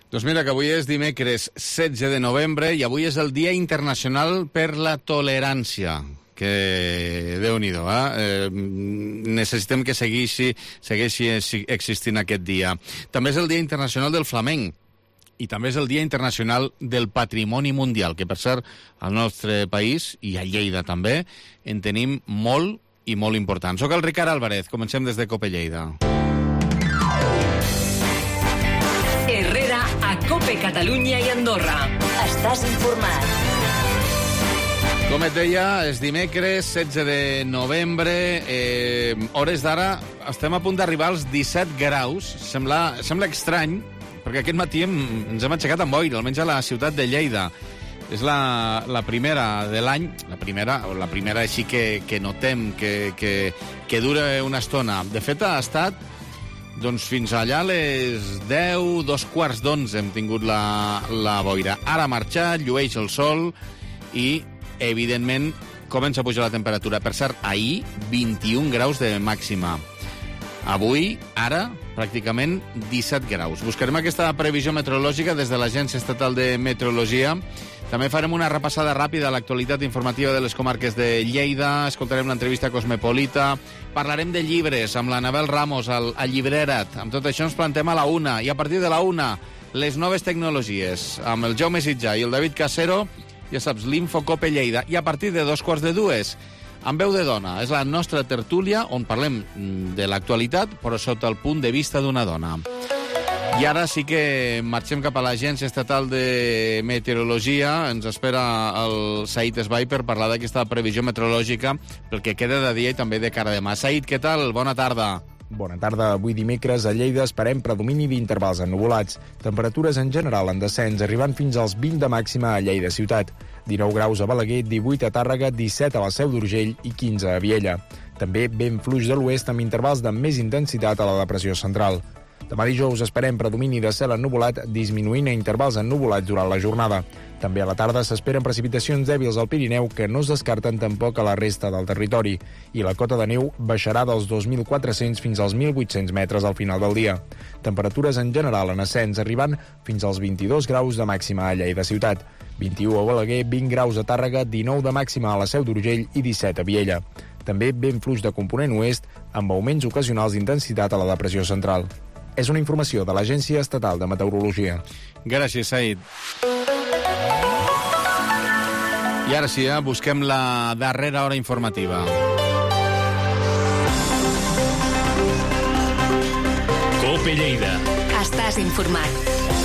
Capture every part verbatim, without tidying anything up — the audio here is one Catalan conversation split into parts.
Doncs mira que avui és dimecres setze de novembre i avui és el Dia Internacional per la Tolerància. Que Déu-n'hi-do, eh? eh? Necessitem que segueixi, segueixi existint aquest dia. També és el Dia Internacional del Flamenc i també és el Dia Internacional del Patrimoni Mundial, que per cert, al nostre país, i a Lleida també, en tenim molt i molt important. Soc el Ricard Álvarez, comencem des de Cope Lleida. Herrera a Cope Catalunya i Andorra. Estàs informat. Com et deia, és dimecres, setze de novembre, eh, hores d'ara, estem a punt d'arribar als disset graus. Sembla, sembla estrany, perquè aquest matí hem, ens hem aixecat amb boira, almenys a la ciutat de Lleida. És la, la primera de l'any, la primera, o la primera així que, que notem, que, que, que dura una estona. De fet, ha estat, doncs, fins allà a les deu, dos quarts d'onze hem tingut la, la boira. Ara ha marxat, llueix el sol i evidentment, comença a pujar la temperatura. Per cert, ahir, vint-i-un graus de màxima. Avui, ara, pràcticament disset graus. Buscarem aquesta previsió meteorològica des de l'Agència Estatal de Meteorologia. També farem una repassada ràpida a l'actualitat informativa de les comarques de Lleida, escoltarem l'entrevista Cosmopolita, parlarem de llibres amb l'Anabel Ramos al, a Llibrera't. Amb tot això ens plantem a la una, i a partir de la una, les noves tecnologies, amb el Jaume Sitjà i el David Casero, ja saps, l'Info Cope Lleida, i a partir de dos quarts de dues, amb veu de dona. És la nostra tertúlia, on parlem de l'actualitat, però sota el punt de vista d'una dona. I ara sí que marxem cap a l'Agència Estatal de Meteorologia. Ens espera el Said Esbai per parlar d'aquesta previsió meteorològica pel que queda de dia i també de cara a demà. Said, què tal? Bona tarda. Bona tarda. Avui dimecres a Lleida esperem predomini d'intervals ennuvolats. Temperatures en general en descens, arribant fins als vint de màxima a Lleida ciutat. dinou graus a Balaguer, divuit a Tàrrega, disset a la Seu d'Urgell i quinze a Viella. També vent fluix de l'oest amb intervals de més intensitat a la depressió central. Demà dijous esperem predomini de cel ennuvolat, disminuint a intervals ennuvolats durant la jornada. També a la tarda s'esperen precipitacions dèbils al Pirineu que no es descarten tampoc a la resta del territori. I la cota de neu baixarà dels dos mil quatre-cents fins als mil vuit-cents metres al final del dia. Temperatures en general en ascens, arribant fins als vint-i-dos graus de màxima a Lleida ciutat. vint-i-u a Balaguer, vint graus a Tàrrega, dinou de màxima a la Seu d'Urgell i disset a Viella. També vent fluix de component oest, amb augments ocasionals d'intensitat a la depressió central. És una informació de l'Agència Estatal de Meteorologia. Gràcies, Said. I ara sí, eh, busquem la darrera hora informativa. Cope Lleida. Estàs informat.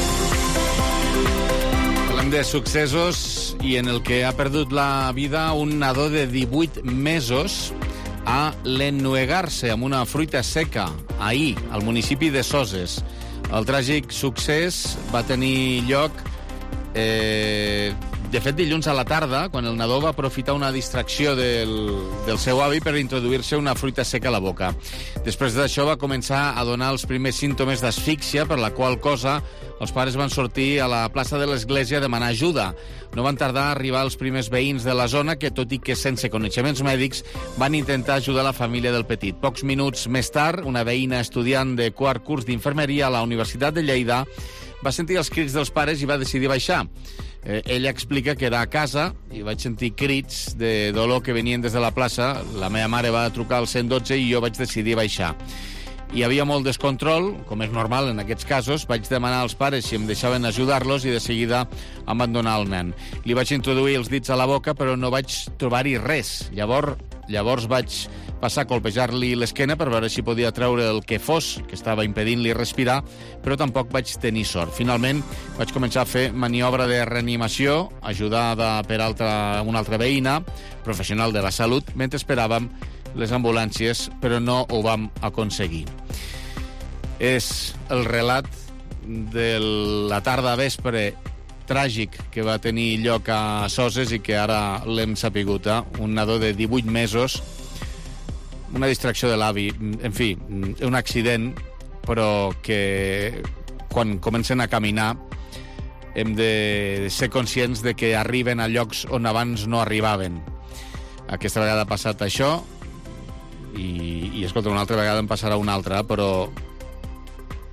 Parlem de successos i en el que ha perdut la vida un nadó de divuit mesos a l'ennuegar-se amb una fruita seca ahir, al municipi de Soses. El tràgic succés va tenir lloc eh, de fet dilluns a la tarda, quan el nadó va aprofitar una distracció del, del seu avi per introduir-se una fruita seca a la boca. Després d'això va començar a donar els primers símptomes d'asfíxia, per la qual cosa els pares van sortir a la plaça de l'església a demanar ajuda. No van tardar a arribar els primers veïns de la zona que, tot i que sense coneixements mèdics, van intentar ajudar la família del petit. Pocs minuts més tard, una veïna estudiant de quart curs d'infermeria a la Universitat de Lleida va sentir els crits dels pares i va decidir baixar. Eh, ella explica que era a casa i vaig sentir crits de dolor que venien des de la plaça. La meva mare va trucar al cent dotze i jo vaig decidir baixar. Hi havia molt descontrol, com és normal en aquests casos. Vaig demanar als pares si em deixaven ajudar-los i de seguida em van donar el nen. Li vaig introduir els dits a la boca, però no vaig trobar-hi res. Llavors, llavors vaig passar a colpejar-li l'esquena per veure si podia treure el que fos, que estava impedint-li respirar, però tampoc vaig tenir sort. Finalment, vaig començar a fer maniobra de reanimació, ajudada per altra, una altra veïna, professional de la salut, mentre esperàvem les ambulàncies, però no ho vam aconseguir. És el relat de la tarda vespre tràgic que va tenir lloc a Soses i que ara l'hem sapigut, eh? Un nadó de divuit mesos, una distracció de l'avi, en fi, un accident, però que quan comencen a caminar hem de ser conscients de que arriben a llocs on abans no arribaven. Aquesta vegada ha passat això, i, i escolta, una altra vegada en passarà una altra, però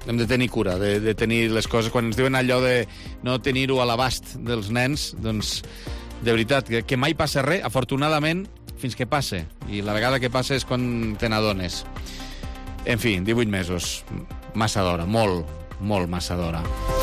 hem de tenir cura de, de tenir les coses. Quan ens diuen allò de no tenir-ho a l'abast dels nens, doncs, de veritat, que, que mai passa res, afortunadament, fins que passe. I la vegada que passa és quan te n'adones. En fi, divuit mesos. Massa d'hora, molt, molt massa d'hora.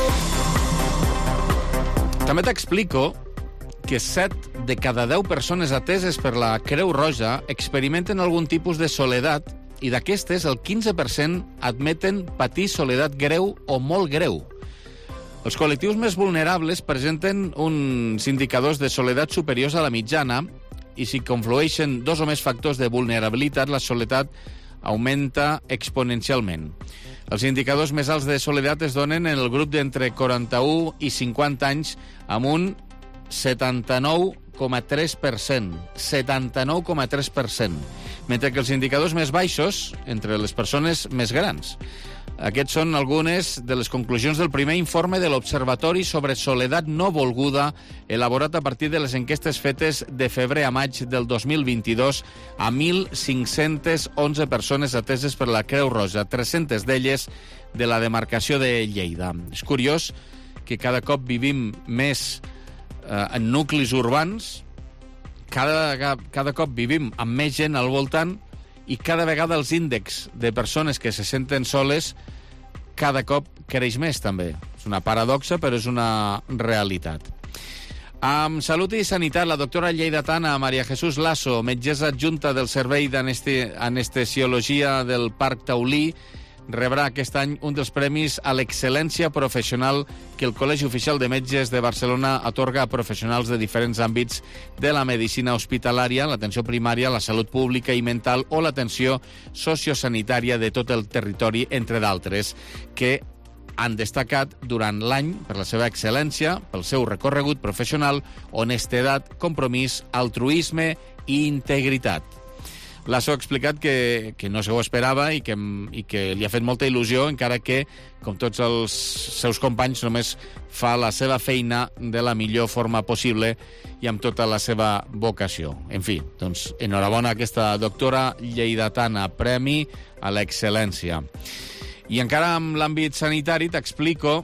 També t'explico que set de cada deu persones ateses per la Creu Roja experimenten algun tipus de soledat i d'aquestes el quinze per cent admeten patir soledat greu o molt greu. Els col·lectius més vulnerables presenten uns indicadors de soledat superiors a la mitjana i si conflueixen dos o més factors de vulnerabilitat, la soledat augmenta exponencialment. Els indicadors més alts de soledat es donen en el grup d'entre quaranta-u i cinquanta anys amb un setanta-nou coma tres per cent. setanta-nou coma tres per cent. Mentre que els indicadors més baixos entre les persones més grans. Aquests són algunes de les conclusions del primer informe de l'Observatori sobre Soledat No Volguda, elaborat a partir de les enquestes fetes de febrer a maig del dos mil vint-i-dos a mil cinc-cents onze persones ateses per la Creu Roja, tres-centes d'elles de la demarcació de Lleida. És curiós que cada cop vivim més eh, en nuclis urbans, cada, cada cop vivim amb més gent al voltant i cada vegada els índexs de persones que se senten soles cada cop creix més, també. És una paradoxa, però és una realitat. Amb Salut i Sanitat, la doctora lleidatana Maria Jesús Lasso, metgessa adjunta del Servei d'Anestesiologia del Parc Taulí, rebrà aquest any un dels premis a l'excel·lència professional que el Col·legi Oficial de Metges de Barcelona atorga a professionals de diferents àmbits de la medicina hospitalària, l'atenció primària, la salut pública i mental o l'atenció sociosanitària de tot el territori, entre d'altres, que han destacat durant l'any per la seva excel·lència, pel seu recorregut professional, honestedat, compromís, altruisme i integritat. Lasso ha explicat que, que no se ho esperava i que, i que li ha fet molta il·lusió, encara que, com tots els seus companys, només fa la seva feina de la millor forma possible i amb tota la seva vocació. En fi, doncs, enhorabona a aquesta doctora lleidatana, premi a l'excel·lència. I encara amb l'àmbit sanitari t'explico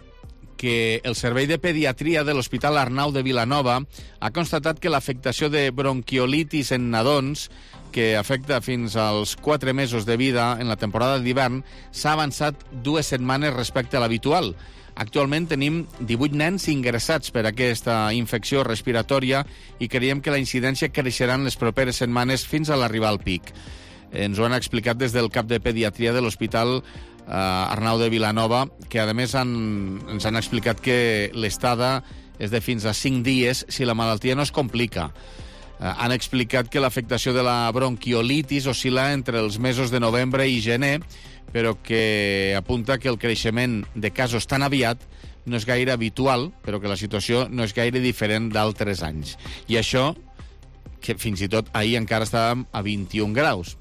que el Servei de Pediatria de l'Hospital Arnau de Vilanova ha constatat que l'afectació de bronquiolitis en nadons, que afecta fins als quatre mesos de vida en la temporada d'hivern, s'ha avançat dues setmanes respecte a l'habitual. Actualment tenim divuit nens ingressats per aquesta infecció respiratòria i creiem que la incidència creixerà en les properes setmanes fins a l'arribar al pic. Ens ho han explicat des del cap de pediatria de l'Hospital eh, Arnau de Vilanova, que a més han, ens han explicat que l'estada és de fins a cinc dies si la malaltia no es complica. Han explicat que l'afectació de la bronquiolitis oscil·la entre els mesos de novembre i gener, però que apunta que el creixement de casos tan aviat no és gaire habitual, però que la situació no és gaire diferent d'altres anys. I això, que fins i tot ahir encara estàvem a vint-i-un graus.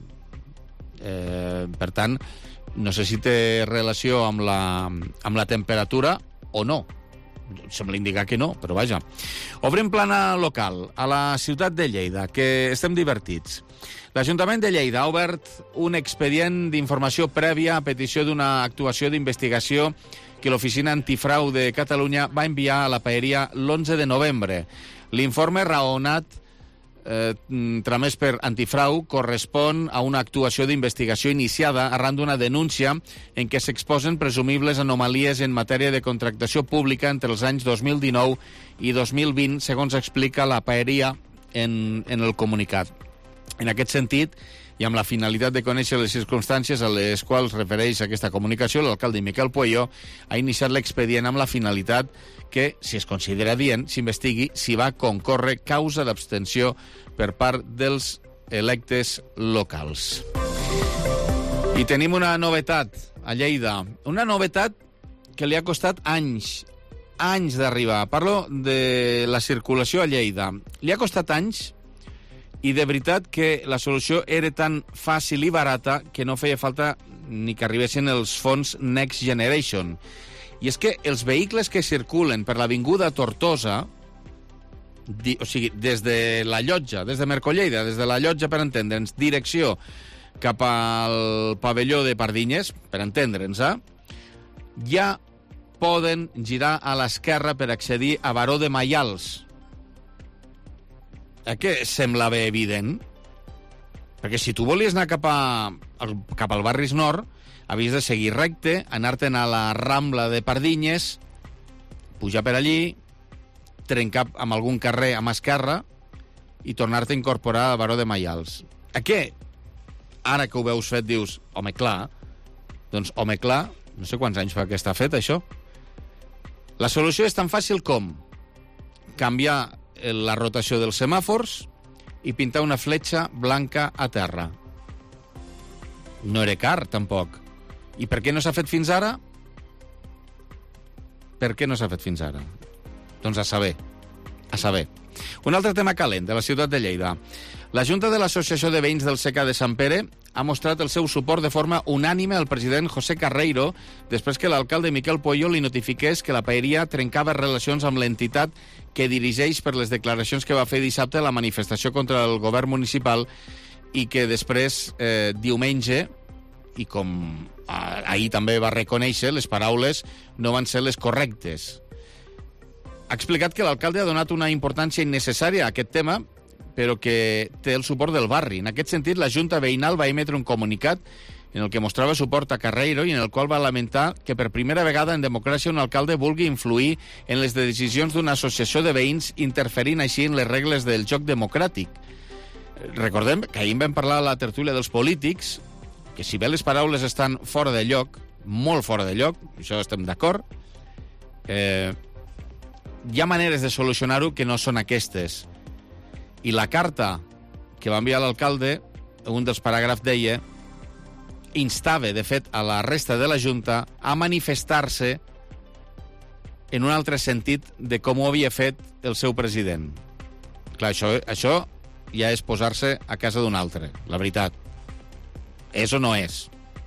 Eh, per tant, no sé si té relació amb la, amb la temperatura o no. Sembla indicar que no, però vaja. Obrim plana local a la ciutat de Lleida, que estem divertits. L'Ajuntament de Lleida ha obert un expedient d'informació prèvia a petició d'una actuació d'investigació que l'Oficina Antifrau de Catalunya va enviar a la Paeria l'onze de novembre. L'informe raonat Eh, tramès per Antifrau correspon a una actuació d'investigació iniciada arran d'una denúncia en què s'exposen presumibles anomalies en matèria de contractació pública entre els anys dos mil dinou i dos mil vint, segons explica la Paeria en, en el comunicat. En aquest sentit, i amb la finalitat de conèixer les circumstàncies a les quals refereix aquesta comunicació, l'alcalde Miquel Pueyo ha iniciat l'expedient amb la finalitat que, si es considera dient, s'investigui si va concórrer causa d'abstenció per part dels electes locals. I tenim una novetat a Lleida, una novetat que li ha costat anys, anys d'arribar. Parlo de la circulació a Lleida. Li ha costat anys i de veritat que la solució era tan fàcil i barata que no feia falta ni que arribessin els fons Next Generation. I és que els vehicles que circulen per l'avinguda Tortosa, di, o sigui, des de la Llotja, des de Mercolleida, des de la Llotja, per entendre'ns, direcció cap al pavelló de Pardinyes, per entendre'ns, eh? ja poden girar a l'esquerra per accedir a Baró de Maials. Eh, que sembla bé evident? Perquè si tu volies anar cap, a, cap al Barris Nord, havies de seguir recte, anar-te'n a la Rambla de Pardinyes, pujar per allí, trencar amb algun carrer a mà esquerra i tornar-te a incorporar a Baró de Maials. A què? Ara que ho veus fet, dius, home, clar. Doncs, home, clar, no sé quants anys fa que està fet, això. La solució és tan fàcil com canviar la rotació dels semàfors i pintar una fletxa blanca a terra. No era car, tampoc. I per què no s'ha fet fins ara? Per què no s'ha fet fins ara? Doncs a saber, a saber. Un altre tema calent de la ciutat de Lleida. La Junta de l'Associació de Veïns del Secà de Sant Pere ha mostrat el seu suport de forma unànime al president José Carreiro després que l'alcalde Miquel Pollo li notifiqués que la paeria trencava relacions amb l'entitat que dirigeix per les declaracions que va fer dissabte a la manifestació contra el govern municipal i que després, eh, diumenge, i com ahir també va reconèixer, les paraules no van ser les correctes. Ha explicat que l'alcalde ha donat una importància innecessària a aquest tema, però que té el suport del barri. En aquest sentit, la Junta Veïnal va emetre un comunicat en el que mostrava suport a Carreiro i en el qual va lamentar que per primera vegada en democràcia un alcalde vulgui influir en les decisions d'una associació de veïns interferint així en les regles del joc democràtic. Recordem que ahir vam parlar a la tertúlia dels polítics, que si bé les paraules estan fora de lloc, molt fora de lloc, això estem d'acord, eh, hi ha maneres de solucionar-ho que no són aquestes. I la carta que va enviar l'alcalde, un dels paràgrafs deia, instava, de fet, a la resta de la Junta a manifestar-se en un altre sentit de com ho havia fet el seu president. Clar, això, això ja és posar-se a casa d'un altre, la veritat. És o no és?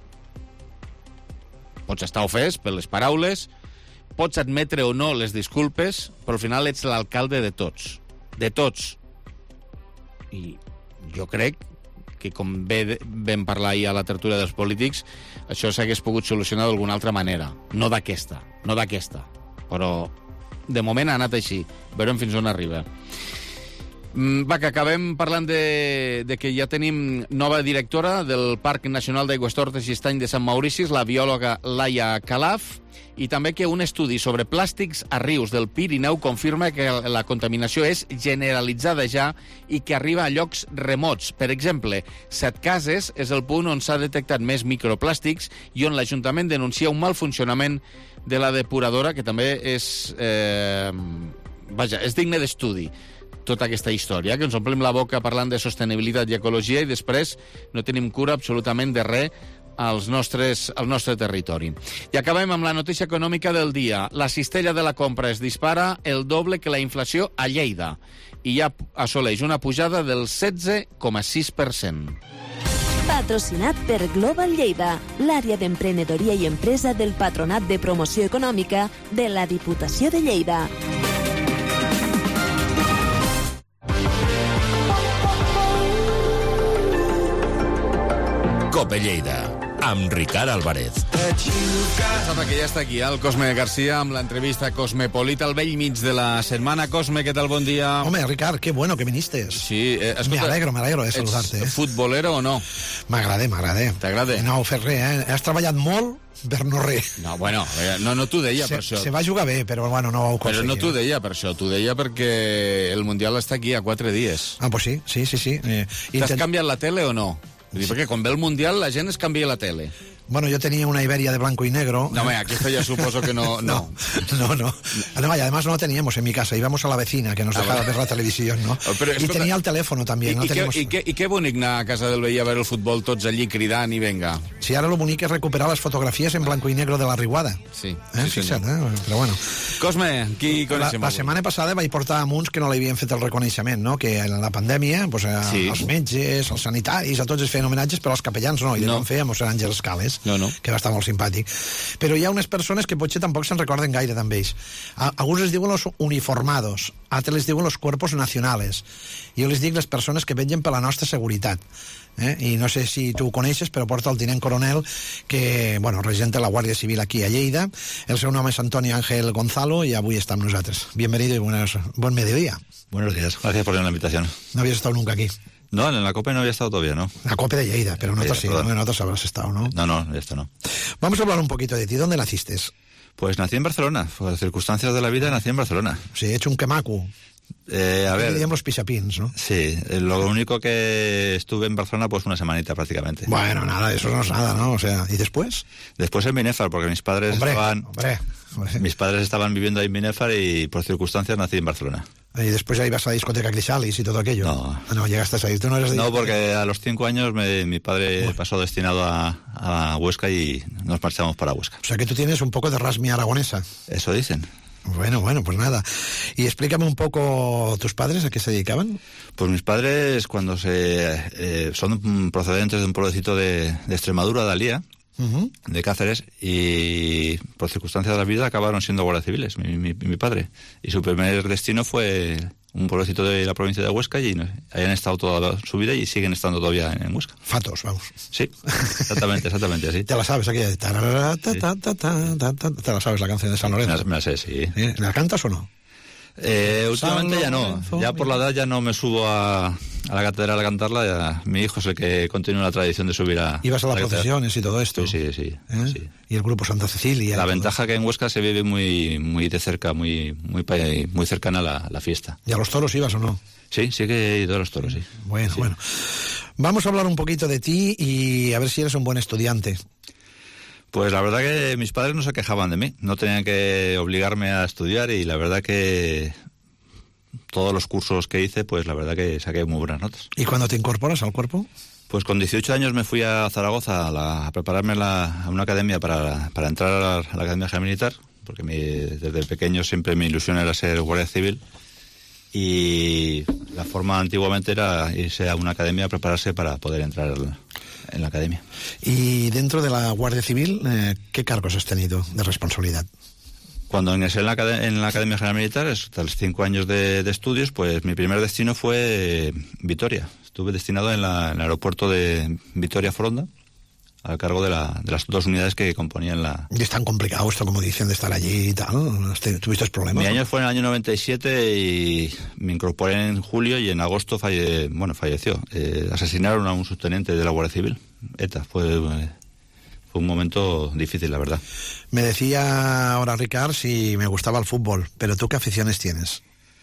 Pots estar ofès per les paraules, pots admetre o no les disculpes, però al final ets l'alcalde de tots. De tots. I jo crec que, com bé vam parlar ahir a la tertúlia dels polítics, això s'hagués pogut solucionar d'alguna altra manera. No d'aquesta, no d'aquesta. Però, de moment, ha anat així. Veurem fins on arriba. Va, que acabem parlant de, de que ja tenim nova directora del Parc Nacional d'Aigüestortes i Estany de Sant Mauricis, la biòloga Laia Calaf, i també que un estudi sobre plàstics a rius del Pirineu confirma que la contaminació és generalitzada ja i que arriba a llocs remots. Per exemple, Setcases és el punt on s'ha detectat més microplàstics i on l'Ajuntament denuncia un mal funcionament de la depuradora, que també és, eh, vaja, és digne d'estudi. Tota aquesta història, que ens omplem la boca parlant de sostenibilitat i ecologia i després no tenim cura absolutament de res als nostres, al nostre territori. I acabem amb la notícia econòmica del dia. La cistella de la compra es dispara el doble que la inflació a Lleida i ja assoleix una pujada del setze coma sis per cent. Patrocinat per Global Lleida, l'àrea d'emprenedoria i empresa del Patronat de Promoció Econòmica de la Diputació de Lleida. Cope Lleida, amb Ricard Álvarez. Sapa que ja està aquí, el Cosme García, amb l'entrevista Cosmopolita al vell mig de la setmana. Cosme, què tal? Bon dia. Hombre, Ricard, qué bueno que viniste. Sí, eh, escolta, me alegro, me alegro de saludarte. Ets futbolero o no? M'agrada, m'agrada. T'agrada? No heu fet res, eh? Has treballat molt per no res. No, bueno, no, no t'ho deia se, per això. Se va jugar bé, però bueno, no ho heu aconseguit. Però no t'ho deia per això, t'ho deia perquè el Mundial està aquí a quatre dies. Ah, pues sí, sí, sí. sí. Eh, T'has intent... canviat la tele o no? Sí. Perquè quan ve el Mundial la gent es canvia la tele. Bueno, yo tenía una Iberia de blanco y negro. No, mira, aquí esto ya suposo que no... No, no, no. Además, además no lo teníamos en mi casa. Íbamos a la vecina, que nos dejaba ver la televisión, ¿no? Però, y tenía el teléfono también. I, no i, teníamos... que, i, que, I que bonic anar a casa del veí a veure el futbol tots allí cridant i venga. Sí, ara lo bonic és recuperar les fotografies en blanco y negro de la Riuada. Sí, eh? sí, Fixa't, eh? Però bueno. Cosme, qui coneixem? La, la setmana passada vaig portar a uns que no li havien fet el reconeixement, no? Que en la pandèmia, pues, a, sí. als metges, als sanitaris, a tots es feien homenatges, però als capellans no, i no. Vam fer a mossèn Àngel Escales. Carles, no, no. que va estar molt simpàtic. Però hi ha unes persones que potser tampoc se'n recorden gaire d'ells. Alguns les diuen los uniformados, altres les diuen los cuerpos nacionales. Jo les dic les persones que vetllen per la nostra seguretat. Eh? I no sé si tu ho coneixes, però porta el tinent coronel que, bueno, regenta la Guàrdia Civil aquí a Lleida. El seu nom és Antonio Ángel Gonzalo i avui està amb nosaltres. Bienvenido y buenos, buen mediodía. Buenos días, gracias por la invitación. No habías estado nunca aquí. No, en la COPE no había estado todavía, ¿no? La COPE de Lleida, pero en otras sí, perdón. en otras habrás estado, ¿no? No, no, esto no. Vamos a hablar un poquito de ti. ¿Dónde naciste? Pues nací en Barcelona, por circunstancias de la vida nací en Barcelona. Sí, he hecho un quemacu. Eh, a ver, diríamos los pisapins, ¿no? Sí, lo único que estuve en Barcelona pues una semanita prácticamente. Bueno, nada, eso no es nada, ¿no? O sea, ¿y después? Después en Binefar, porque mis padres hombre, estaban hombre, hombre. mis padres estaban viviendo ahí en Binefar y por circunstancias nací en Barcelona. Y después ya ibas a la discoteca Crisalis y todo aquello. No. No, llegaste a ir. ¿Tú no eres de No, porque a los cinco años me, mi padre bueno. pasó destinado a, a Huesca y nos marchamos para Huesca. O sea que tú tienes un poco de rasmia aragonesa. Eso dicen. Bueno, bueno, pues nada. Y explícame un poco, ¿tus padres a qué se dedicaban? Pues mis padres, cuando se eh, son procedentes de un pueblecito de, de Extremadura, de Alía, uh-huh. de Cáceres, y por circunstancias de la vida acabaron siendo guardias civiles, mi, mi, mi padre. Y su primer destino fue un pueblecito de la provincia de Huesca y ahí han estado toda su vida y siguen estando todavía en Huesca. Fatos, vamos. Sí, exactamente, exactamente, así. ¿Te la sabes aquí? Sí. ¿Te la sabes la canción de San Lorenzo? Me la sé, sí. ¿La cantas o no? Eh, últimamente ya no, ya por la edad ya no me subo a, a la catedral a cantarla, ya, mi hijo es el que continúa la tradición de subir a... ¿Ibas a las la procesiones y todo esto? Sí, sí, sí, ¿Eh? sí. Y el grupo Santa Cecilia. La ventaja que en Huesca se vive muy muy de cerca, muy muy muy cercana a la, la fiesta. ¿Y a los toros ibas o no? Sí, sí que he ido a los toros, sí. Bueno, sí. bueno. Vamos a hablar un poquito de ti y a ver si eres un buen estudiante. Pues la verdad que mis padres no se quejaban de mí, no tenían que obligarme a estudiar y la verdad que todos los cursos que hice, pues la verdad que saqué muy buenas notas. ¿Y cuándo te incorporas al cuerpo? Pues con dieciocho años me fui a Zaragoza a, la, a prepararme la, a una academia para, para entrar a la, a la Academia General Militar, porque mi, desde pequeño siempre mi ilusión era ser guardia civil y la forma antiguamente era irse a una academia a prepararse para poder entrar en la academia. Y dentro de la Guardia Civil, eh, ¿qué cargos has tenido de responsabilidad? Cuando ingresé en la, en la Academia General Militar, tras cinco años de, de estudios, pues mi primer destino fue Vitoria. Estuve destinado en, la, en el aeropuerto de Vitoria-Foronda, al cargo de, la, de las dos unidades que componían la... ¿Y es tan complicado esto como dicen de estar allí y tal? ¿Tuviste problemas? Mi año fue en el año noventa y siete y me incorporé en julio y en agosto falle, bueno, falleció. Eh, asesinaron a un subteniente de la Guardia Civil, ETA. Fue... Eh, Fue un momento difícil, la verdad. Me decía ahora Ricard si me gustaba el fútbol, pero ¿tú qué aficiones tienes?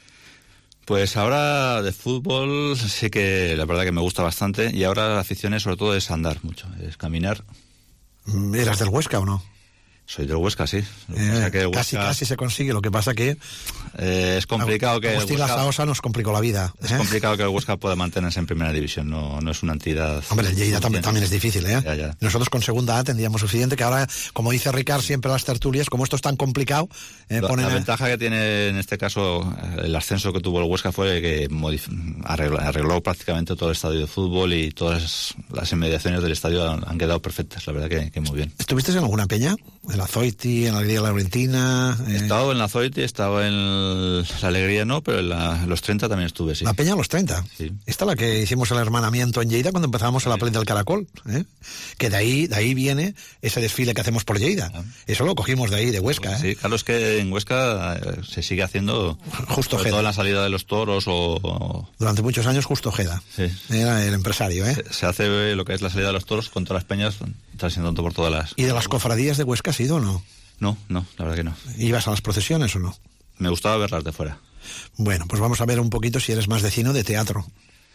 Pues ahora de fútbol sí que la verdad que me gusta bastante y ahora la afición sobre todo es andar mucho, es caminar. ¿Eras del Huesca o no? Soy del Huesca, sí. Eh, o sea que Huesca, casi, casi se consigue, lo que pasa que... Eh, es complicado que... Agustín Lazaosa nos complicó la vida. Es ¿eh? complicado que el Huesca pueda mantenerse en primera división, no, no es una entidad... Hombre, el Lleida también, también es difícil, ¿eh? Ya, ya. Nosotros con segunda A tendríamos suficiente, que ahora, como dice Ricard siempre las tertulias, como esto es tan complicado... Eh, la, ponen la a... ventaja que tiene en este caso el ascenso que tuvo el Huesca fue que modif... arregló, arregló prácticamente todo el estadio de fútbol y todas las inmediaciones del estadio han, han quedado perfectas, la verdad que, que muy bien. ¿Estuviste en alguna peña? ¿En la Zoiti, en la Alegría Laurentina? Eh... He estado en la Zoiti, he estado en la Alegría no, pero en, la, en los treinta también estuve, sí. ¿La peña a los treinta? Sí. Esta es la que hicimos el hermanamiento en Lleida cuando empezábamos sí. a la Playa del Caracol, ¿eh? Que de ahí, de ahí viene ese desfile que hacemos por Lleida. Ah. Eso lo cogimos de ahí, de Huesca, ¿eh? Sí, claro, es que en Huesca se sigue haciendo Justo sobre todo en la salida de los toros o... Durante muchos años Justo Ojeda sí. era el empresario, ¿eh? Se, se hace lo que es la salida de los toros con todas las peñas transitando por todas las... ¿Y de las cofradías de Huesca has ido o no? No, no, la verdad que no. ¿Ibas a las procesiones o no? Me gustaba verlas de fuera. Bueno, pues vamos a ver un poquito si eres más de cine o de teatro.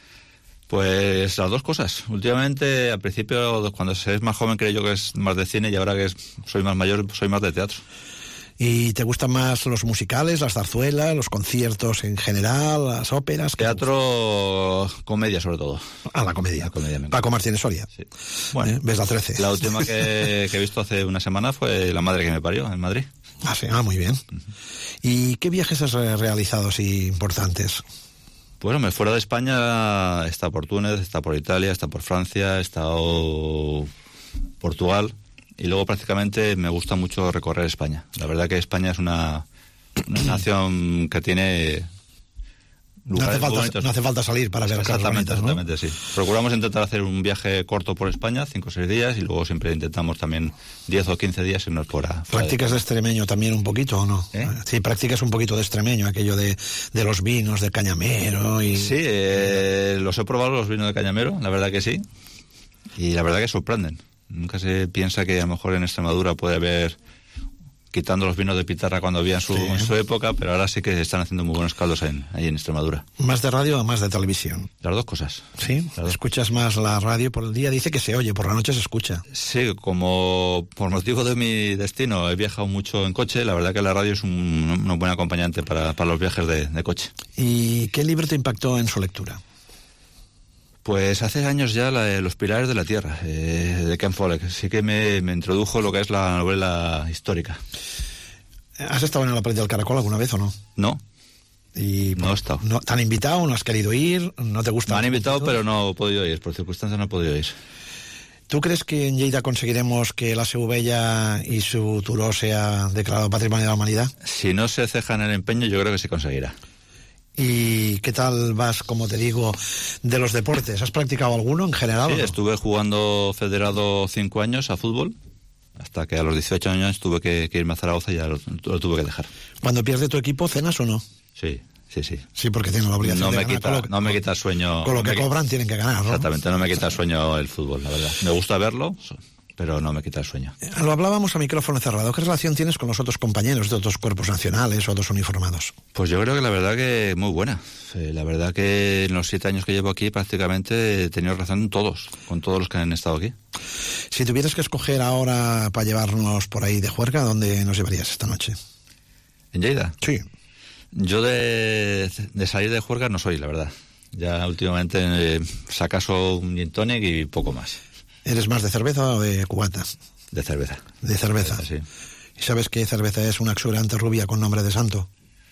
Pues las dos cosas. Últimamente, al principio, cuando se es más joven, creo yo que es más de cine, y ahora que es, soy más mayor, soy más de teatro. ¿Y te gustan más los musicales, las zarzuelas, los conciertos en general, las óperas? Teatro, comedia sobre todo. Ah, la comedia. La comedia me Paco Martínez Soria. Sí. Bueno, ¿Eh? ¿Ves la trece? La última que, que he visto hace una semana fue La madre que me parió, en Madrid. Ah, sí, ah, muy bien. Uh-huh. ¿Y qué viajes has realizado así importantes? Bueno, me fuera de España, está por Túnez, está por Italia, está por Francia, he estado Portugal, y luego prácticamente me gusta mucho recorrer España. La verdad que España es una, una nación que tiene... No hace, falta, no hace falta salir para ver exactamente, cosas bonitas, ¿no? Exactamente, sí. Procuramos intentar hacer un viaje corto por España, cinco o seis días, y luego siempre intentamos también diez o quince días irnos por a, ¿Practicas de... de extremeño también un poquito o no? ¿Eh? Sí, practicas un poquito de extremeño, aquello de, de los vinos, del cañamero y... Sí, eh, los he probado, los vinos de cañamero, la verdad que sí, y la verdad que sorprenden. Nunca se piensa que a lo mejor en Extremadura puede haber... quitando los vinos de pitarra cuando había en su, sí. en su época, pero ahora sí que están haciendo muy buenos caldos en, ahí en Extremadura. ¿Más de radio o más de televisión? Las dos cosas. ¿Sí? Dos. ¿Escuchas más la radio por el día? Dice que se oye, por la noche se escucha. Sí, como por motivo de mi destino he viajado mucho en coche, la verdad que la radio es un, un buen acompañante para, para los viajes de, de coche. ¿Y qué libro te impactó en su lectura? Pues hace años ya la, Los Pilares de la Tierra, eh, de Ken Follett. Sí que me, me introdujo lo que es la novela histórica. ¿Has estado en la pared del Caracol alguna vez o no? No. Y, no he estado. No, ¿te han invitado? ¿No has querido ir? ¿No te gusta? Me han invitado, pero no he podido ir. Por circunstancias no he podido ir. ¿Tú crees que en Lleida conseguiremos que la Segovella y su turó sea declarado Patrimonio de la Humanidad? Si no se ceja en el empeño, yo creo que se conseguirá. ¿Y qué tal vas, como te digo, de los deportes? ¿Has practicado alguno en general? Sí, ¿no? Estuve jugando federado cinco años a fútbol, hasta que a los dieciocho años tuve que, que irme a Zaragoza y ya lo, lo tuve que dejar. ¿Cuando pierde tu equipo, cenas o no? Sí, sí, sí. Sí, porque tienen la obligación no de me ganar. Quita, lo, no me quita sueño... Con lo que no cobran quita, tienen que ganar, ¿no? Exactamente, no me quita sueño el fútbol, la verdad. Me gusta verlo, pero no me quita el sueño. Lo hablábamos a micrófono cerrado. ¿Qué relación tienes con los otros compañeros de otros cuerpos nacionales o otros uniformados? Pues yo creo que la verdad que muy buena. La verdad que en los siete años que llevo aquí prácticamente he tenido relación todos, con todos los que han estado aquí. Si tuvieras que escoger ahora para llevarnos por ahí de juerga, ¿dónde nos llevarías esta noche? ¿En Lleida? Sí. Yo de, de salir de juerga no soy, la verdad. Ya últimamente eh, sacaso un gin tonic y poco más. ¿Eres más de cerveza o de cubata? De cerveza. De cerveza. De cerveza, sí. ¿Y sabes qué cerveza es una exuberante rubia con nombre de santo?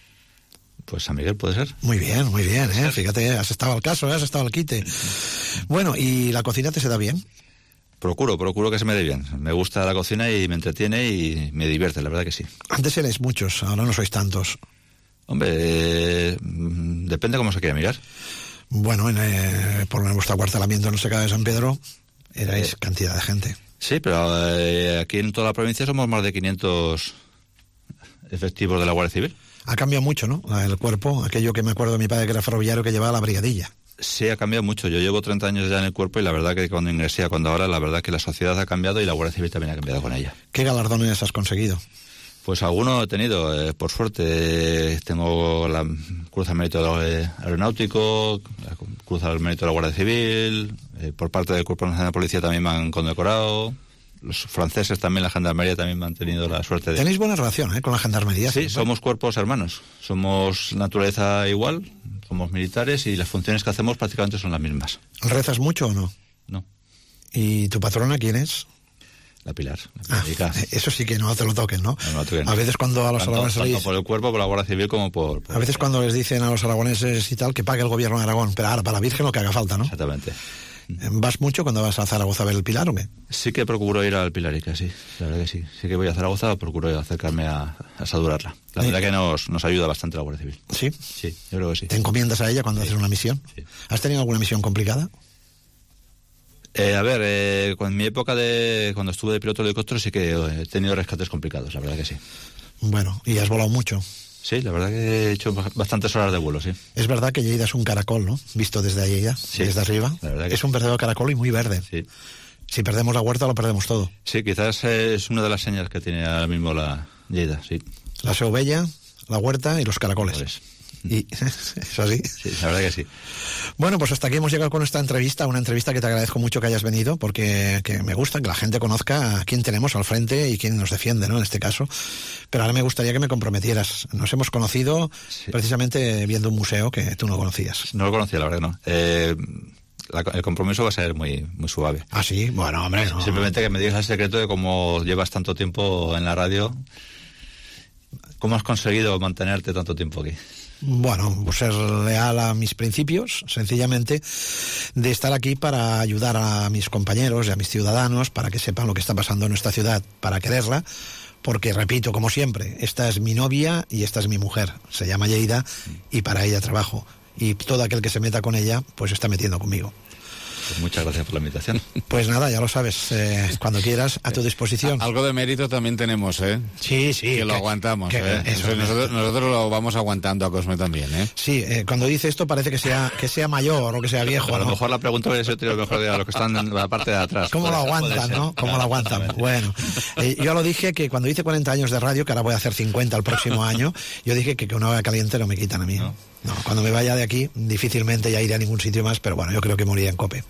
Pues San Miguel, ¿puede ser? Muy bien, muy bien, ¿eh? Fíjate, has estado al caso, ¿eh? Has estado al quite. Bueno, ¿y la cocina te se da bien? Procuro, procuro que se me dé bien. Me gusta la cocina y me entretiene y me divierte, la verdad que sí. Antes erais muchos, ahora no sois tantos. Hombre, eh, depende cómo se quiera mirar. Bueno, en, eh, por vuestro acuartelamiento en Seca de San Pedro erais eh, cantidad de gente. Sí, pero eh, aquí en toda la provincia somos más de quinientos efectivos de la Guardia Civil. Ha cambiado mucho, ¿no? El cuerpo, aquello que me acuerdo de mi padre que era ferroviario que llevaba la brigadilla. Sí, ha cambiado mucho. Yo llevo treinta años ya en el cuerpo y la verdad que cuando ingresé a cuando ahora, la verdad que la sociedad ha cambiado y la Guardia Civil también ha cambiado con ella. ¿Qué galardones has conseguido? Pues alguno he tenido, eh, por suerte. Eh, tengo la Cruz al Mérito Aeronáutico, la Cruz al Mérito de la Guardia Civil, eh, por parte del Cuerpo Nacional de Policía también me han condecorado. Los franceses también, la Gendarmería también me han tenido la suerte de... Tenéis buena relación, ¿eh? Con la Gendarmería. Sí, somos cuerpos hermanos. Somos naturaleza igual, somos militares y las funciones que hacemos prácticamente son las mismas. ¿Rezas mucho o no? No. ¿Y tu patrona quién es? La Pilar. La ah, eso sí que no te lo toquen, ¿no? no, no, no. A veces cuando a los tanto, aragoneses... Tanto por el cuerpo, por la Guardia Civil, como por, por... A veces cuando les dicen a los aragoneses y tal que pague el gobierno de Aragón, pero ahora para la Virgen lo que haga falta, ¿no? Exactamente. ¿Vas mucho cuando vas a Zaragoza a ver el Pilar o qué? Sí que procuro ir al Pilarica, sí. La verdad que sí. Sí que voy a Zaragoza, procuro acercarme a, a saludarla. La ¿Sí? verdad que nos, nos ayuda bastante la Guardia Civil. ¿Sí? Sí, yo creo que sí. ¿Te encomiendas a ella cuando sí. haces una misión? Sí. ¿Has tenido alguna misión complicada? Eh, a ver, eh, en mi época de cuando estuve de piloto de helicóptero sí que he tenido rescates complicados, la verdad que sí. Bueno, ¿y has volado mucho? Sí, la verdad que he hecho bastantes horas de vuelo, sí. Es verdad que Lleida es un caracol, ¿no? Visto desde ahí ya, sí, desde arriba. La verdad que es un verdadero caracol y muy verde. Sí. Si perdemos la huerta, lo perdemos todo. Sí, quizás es una de las señas que tiene ahora mismo la Lleida, sí. La Segovella, la huerta y los caracoles. Pues. Y ¿es así? Sí, la verdad que sí. Bueno, pues hasta aquí hemos llegado con esta entrevista, una entrevista que te agradezco mucho que hayas venido, porque que me gusta que la gente conozca a quién tenemos al frente y quién nos defiende, ¿no? En este caso. Pero ahora me gustaría que me comprometieras. Nos hemos conocido sí. precisamente viendo un museo que tú no conocías. No lo conocía, la verdad, no. Eh... La, el compromiso va a ser muy muy suave. Ah, sí, bueno, hombre. No. Simplemente que me digas el secreto de cómo llevas tanto tiempo en la radio. ¿Cómo has conseguido mantenerte tanto tiempo aquí? Bueno, pues ser leal a mis principios, sencillamente, de estar aquí para ayudar a mis compañeros y a mis ciudadanos para que sepan lo que está pasando en nuestra ciudad, para quererla, porque, repito, como siempre, esta es mi novia y esta es mi mujer, se llama Lleida, y para ella trabajo. Y todo aquel que se meta con ella, pues está metiendo conmigo. Pues muchas gracias por la invitación. Pues nada, ya lo sabes, eh, cuando quieras, a tu disposición. Algo de mérito también tenemos, ¿eh? Sí, sí. Que, que lo aguantamos, que, ¿eh? Eso, eso, nosotros, nosotros lo vamos aguantando a Cosme también, ¿eh? Sí, eh, cuando dice esto parece que sea que sea mayor o que sea viejo, ¿no? A lo mejor la pregunta hubiera sido lo mejor de a los que están en la parte de atrás. ¿Cómo lo aguantan, no? ¿Cómo lo aguantan? Bueno, eh, yo lo dije que cuando hice cuarenta años de radio, que ahora voy a hacer cincuenta el próximo año, yo dije que, que una hora caliente no me quitan a mí. No. No, cuando me vaya de aquí, difícilmente ya iré a ningún sitio más, pero bueno, yo creo que moriré en COPE.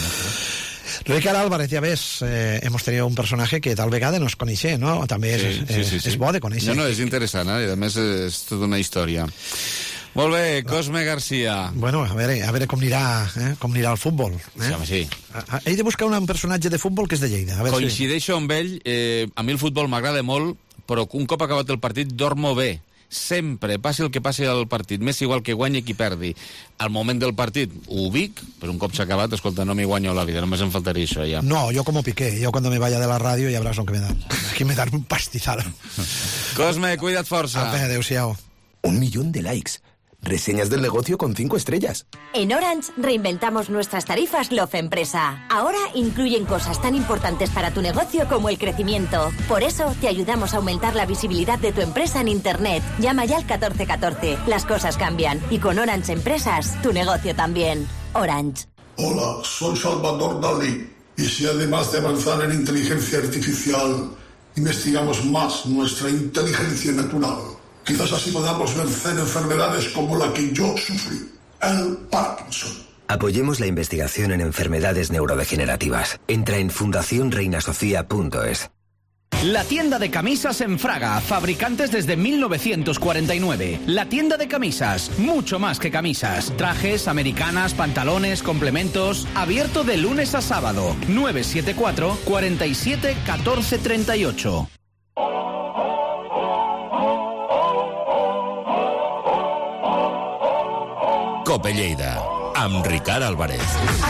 Ricard Álvarez, ja ves, eh, hemos tenido un personatge que tal vegada no es coneixer, no? També és, sí, sí, sí, sí. és bo de conèixer. No, no, és interessant, eh? I a més és tota una història. Molt bé, Cosme Garcia. Bueno, a veure, a veure com anirà, eh? com anirà el futbol. Eh? Sí, home, sí. He de buscar un personatge de futbol que és de Lleida. A veure Coincideixo si... amb ell, eh, a mi el futbol m'agrada molt, però un cop acabat el partit dormo bé. Sempre, passi el que passi al partit, m'és igual que guanyi qui perdi. Al moment del partit ho ubic, però un cop s'ha acabat, escolta, no m'hi guanyo la vida, només em faltaria això ja. No, yo como Piqué, yo cuando me vaya de la radio ya verás lo que me dan. Aquí me dan un pastizal. Cosme, cuida't força. Apa, adéu-siau. Un millón de likes. Reseñas del negocio con cinco estrellas. En Orange reinventamos nuestras tarifas Love Empresa. Ahora incluyen cosas tan importantes para tu negocio como el crecimiento. Por eso te ayudamos a aumentar la visibilidad de tu empresa en Internet. Llama ya al catorce catorce. Las cosas cambian. Y con Orange Empresas, tu negocio también. Orange. Hola, soy Salvador Dalí. Y si además de avanzar en inteligencia artificial, investigamos más nuestra inteligencia natural, quizás así podamos vencer enfermedades como la que yo sufrí, el Parkinson. Apoyemos la investigación en enfermedades neurodegenerativas. Entra en fundación reina sofía punto es. La tienda de camisas en Fraga, fabricantes desde mil novecientos cuarenta y nueve. La tienda de camisas, mucho más que camisas. Trajes, americanas, pantalones, complementos. Abierto de lunes a sábado. nueve siete cuatro, cuatro siete, uno cuatro tres ocho. Cope Lleida, amb Ricard Álvarez.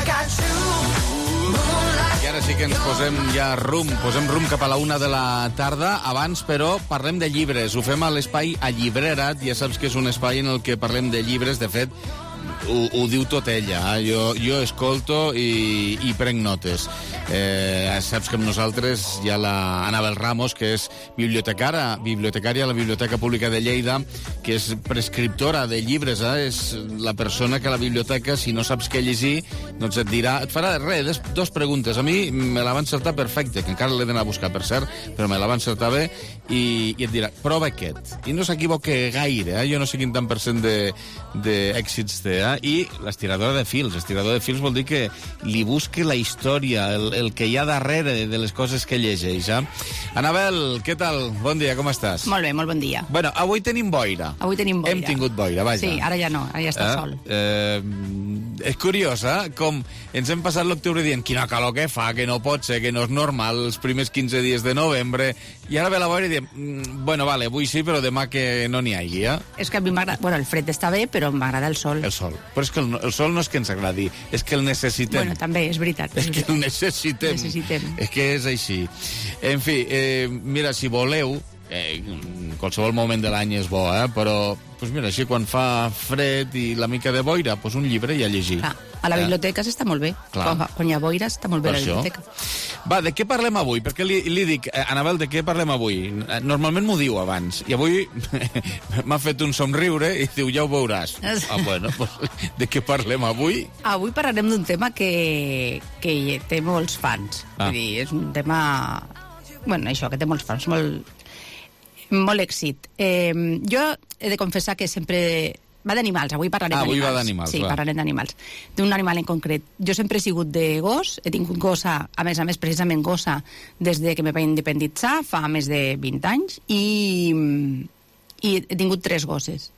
I ara sí que ens posem ja rumb, posem rumb cap a la una de la tarda. Abans, però, parlem de llibres. Ho fem a l'espai Allibrerat. Ja saps que és un espai en el que parlem de llibres. De fet, ho, ho diu tot ella. Eh? Jo, jo escolto i, i prenc notes. Eh, saps que amb nosaltres hi ha la Anabel Ramos, que és bibliotecària, bibliotecària a la Biblioteca Pública de Lleida, que és prescriptora de llibres. Eh? És la persona que a la biblioteca, si no saps què llegir, doncs et dirà... Et farà res, dos preguntes. A mi me la va encertar perfecte, que encara l'he d'anar a buscar, per cert, però me la va encertar bé, i, i et dirà, prova aquest. I no s'equivoca gaire, eh? Jo no sé quin tant per cent d'èxits té, eh? I l'estiradora de fils. L'estiradora de fils vol dir que li busque la història, el, el que hi ha darrere de les coses que llegeix. Eh? Anabel, què tal? Bon dia, com estàs? Molt bé, molt bon dia. Bueno, avui tenim boira. Avui tenim boira. Hem tingut boira, vaja. Sí, ara ja no, ara ja està eh? sol. Eh, és curiós, eh? Com ens hem passat l'octubre dient quina calor que fa, que no pot ser, que no és normal, els primers quinze dies de novembre, i ara ve la boira i diem, mm, bueno, vale, avui sí, però demà que no n'hi hagi, eh? És que a mi m'agrada... Bueno, el fred està bé, però m'agrada el sol. El sol. Però és que el, el sol no és que ens agradi, és que el necessitem. Bueno, també, és veritat. És, és que el necessitem. Necessitem. És que és així. En fi, eh, mira, si voleu, eh, qualsevol moment de l'any és bo, eh? Però, pues mira, així quan fa fred i la mica de boira, pues un llibre i a llegir. Clar, a la biblioteca eh? s'està molt bé. Quan, quan hi ha boira està molt bé per a la biblioteca. Va, de què parlem avui? Perquè li, li dic, eh, Anabel, de què parlem avui? Normalment m'ho diu abans, i avui m'ha fet un somriure i diu, ja ho veuràs. Ah, bueno, pues, de què parlem avui? Avui parlarem d'un tema que, que té molts fans. Ah. Vull dir, és un tema... Bueno, això, que té molts fans, molt, molt èxit. Eh, jo he de confessar que sempre... Va d'animals, avui parlarem ah, d'animals. Avui va d'animals, sí, va. parlarem d'animals. D'un animal en concret. Jo sempre he sigut de gos, he tingut gossa, a més a més, precisament gossa, des de que me vaig independitzar, fa més de vint anys, i, i he tingut tres gosses.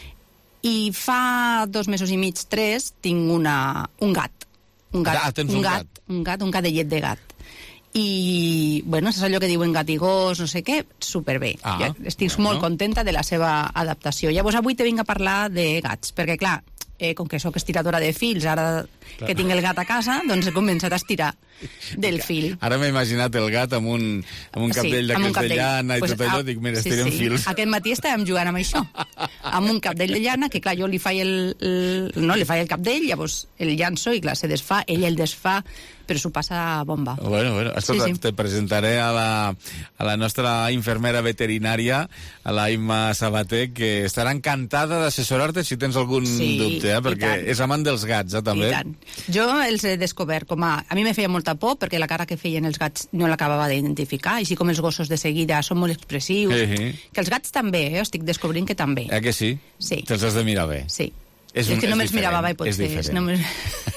I fa dos mesos i mig, tres, tinc una, un gat. Un gat, ah, tens un, un gat. gat. Un gat, un gat de llet de gat. i, bueno, és allò que diuen gat i gos, no sé què, superbé. Ah, ja estic bueno. molt contenta de la seva adaptació. Llavors, avui te vinc a parlar de gats, perquè, clar, eh, com que sóc estiradora de fils, ara Clar. que tinc el gat a casa, doncs he començat a estirar del fil. Ara m'he imaginat el gat amb un, amb un capdell Sí, amb un d'aquells de capdell. llana i Pues, tot allò, ah, dic, mira, sí, estirem sí. fils. Aquest matí estàvem jugant amb això, amb un capdell de llana, que clar, jo li faig el, el, no, li faig el capdell, llavors el llanço i clar, se desfà, ell el desfà, però s'ho passa bomba. Bueno, bueno, escolta, Sí, sí. te presentaré a la, a la nostra infermera veterinària, a la Imma Sabater, que estarà encantada d'assessorar-te si tens algun Sí, dubte, eh? i Perquè tant. és amant dels gats, eh, també. I tant. Jo els he descobert com a... A mi me feia molta por perquè la cara que feien els gats no l'acabava d'identificar, així com els gossos de seguida són molt expressius. Sí, sí. Que els gats també, eh? Estic descobrint que també. Eh que sí? Sí. Te'ls has de mirar bé. Sí. És, És, un, que no és me'ls diferent, mirava bé, potser. És diferent. No me'ls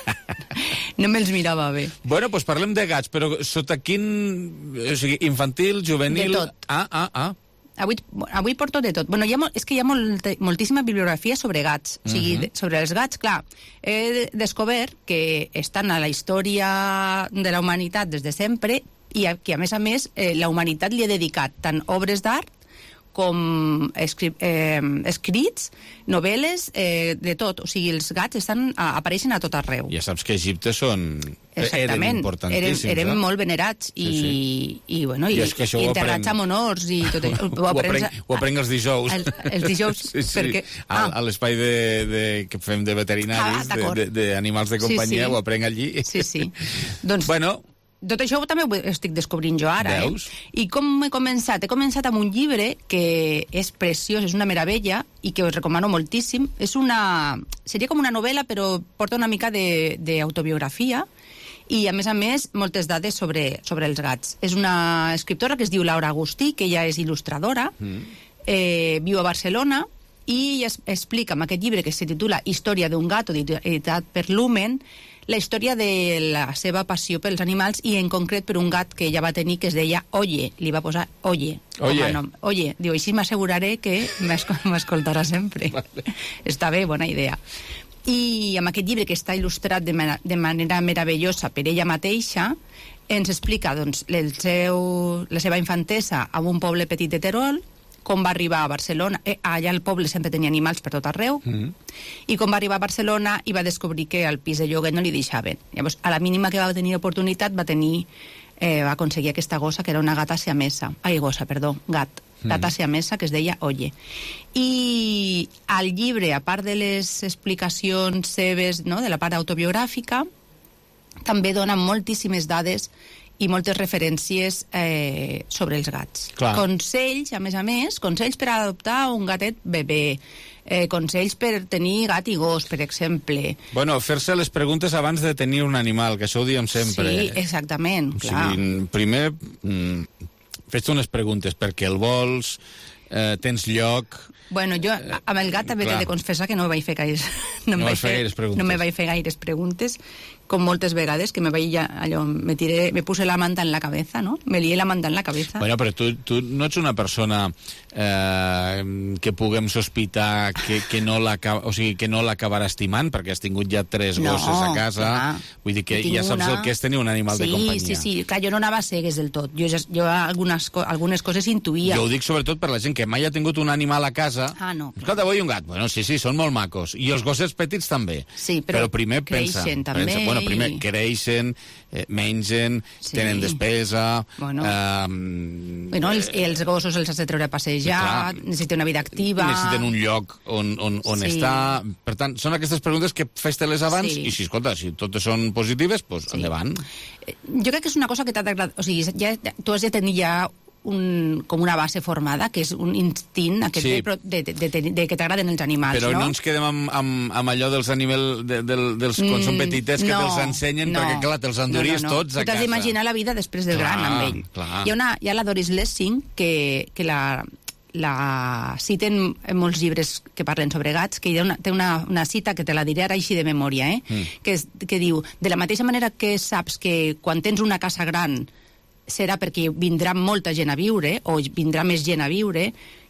no me'ls mirava bé. Bueno, doncs parlem de gats, però sota quin... O sigui, infantil, juvenil... De tot. Ah, ah, ah. Avui, avui porto de tot. Bueno, hi ha, mol- és que hi ha molt, moltíssima bibliografia sobre gats. O sigui, Mhm. de, sobre els gats, clar, he descobert que estan a la història de la humanitat des de sempre i a- que, a més a més, eh, la humanitat li ha dedicat tant obres d'art com escri eh, escrits, novel·les, eh, de tot. O sigui, els gats estan, a, apareixen a tot arreu. Ja saps que a Egipte són... eren Exactament, eren, importantíssims. eren eh? molt venerats i, Sí, sí. i, bueno, I i, és que això i ho enterrats aprenc. amb honors i tot això. Ho, ho, aprens aprenc, ho aprenc els dijous. Els, els dijous, sí, sí. perquè... A, a l'espai de, de, que fem de veterinaris, Ah, d'acord. d'animals de, de, de companyia, Sí, sí. ho aprenc allí. Sí, sí. Doncs, bueno, tot això també ho estic descobrint jo ara, Veus? eh? I com he començat? He començat amb un llibre que és preciós, és una meravella, i que us recomano moltíssim. És una... Seria com una novel·la, però porta una mica d'autobiografia, i, a més a més, moltes dades sobre, sobre els gats. És una escriptora que es diu Laura Agustí, que ella és il·lustradora, mm. eh, viu a Barcelona, i es, explica en aquest llibre que se titula Història d'un gat, editat per Lumen, la història de la seva passió pels animals i en concret per un gat que ella va tenir que es deia Oye, li va posar Oye com Oye. a nom. Oye, diu, així m'asseguraré que m'escoltarà sempre. Vale. Està bé, bona idea. I amb aquest llibre que està il·lustrat de, man de manera meravellosa per ella mateixa, ens explica doncs, el seu, la seva infantesa a un poble petit de Terol, com va arribar a Barcelona, eh, allà el poble sempre tenia animals per tot arreu, Mm. i com va arribar a Barcelona i va descobrir que al pis de lloguer no li deixaven. Llavors, a la mínima que va tenir oportunitat, va tenir, eh, va aconseguir aquesta gossa, que era una gata siamesa. Ai, gossa, perdó, gat. Mm. Gata siamesa, que es deia Oye. I al llibre, a part de les explicacions seves, no?, de la part autobiogràfica, també dona moltíssimes dades i moltes referències eh, sobre els gats. Clar. Consells, a més a més, consells per adoptar un gatet bebè, eh, consells per tenir gat i gos, per exemple. Bueno, fer-se les preguntes abans de tenir un animal, que això ho diem sempre. Sí, exactament, O clar. sigui, primer, mm, fes-te unes preguntes, perquè el vols, eh, tens lloc... Bueno, jo amb el gat també clar. he de confessar que no vaig fer gaires... No em vas vaig fer gaires preguntes. No me vaig fer gaires preguntes, com moltes vegades, que me vaig ja, allò, me, tiré, me puse la manta en la cabeza, ¿no? Me lié la manta en la cabeza. Bueno, però tu, tu no ets una persona eh, que puguem sospitar que, que no l'acaba, o sigui, que no l'acabarà estimant, perquè has tingut ja tres No, gosses a casa. clar. Vull dir que Jo tinc ja saps una- el que és tenir un animal sí, de companyia. Sí, sí, clar, jo no anava a cegues del tot. Jo, ja, jo algunes, co algunes coses intuïa. Jo ho dic sobretot per la gent que mai ha tingut un animal a casa. Ah, no. Escolta, vull un gat. Bueno, sí, sí, són molt macos. I els gossos petits també. Sí, però primer pensa. creixen també pensa bueno, primer i- creixen, eh, mengen, Sí. tenen despesa... Bueno. Eh, Bueno, els, els gossos els has de treure a passejar, Clar. necessiten una vida activa... necessiten un lloc on, on, on Sí. estar. Per tant, són aquestes preguntes que fes-te-les abans Sí. i si, escolta, si totes són positives, doncs Sí. endavant. Jo crec que és una cosa que t'ha d'agradar... O sigui, ja, tu has de tenir ja un, com una base formada, que és un instint aquest Sí. de, pro- de, de, de, de, de que t'agraden els animals, Però no, no? ens quedem amb, amb, amb allò dels animals, de, del, dels, quan Mm, són petitets, que no, te'ls ensenyen, no. perquè, clar, te'ls enduries no, no, no. tots a Tu t'has casa. d'imaginar la vida després del Clar, gran amb ell. clar. Hi ha, una, hi ha la Doris Lessing, que, que la, la citen en molts llibres que parlen sobre gats, que hi ha una, té una, una cita que te la diré ara així de memòria, eh? Mm. que, és, que diu, de la mateixa manera que saps que quan tens una casa gran serà perquè vindrà molta gent a viure, o vindrà més gent a viure,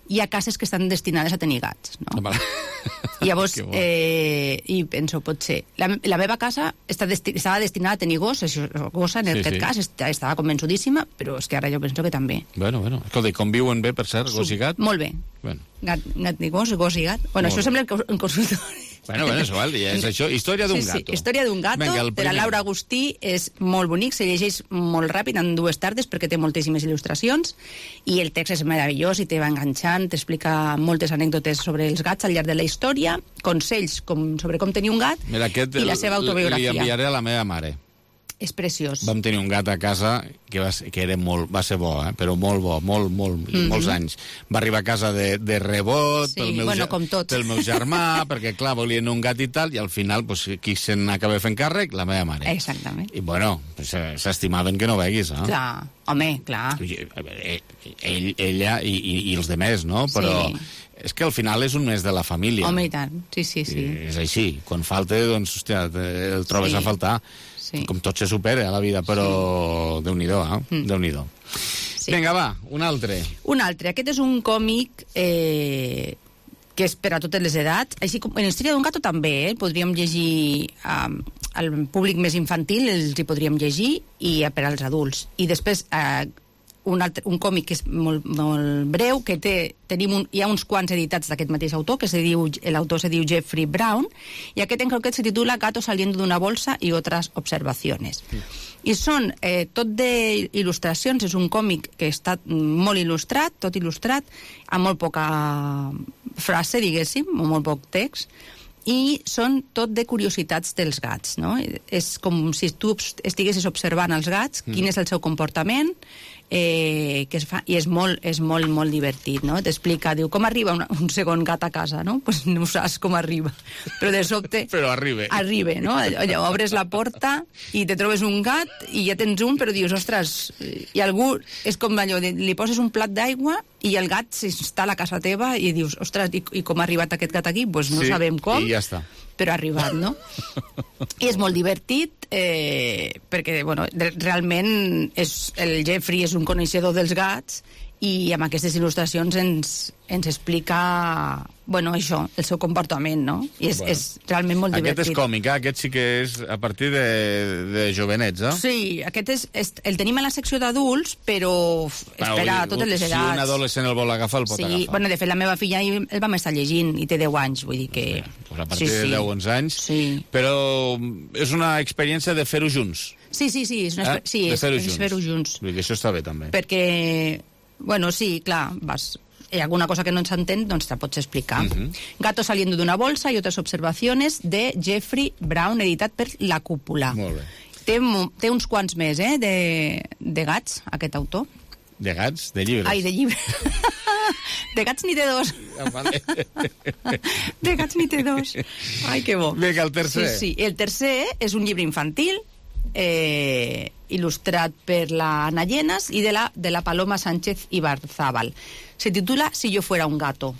hi ha cases que estan destinades a tenir gats, no? Vale. I llavors, eh, i penso, potser... La, la meva casa està desti estava destinada a tenir gos, això, gossa, en Sí, aquest sí. cas, est estava convençudíssima, però és que ara jo penso que també. Bueno, bueno. Escolta, i conviuen bé, per cert, gos i gat? Molt bé. Bueno. Gat, gat i gos, gos i gat. Bueno, Molt això sembla el, el consultori. Bueno, bueno, és igual, ja és això. Història d'un sí, sí. gato. Història d'un gato, Vinga, el de la primer. Laura Agustí, és molt bonic, se llegeix molt ràpid, en dues tardes, perquè té moltíssimes il·lustracions, i el text és meravellós i te va enganxant, t'explica moltes anècdotes sobre els gats al llarg de la història, consells com, sobre com tenir un gat, Mira, aquest i la seva l- autobiografia. Li enviaré a la meva mare. És preciós. Vam tenir un gat a casa que, va, ser- que era molt, va ser bo, eh? Però molt bo, molt, molt, mm -hmm. molts anys. Va arribar a casa de, de rebot, Sí, pel, meu, bueno, ge- com tot. pel meu germà, perquè, clar, volien un gat i tal, i al final, pues, qui se n'acaba fent càrrec? La meva mare. Exactament. I, bueno, pues, eh, s'estimaven que no veguis, eh? Clar, home, clar. Ell, ell, ella i, i, i els demés, no? Però Sí. és que al final és un mes de la família. Home, i tant. Sí, sí, sí. I és així. Quan falta, doncs, hòstia, te- el trobes Sí. a faltar. Sí. Com tot se supera a la vida, però sí. Déu-n'hi-do, eh? Mm. Déu-n'hi-do. Sí. Vinga, va, un altre. Un altre. Aquest és un còmic eh, que és per a totes les edats. Així com en Història d'un gato també, eh? Podríem llegir um, al públic més infantil, els hi podríem llegir, i eh, per als adults. I després eh, un, altre, un còmic que és molt, molt breu, que té, tenim un, hi ha uns quants editats d'aquest mateix autor, que se diu, l'autor se diu Jeffrey Brown, i aquest en concret se titula Gato saliendo de una bolsa y otras observaciones. Mm. I són eh, tot d'il·lustracions, és un còmic que està molt il·lustrat, tot il·lustrat, amb molt poca frase, diguéssim, o molt poc text, i són tot de curiositats dels gats, no? És com si tu estiguessis observant els gats, mm. quin és el seu comportament, eh, que es fa, i és molt, és molt, molt divertit, no? T'explica, diu, com arriba una, un segon gat a casa, no? Pues no saps com arriba, però de sobte... Però arriba. Arriba, no? Allò, obres la porta i te trobes un gat i ja tens un, però dius, ostres, i algú... És com allò, de, li poses un plat d'aigua i el gat s'instal·la a casa teva i dius, ostres, i, i com ha arribat aquest gat aquí? Pues no sí, sabem com. I ja està. Però ha arribat, no? I és molt divertit, eh, perquè, bueno, realment és, el Jeffrey és un coneixedor dels gats i amb aquestes il·lustracions ens, ens explica, bueno, això, el seu comportament, no? I és, Bueno. és realment molt Aquest divertit. és còmic, eh? Aquest sí que és a partir de, de jovenets, eh? Sí, aquest és, és, el tenim a la secció d'adults, però f- és per a totes les edats. Si un adolescent el vol agafar, el pot Sí, agafar. bueno, de fet, la meva filla el el vam estar llegint i té deu anys, vull dir que... Pues a partir sí, de sí. deu o onze anys. Sí. Però és una experiència de fer-ho junts. Sí, sí, sí, és, una, Eh? espe- sí, de és, fer-ho és junts. fer-ho junts. Vull dir que això està bé, també. Perquè, bueno, sí, clar, vas... Hi ha alguna cosa que no s'entén, doncs te la pots explicar. Mhm. Gato saliendo de una bolsa y otras observaciones de Jeffrey Brown, editat per La Cúpula. Molt bé. Té, mo- té uns quants més, eh, de, de gats, aquest autor. De gats? De llibres? Ai, de llibres. De gats ni té dos. Ah, vale. De gats ni té dos. Ai, que bo. Vinga, el tercer. Sí, sí. El tercer és un llibre infantil, eh, il·lustrat per la Ana Llenas i de la, de la Paloma Sánchez Ibarzábal. Se titula Si yo fuera un gato.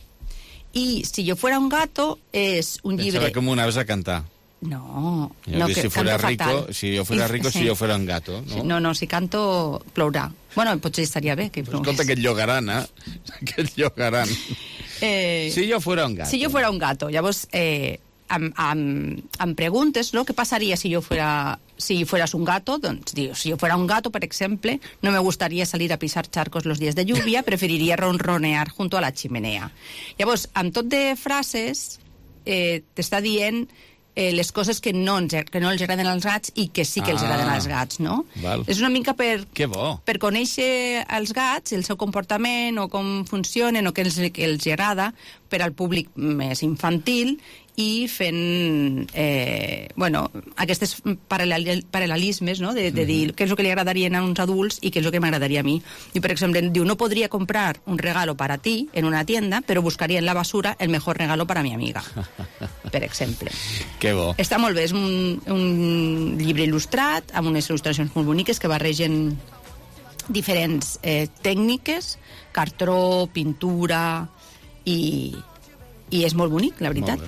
I Si yo fuera un gato és un Pensava llibre... que m'ho anaves a cantar. No, Jo no, que que si fuera canto rico, fatal. si yo fuera I- rico, sí. si yo fuera un gato, Sí, no? no, no, si canto plourà. Bueno, potser estaria bé que plogués. Escolta, aquest llogaran, eh? Aquest llogaran. Eh, Si yo fuera un gato. Si yo fuera un gato, llavors eh, em, em, em preguntes, no? Què passaria si jo fuera, si fueras un gato? Doncs diu, si yo fuera un gato, per exemple, no me gustaría salir a pisar charcos los días de lluvia, preferiría ronronear junto a la chimenea. Llavors, amb tot de frases, eh, t'està dient eh, les coses que no, ens, que no els agraden als gats i que sí que els Ah. agraden als gats, no? Val. És una mica per, Que bo. per conèixer els gats, el seu comportament o com funcionen o què els, què els agrada per al públic més infantil i fent eh, bueno, aquestes paral·lel, paral·lelismes, no? de, de dir què és el que li agradaria a uns adults i què és el que m'agradaria a mi. I, per exemple, diu, no podria comprar un regalo para ti en una tienda, però buscaria en la basura el mejor regalo para mi amiga, per exemple. Que bo. Està molt bé, és un, un llibre il·lustrat, amb unes il·lustracions molt boniques que barregen diferents eh, tècniques, cartró, pintura, i, i és molt bonic, la veritat. Molt bé.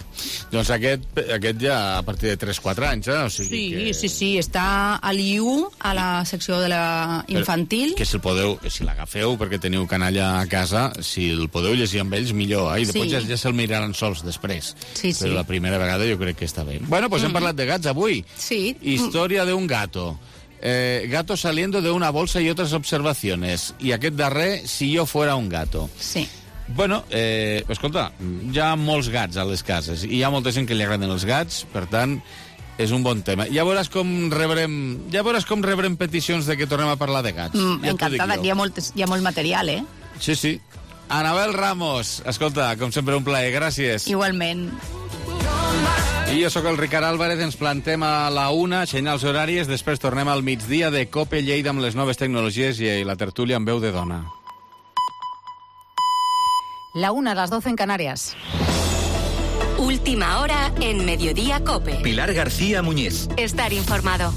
Doncs aquest, aquest ja a partir de tres quatre anys, eh? O sigui sí, que... sí, sí, està a l'I U, a la secció de la infantil. Que si el podeu, si l'agafeu, perquè teniu canalla a casa, si el podeu llegir amb ells, millor, eh? I després sí. ja, ja se'l miraran sols després. Sí, sí. Però la primera vegada jo crec que està bé. Bueno, pues mm. hem parlat de gats avui. Sí. Historia de un gato. Eh, gato saliendo de una bolsa y otras observaciones. I aquest darrer, si jo fuera un gato. Sí. Bueno, eh, escolta, hi ha molts gats a les cases i hi ha molta gent que li agraden els gats, per tant, és un bon tema. Ja veuràs com rebrem, ja veuràs com rebrem peticions de que tornem a parlar de gats. Mm, ja encantada, hi ha, molt, hi ha molt material, eh? Sí, sí. Anabel Ramos, escolta, com sempre un plaer, gràcies. Igualment. I jo sóc el Ricard Álvarez, ens plantem a la una, aixenyar els horaris, després tornem al migdia de Cope Lleida amb les noves tecnologies i la tertúlia amb veu de dona. La una, las doce en Canarias. Última hora en Mediodía Cope. Pilar García Muñiz. Estar informado.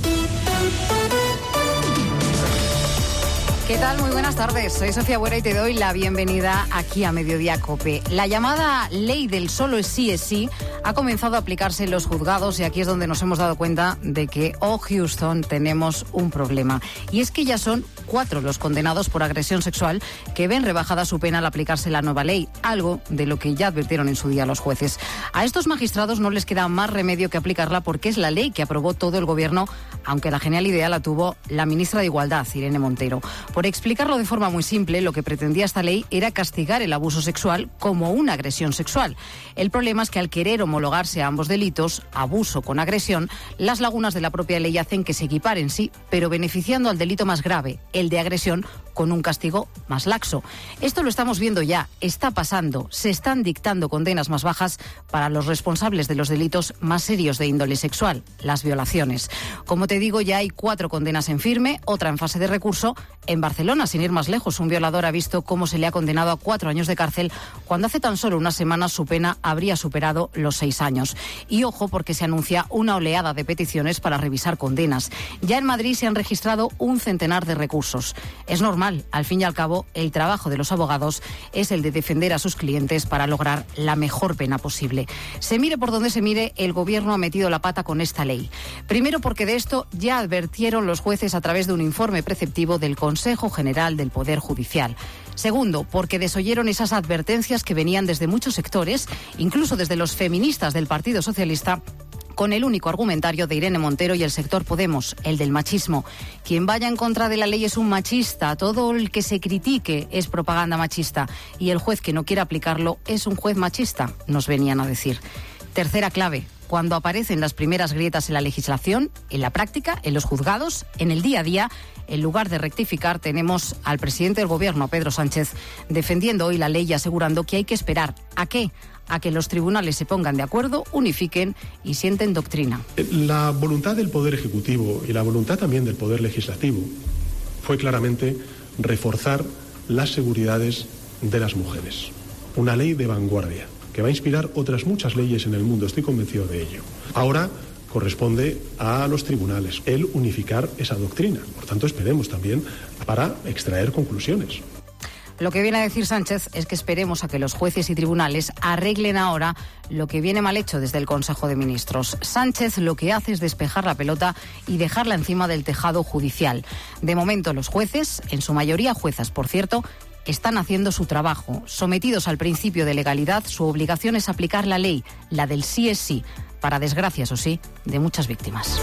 ¿Qué tal? Muy buenas tardes. Soy Sofía Buera y te doy la bienvenida aquí a Mediodía Cope. La llamada ley del solo es sí es sí ha comenzado a aplicarse en los juzgados y aquí es donde nos hemos dado cuenta de que, oh Houston, tenemos un problema. Y es que ya son cuatro los condenados por agresión sexual que ven rebajada su pena al aplicarse la nueva ley, algo de lo que ya advirtieron en su día los jueces. A estos magistrados no les queda más remedio que aplicarla porque es la ley que aprobó todo el gobierno, aunque la genial idea la tuvo la ministra de Igualdad, Irene Montero. Por explicarlo de forma muy simple, lo que pretendía esta ley era castigar el abuso sexual como una agresión sexual. El problema es que al querer homologarse a ambos delitos, abuso con agresión, las lagunas de la propia ley hacen que se equiparen, sí, pero beneficiando al delito más grave, el de agresión, con un castigo más laxo. Esto lo estamos viendo ya, está pasando, se están dictando condenas más bajas para los responsables de los delitos más serios de índole sexual, las violaciones. Como te digo, ya hay cuatro condenas en firme, otra en fase de recurso. En Barcelona, sin ir más lejos, un violador ha visto cómo se le ha condenado a cuatro años de cárcel cuando hace tan solo unas semanas su pena habría superado los seis años. Y ojo, porque se anuncia una oleada de peticiones para revisar condenas. Ya en Madrid se han registrado un centenar de recursos. Es normal, al fin y al cabo, el trabajo de los abogados es el de defender a sus clientes para lograr la mejor pena posible. Se mire por donde se mire, el gobierno ha metido la pata con esta ley. Primero porque de esto ya advirtieron los jueces a través de un informe preceptivo del Consejo General del Poder Judicial. Segundo, porque desoyeron esas advertencias que venían desde muchos sectores, incluso desde los feministas del Partido Socialista, con el único argumentario de Irene Montero y el sector Podemos, el del machismo. Quien vaya en contra de la ley es un machista, todo el que se critique es propaganda machista y el juez que no quiera aplicarlo es un juez machista, nos venían a decir. Tercera clave, cuando aparecen las primeras grietas en la legislación, en la práctica, en los juzgados, en el día a día, en lugar de rectificar, tenemos al presidente del Gobierno, Pedro Sánchez, defendiendo hoy la ley y asegurando que hay que esperar. ¿A qué? A que los tribunales se pongan de acuerdo, unifiquen y sienten doctrina. La voluntad del Poder Ejecutivo y la voluntad también del Poder Legislativo fue claramente reforzar las seguridades de las mujeres. Una ley de vanguardia que va a inspirar otras muchas leyes en el mundo, estoy convencido de ello. Ahora corresponde a los tribunales el unificar esa doctrina. Por tanto, esperemos también para extraer conclusiones. Lo que viene a decir Sánchez es que esperemos a que los jueces y tribunales arreglen ahora lo que viene mal hecho desde el Consejo de Ministros. Sánchez lo que hace es despejar la pelota y dejarla encima del tejado judicial. De momento, los jueces, en su mayoría juezas, por cierto, están haciendo su trabajo. Sometidos al principio de legalidad, su obligación es aplicar la ley, la del sí es sí, para desgracia, eso sí, de muchas víctimas.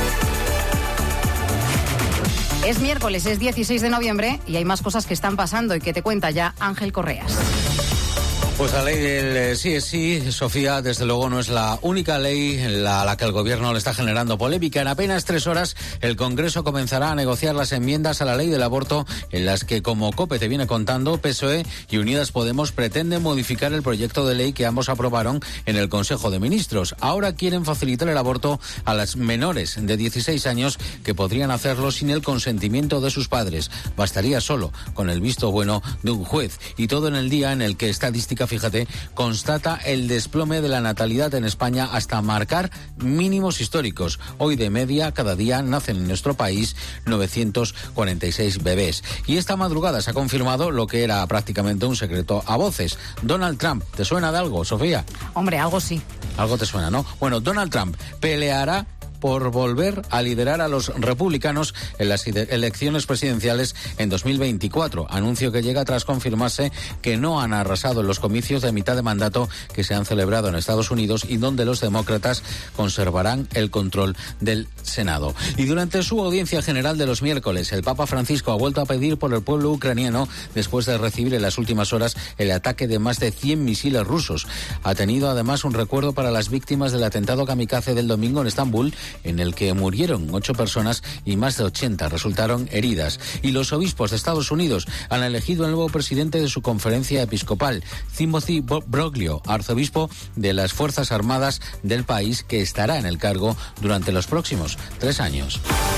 Es miércoles, es dieciséis de noviembre y hay más cosas que están pasando y que te cuenta ya Ángel Correas. Pues la ley del sí es sí, Sofía, desde luego no es la única ley a la que el gobierno le está generando polémica. En apenas tres horas el Congreso comenzará a negociar las enmiendas a la ley del aborto en las que, como COPE te viene contando, P S O E y Unidas Podemos pretenden modificar el proyecto de ley que ambos aprobaron en el Consejo de Ministros. Ahora quieren facilitar el aborto a las menores de dieciséis años que podrían hacerlo sin el consentimiento de sus padres. Bastaría solo con el visto bueno de un juez y todo en el día en el que estadística, fíjate, constata el desplome de la natalidad en España hasta marcar mínimos históricos. Hoy de media, cada día nacen en nuestro país novecientos cuarenta y seis bebés. Y esta madrugada se ha confirmado lo que era prácticamente un secreto a voces. Donald Trump, ¿te suena de algo, Sofía? Hombre, algo sí. Algo te suena, ¿no? Bueno, Donald Trump peleará por volver a liderar a los republicanos en las elecciones presidenciales en dos mil veinticuatro. Anuncio que llega tras confirmarse que no han arrasado en los comicios de mitad de mandato que se han celebrado en Estados Unidos y donde los demócratas conservarán el control del Senado. Y durante su audiencia general de los miércoles, el Papa Francisco ha vuelto a pedir por el pueblo ucraniano después de recibir en las últimas horas el ataque de más de cien misiles rusos. Ha tenido además un recuerdo para las víctimas del atentado kamikaze del domingo en Estambul, en el que murieron ocho personas y más de ochenta resultaron heridas. Y los obispos de Estados Unidos han elegido el nuevo presidente de su conferencia episcopal, Timothy Broglio, arzobispo de las Fuerzas Armadas del país, que estará en el cargo durante los próximos tres años.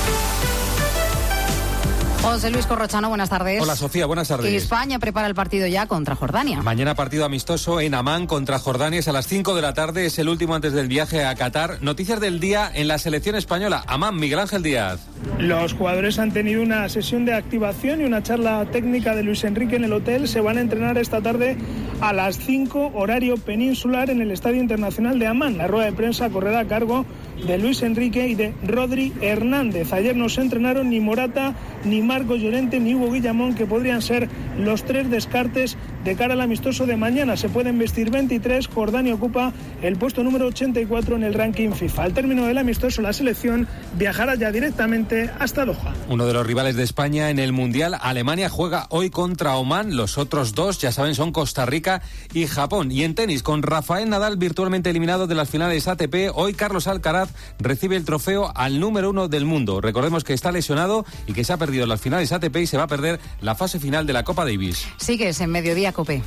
José Luis Corrochano, buenas tardes. Hola, Sofía, buenas tardes. España prepara el partido ya contra Jordania. Mañana partido amistoso en Amán contra Jordania. Es a las cinco de la tarde, es el último antes del viaje a Qatar. Noticias del día en la selección española. Amán, Miguel Ángel Díaz. Los jugadores han tenido una sesión de activación y una charla técnica de Luis Enrique en el hotel. Se van a entrenar esta tarde a las cinco, horario peninsular, en el Estadio Internacional de Amán. La rueda de prensa correrá a cargo de Luis Enrique y de Rodri Hernández. Ayer no se entrenaron ni Morata, ni Marco Llorente, ni Hugo Guillamón, que podrían ser los tres descartes de cara al amistoso de mañana. Se pueden vestir veintitrés. Jordania ocupa el puesto número ochenta y cuatro en el ranking FIFA. Al término del amistoso, la selección viajará ya directamente hasta Doha. Uno de los rivales de España en el Mundial, Alemania, juega hoy contra Omán. Los otros dos, ya saben, son Costa Rica y Japón. Y en tenis, con Rafael Nadal virtualmente eliminado de las finales A T P, hoy Carlos Alcaraz recibe el trofeo al número uno del mundo. Recordemos que está lesionado y que se ha perdido las finales A T P y se va a perder la fase final de la Copa Davis. Sigues en Mediodía Cope.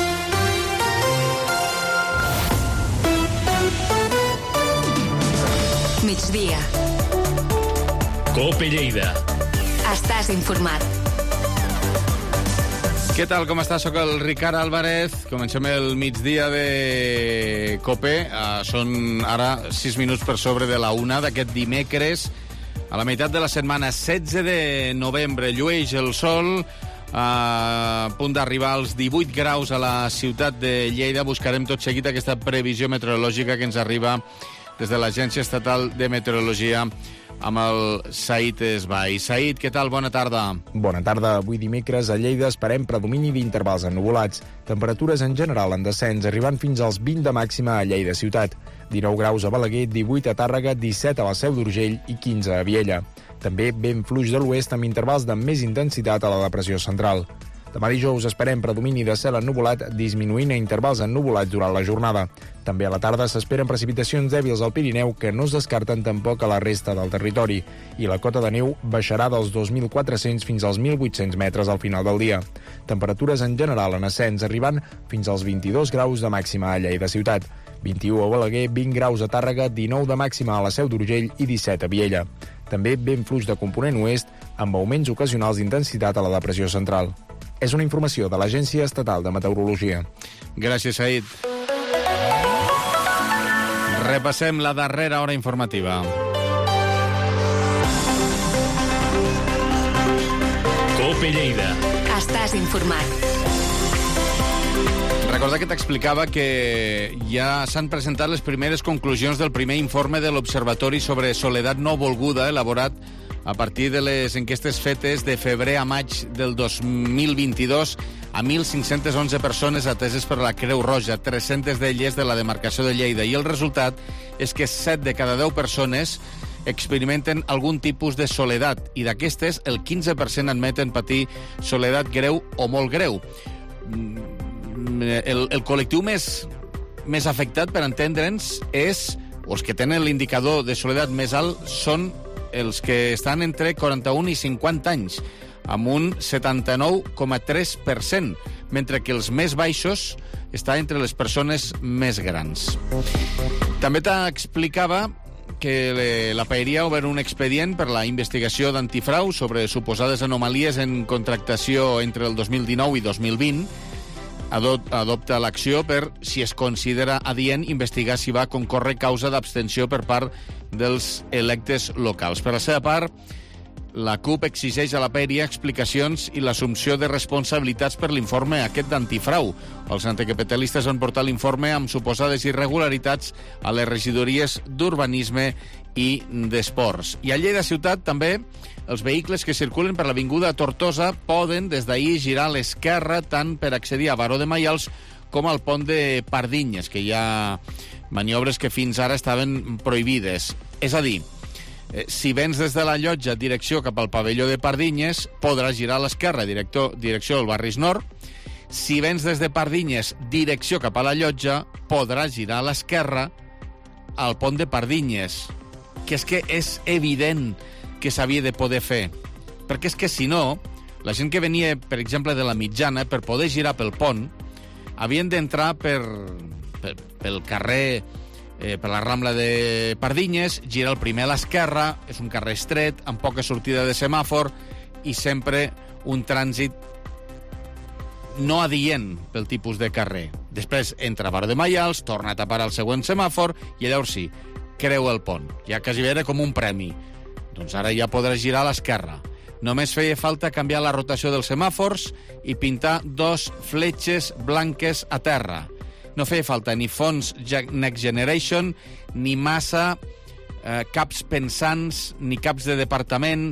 Migdia. Cope Lleida. Estàs informat. Què tal, com està? Soc el Ricard Álvarez. Comencem el migdia de Cope. Uh, són ara sis minuts per sobre de la una d'aquest dimecres. A la meitat de la setmana, setze de novembre, llueix el sol, a punt d'arribar als divuit graus a la ciutat de Lleida. Buscarem tot seguit aquesta previsió meteorològica que ens arriba des de l'Agència Estatal de Meteorologia amb el Said Esbai. Said, què tal? Bona tarda. Bona tarda. Avui dimecres a Lleida esperem predomini d'intervals ennuvolats. Temperatures en general en descens, arribant fins als vint de màxima a Lleida ciutat. dinou graus a Balaguer, divuit a Tàrrega, disset a la Seu d'Urgell i quinze a Viella. També vent fluix de l'oest amb intervals de més intensitat a la depressió central. Demà dijous esperem predomini de cel ennuvolat, disminuint a intervals ennuvolats durant la jornada. També a la tarda s'esperen precipitacions dèbils al Pirineu que no es descarten tampoc a la resta del territori. I la cota de neu baixarà dels dos mil quatre-cents fins als mil vuit-cents metres al final del dia. Temperatures en general en ascens, arribant fins als vint-i-dos graus de màxima a Lleida ciutat. vint-i-u a Balaguer, vint graus a Tàrrega, dinou de màxima a la Seu d'Urgell i disset a Viella. També vent fluix de component oest, amb augments ocasionals d'intensitat a la depressió central. És una informació de l'Agència Estatal de Meteorologia. Gràcies, Said. Repassem la darrera hora informativa. Cope Lleida. Estàs informat. Recorda que t'explicava que ja s'han presentat les primeres conclusions del primer informe de l'Observatori sobre soledat no volguda, elaborat a partir de les enquestes fetes de febrer a maig del dos mil vint-i-dos a mil cinc-cents onze persones ateses per la Creu Roja, tres-centes d'elles de la demarcació de Lleida. I el resultat és que set de cada deu persones experimenten algun tipus de soledat, i d'aquestes el quinze per cent admeten patir soledat greu o molt greu. El, el col·lectiu més, més afectat, per entendre'ns, és, o els que tenen l'indicador de soledat més alt, són els que estan entre quaranta-un i cinquanta anys, amb un setanta-nou coma tres per cent, mentre que els més baixos està entre les persones més grans. També t'explicava que la Paeria ha obert un expedient per la investigació d'antifrau sobre suposades anomalies en contractació entre el dos mil dinou i dos mil vint. Adopta l'acció per, si es considera adient, investigar si va concórrer causa d'abstenció per part dels electes locals. Per la seva part, La CUP exigeix a la Peria explicacions i l'assumpció de responsabilitats per l'informe aquest d'antifrau. Els anticapitalistes han portat l'informe amb suposades irregularitats a les regidories d'urbanisme i d'esports. I a Lleida Ciutat també els vehicles que circulen per l'avinguda Tortosa poden des d'ahir girar a l'esquerra tant per accedir a Baró de Maials com al pont de Pardinyes, que hi ha maniobres que fins ara estaven prohibides. És a dir, si vens des de la Llotja direcció cap al pavelló de Pardinyes, podràs girar a l'esquerra, direcció al Barris Nord. Si vens des de Pardinyes direcció cap a la Llotja, podràs girar a l'esquerra al pont de Pardinyes, que és que és evident que s'havia de poder fer. Perquè és que, si no, la gent que venia, per exemple, de la Mitjana, per poder girar pel pont, havien d'entrar per, per, pel carrer... Eh, per la Rambla de Pardinyes, gira el primer a l'esquerra, és un carrer estret, amb poca sortida de semàfor i sempre un trànsit no adient pel tipus de carrer. Després entra a Baró de Maials, torna a tapar el següent semàfor i llavors sí, creua el pont. Ja quasi era com un premi. Doncs ara ja podràs girar a l'esquerra. Només feia falta canviar la rotació dels semàfors i pintar dos fletxes blanques a terra. No feia falta ni fons Next Generation, ni massa eh, caps pensants, ni caps de departament,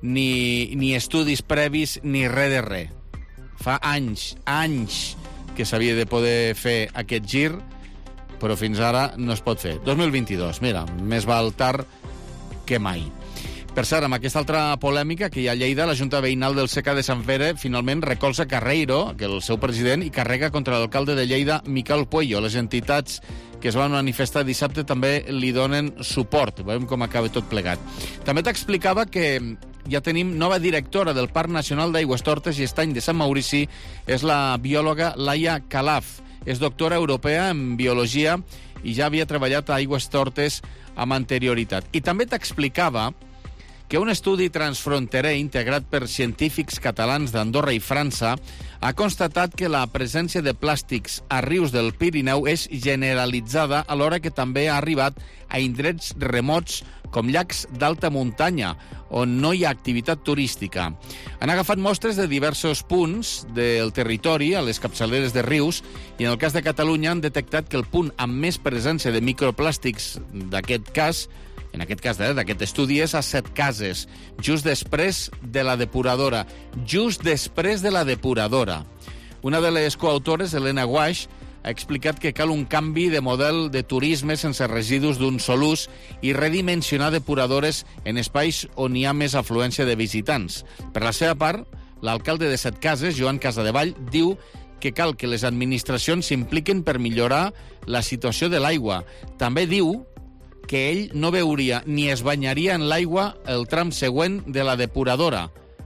ni, ni estudis previs, ni res de res. Fa anys, anys que s'havia de poder fer aquest gir, però fins ara no es pot fer. dos mil vint-i-dos, mira, més val tard que mai. Per cert, amb aquesta altra polèmica que hi ha a Lleida, la Junta Veïnal del C E C A de Sant Pere finalment recolza Carreiro, que el seu president, i carrega contra l'alcalde de Lleida, Miquel Puello. Les entitats que es van manifestar dissabte també li donen suport. Veurem com acaba tot plegat. També t'explicava que ja tenim nova directora del Parc Nacional d'Aigüestortes i Estany de Sant Maurici, és la biòloga Laia Calaf. És doctora europea en biologia i ja havia treballat a Aigüestortes amb anterioritat. I també t'explicava que un estudi transfronterer integrat per científics catalans d'Andorra i França ha constatat que la presència de plàstics a rius del Pirineu és generalitzada, alhora que també ha arribat a indrets remots com llacs d'alta muntanya, on no hi ha activitat turística. Han agafat mostres de diversos punts del territori, a les capçaleres de rius, i en el cas de Catalunya han detectat que el punt amb més presència de microplàstics d'aquest cas en aquest cas d'aquest estudi, és a Setcases, just després de la depuradora. Just després de la depuradora. Una de les coautores, Helena Guaix, ha explicat que cal un canvi de model de turisme sense residus d'un sol ús i redimensionar depuradores en espais on hi ha més afluència de visitants. Per la seva part, l'alcalde de Setcases, Joan Casadevall, diu que cal que les administracions s'impliquen per millorar la situació de l'aigua. També diu que ell no veuria ni es banyaria en l'aigua el tram següent de la depuradora.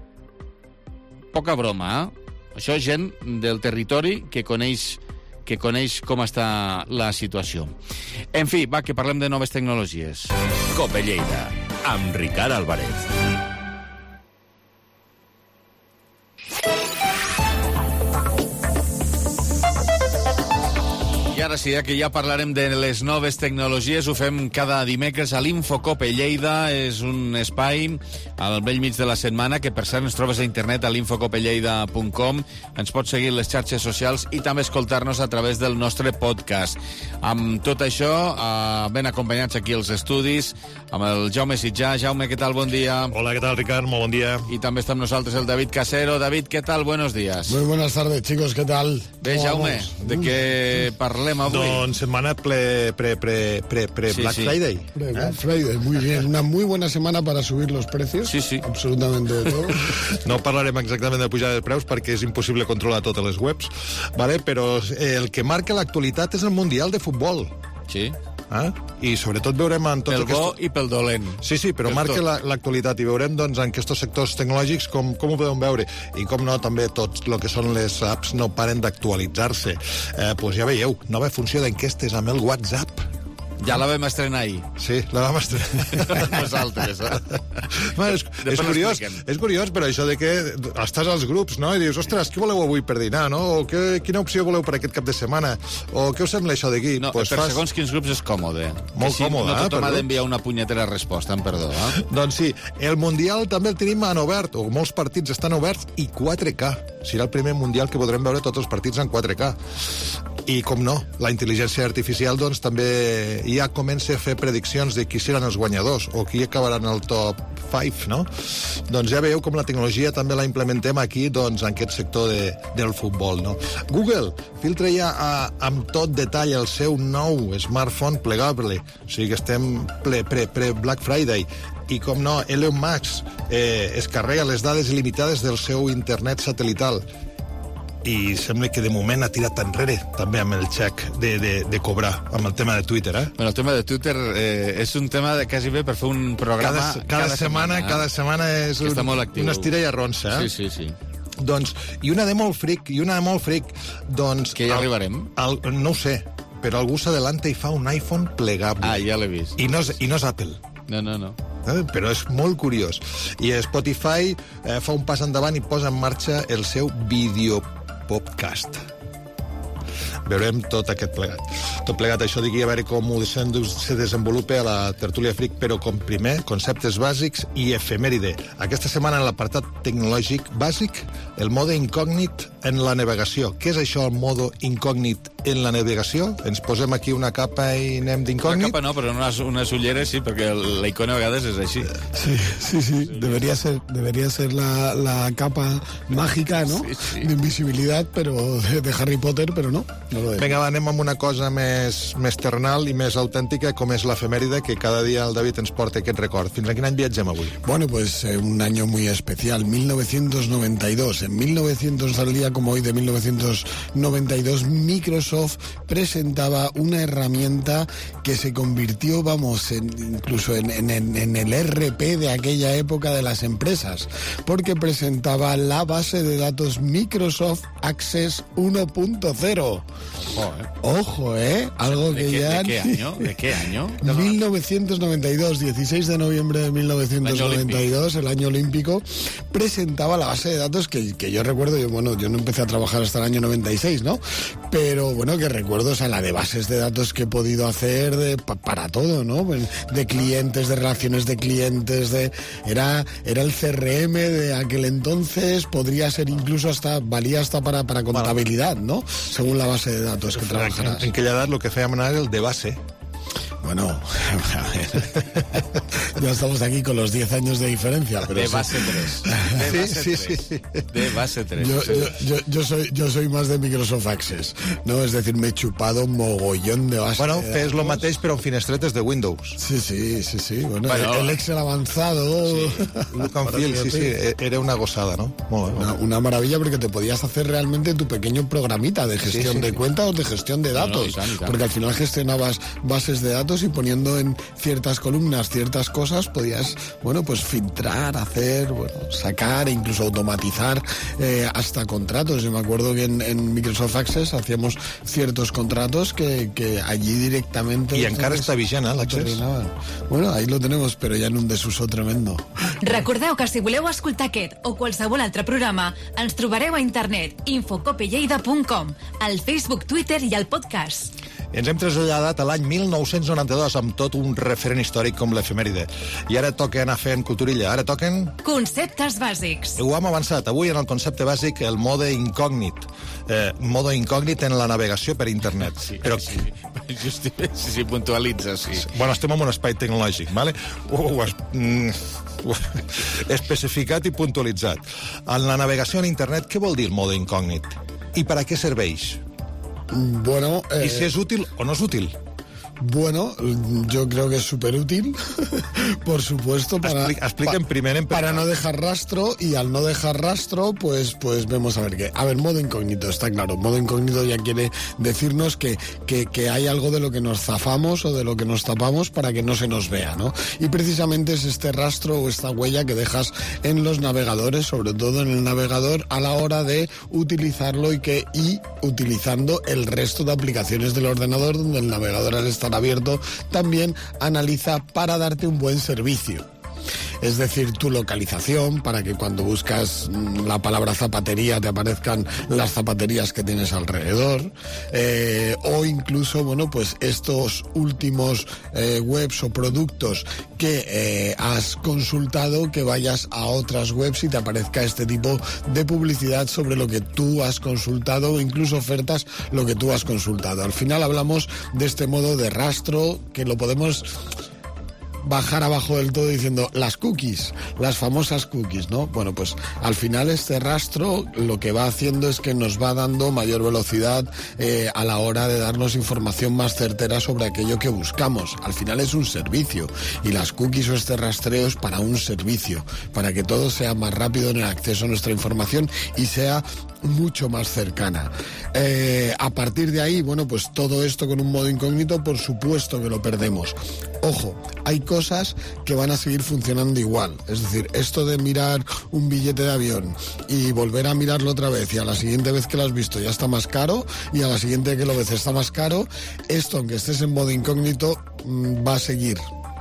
Poca broma, eh? Això és gent del territori que coneix, que coneix com està la situació. En fi, va, que parlem de noves tecnologies. Cope Lleida, amb Ricard Álvarez. I ara sí, que ja parlarem de les noves tecnologies, ho fem cada dimecres a l'Infocope Lleida. És un espai al vell mig de la setmana que, per cert, ens trobes a internet a l'infocopelleida punt com. Ens pots seguir les xarxes socials i també escoltar-nos a través del nostre podcast. Amb tot això, eh, ben acompanyats aquí als estudis, amb el Jaume Sitjà. Jaume, què tal? Bon dia. Hola, què tal, Ricard? Molt bon dia. I també està amb nosaltres el David Casero. David, què tal? Buenos días. Muy buenas tardes, chicos, ¿qué tal? Bé, Jaume, de què parlem avui? Doncs setmana pre, pre, pre, pre, pre Sí, Black sí. Friday. Pre- Black Friday, muy bien. Una muy buena semana para subir los precios. Sí, sí. Absolutamente de todo. No parlarem exactament de pujada de preus perquè és impossible controlar totes les webs, vale? Però eh, el que marca l'actualitat és el Mundial de Futbol. Sí. Ah? I sobretot veurem en tots Pel bo aquests... i pel dolent. Sí, sí, però Per marca tot. la- l'actualitat i veurem doncs, en aquests sectors tecnològics com, com ho podem veure. I com no, també tots el que són les apps no paren d'actualitzar-se. Eh, pues ja veieu, nova funció d'enquestes amb el WhatsApp. Ja la vam estrenar ahir. Sí, la vam estrenar. Nosaltres, eh? Bueno, és, és, curiós, és curiós, però això de que estàs als grups, no?, i dius, ostres, què voleu avui per dinar, no?, o que, quina opció voleu per aquest cap de setmana, o què us sembla això d'aquí? No, pues per fas... segons quins grups és còmode. Molt si còmode, no eh? tothom ha d'enviar una punyetera resposta, en perdó, eh? Doncs sí, el Mundial també el tenim en obert, o molts partits estan oberts, i quatre K. Serà el primer Mundial que podrem veure tots els partits en quatre K. I, com no, la intel·ligència artificial doncs, també ja comença a fer prediccions de qui seran els guanyadors o qui acabaran el top cinc, no? Doncs ja veieu com la tecnologia també la implementem aquí doncs, en aquest sector de, del futbol, no? Google filtra ja a, amb tot detall el seu nou smartphone plegable, o sigui que estem ple, pre, pre Black Friday. I, com no, Elon Musk eh, es carrega les dades il·limitades del seu internet satelital. I sembla que de moment ha tirat enrere també amb el xec de, de, de cobrar, amb el tema de Twitter, eh? Bueno, el tema de Twitter eh, és un tema de quasi bé per fer un programa cada, cada, cada setmana, setmana, cada setmana és un, una estira i arronsa, eh? Sí, sí, sí. Doncs, i una de molt fric, i una de molt fric, doncs... Que ja el, arribarem? El, no ho sé, però algú s'adelanta i fa un iPhone plegable. Ah, ja l'he vist. I no és, i no és Apple. No, no, no. Eh? Però és molt curiós. I Spotify eh, fa un pas endavant i posa en marxa el seu videopodcast. Veurem tot aquest plegat. Tot plegat, això digui, a veure com ho se desenvolupa a la tertúlia fric, però com primer, conceptes bàsics i efemèride. Aquesta setmana, en l'apartat tecnològic bàsic, el mode incògnit en la navegació. Què és això, el mode incògnit en la navegació? Ens posem aquí una capa i anem d'incògnit? Una capa no, però unes, unes ulleres sí, perquè la icona a vegades és així. Sí, sí, sí. Debería ser, debería ser la, la capa mágica, ¿no? Sí, sí. De invisibilidad, pero de, de Harry Potter, pero no. no lo es. Vinga, va, anem amb una cosa més, més ternal i més autèntica, com és l'efemèride, que cada dia el David ens porta aquest record. Fins a quin any viatgem avui? Bueno, pues eh, un año muy especial, mil novecientos noventa y dos. En mil novecientos, al día como hoy de mil novecientos noventa y dos, Microsoft presentaba una herramienta que se convirtió, vamos, en, incluso en, en, en el R P de aquella época de las empresas, porque presentaba la base de datos Microsoft Access uno punto cero. Ojo, ¿eh? Ojo, ¿eh? Algo que ¿De qué, ya... ¿De qué año? ¿De qué año? mil novecientos noventa y dos, dieciséis de noviembre de mil novecientos noventa y dos, el año olímpico, presentaba la base de datos que, que yo recuerdo, yo, bueno, yo no empecé a trabajar hasta el año noventa y seis, ¿no? Pero bueno, que recuerdo, o sea, la de bases de datos que he podido hacer de, pa, para todo, ¿no? De clientes, de relaciones de clientes, de era, era el C R M de aquel entonces, podría ser incluso hasta, valía hasta para, para contabilidad, ¿no? Según la base de datos que trabajarás. En aquella edad lo que fèiem anar era el de base. Bueno, a ver, ya estamos aquí con los diez años de diferencia. Pero de sí. base tres. De base sí, tres. sí, sí. De base tres. Yo, yo, yo, yo, soy, yo soy más de Microsoft Access, ¿no? Es decir, me he chupado mogollón de base. Bueno, fes lo mateix però amb finestretes de Windows. Sí, sí, sí, sí. Bueno, bueno el Excel avanzado. Sí. Look and feel, sí, sí, era una gozada, ¿no? Molt bé, una, una maravilla porque te podías hacer realmente tu pequeño programita de gestión sí, sí, de sí. cuentas o de gestión de datos. No, no, y tal, y tal. Porque al final gestionabas bases de datos y poniendo en ciertas columnas ciertas cosas podías, bueno, pues filtrar, hacer, bueno, sacar e incluso automatizar eh, hasta contratos. Yo me acuerdo que en, en Microsoft Access hacíamos ciertos contratos que, que allí directamente... I encara està vigent, eh, l'Access? Bueno, ahí lo tenemos, però ja en un desuso tremendo. Recordeu que si voleu escoltar aquest o qualsevol altre programa, ens trobareu a internet infocopelleida punt com, al Facebook, Twitter i al podcast. Ens hem traslladat a l'any mil nou-cents noranta-dos amb tot un referent històric com l'efemèride. I ara toca anar fent culturilla. Ara toquen... Conceptes bàsics. Ho hem avançat. Avui en el concepte bàsic el mode incògnit. Eh, mode incògnit en la navegació per internet. Sí, Però... sí, just, sí, sí, puntualitza, sí. Bueno, estem en un espai tecnològic, ¿vale? Ho, ho, has, mm, ho especificat i puntualitzat. En la navegació en internet, què vol dir el mode incògnit? I per a què serveix? Bueno, eh... ¿Y si es útil o no es útil? Bueno, yo creo que es súper útil, por supuesto, para, Explica, expliquen pa, primer en para no dejar rastro, y al no dejar rastro, pues, pues vemos a ver qué. A ver, modo incógnito, está claro. Modo incógnito ya quiere decirnos que, que, que hay algo de lo que nos zafamos o de lo que nos tapamos para que no se nos vea, ¿no? Y precisamente es este rastro o esta huella que dejas en los navegadores, sobre todo en el navegador, a la hora de utilizarlo y que y utilizando el resto de aplicaciones del ordenador, donde el navegador al estar estar abierto, también analiza para darte un buen servicio. Es decir, tu localización, para que cuando buscas la palabra zapatería te aparezcan las zapaterías que tienes alrededor, eh, o incluso, bueno, pues estos últimos eh, webs o productos que eh, has consultado, que vayas a otras webs y te aparezca este tipo de publicidad sobre lo que tú has consultado, o incluso ofertas lo que tú has consultado. Al final hablamos de este modo de rastro que lo podemos bajar abajo del todo diciendo las cookies, las famosas cookies, ¿no? Bueno, pues al final este rastro lo que va haciendo es que nos va dando mayor velocidad eh, a la hora de darnos información más certera sobre aquello que buscamos. Al final es un servicio y las cookies o este rastreo es para un servicio, para que todo sea más rápido en el acceso a nuestra información y sea mucho más cercana. Eh, a partir de ahí, bueno, pues todo esto con un modo incógnito, por supuesto que lo perdemos. Ojo, hay cosas que van a seguir funcionando igual. Es decir, esto de mirar un billete de avión y volver a mirarlo otra vez y a la siguiente vez que lo has visto ya está más caro y a la siguiente que lo ves está más caro, esto aunque estés en modo incógnito mmm, va a seguir.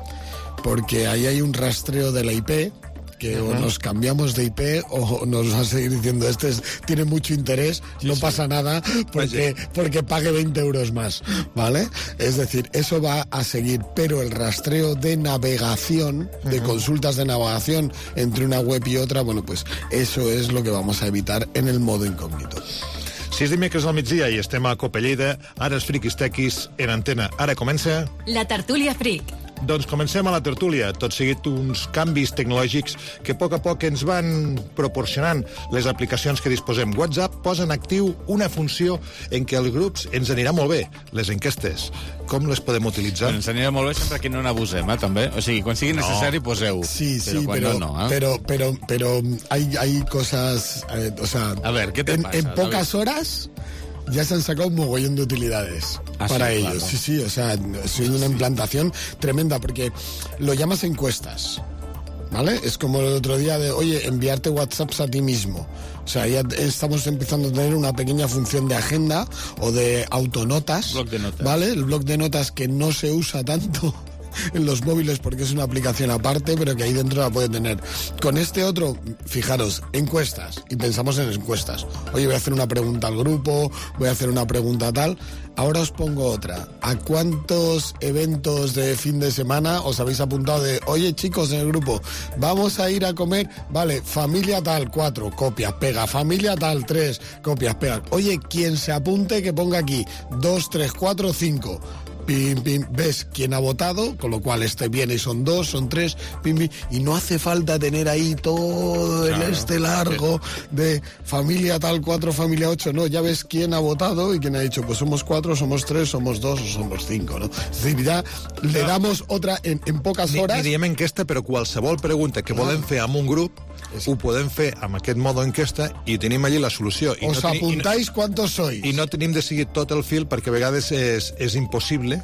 Porque ahí hay un rastreo de la I P que uh-huh. o nos cambiamos de I P o nos va a seguir diciendo este es, tiene mucho interés, sí, no sí. pasa nada porque, porque pague veinte euros más, ¿vale? Es decir, eso va a seguir, pero el rastreo de navegación, uh-huh. de consultas de navegación entre una web y otra, bueno, pues eso es lo que vamos a evitar en el modo incógnito. Si és dimecres al migdia i estem a Copa Lleida, ara els friquis tequis en antena. Ara comença... La tertúlia fric. Doncs comencem a la tertúlia, tot seguit uns canvis tecnològics que a poc a poc ens van proporcionant les aplicacions que disposem. WhatsApp posa en actiu una funció en què els grups ens anirà molt bé, les enquestes. Com les podem utilitzar? Ens anirà molt bé sempre que no n'abusem, eh, també. O sigui, quan sigui necessari, no. poseu. Sí, sí, però, pero, no, eh? pero, pero, pero hay, hay cosas... Eh, o sea, a ver, ¿qué te en, pasa, en pocas horas... ya se han sacado un mogollón de utilidades ah, para sí, ellos. Claro. Sí, sí, o sea, es una implantación tremenda porque lo llamas encuestas, ¿vale? Es como el otro día de, oye, enviarte WhatsApps a ti mismo. O sea, ya estamos empezando a tener una pequeña función de agenda o de autonotas, blog de notas. ¿Vale? El blog de notas que no se usa tanto en los móviles porque es una aplicación aparte, pero que ahí dentro la puede tener. Con este otro, fijaros, encuestas, y pensamos en encuestas. Oye, voy a hacer una pregunta al grupo, voy a hacer una pregunta tal. Ahora os pongo otra. ¿A cuántos eventos de fin de semana os habéis apuntado de, oye chicos en el grupo, vamos a ir a comer, vale, familia tal, cuatro, copias, pega, familia tal, tres, copias, pega. Oye, quien se apunte que ponga aquí, dos, tres, cuatro, cinco. Pim, pim, ves quién ha votado, con lo cual este viene y son dos, son tres, pim, pim, y no hace falta tener ahí todo el claro, este largo de familia tal, cuatro, familia ocho, no, ya ves quién ha votado y quién ha dicho, pues somos cuatro, somos tres, somos dos o somos cinco, ¿no? Es decir, ya no. le damos otra en, en pocas horas... Ni, ni diem enquesta, però qualsevol pregunta que ah. volem fer amb un grup ho podem fer amb aquest modo enquesta i tenim allí la solució. I Os no teni, apuntáis i no, cuántos sois. I no tenim de seguir tot el fil perquè a vegades és, és impossible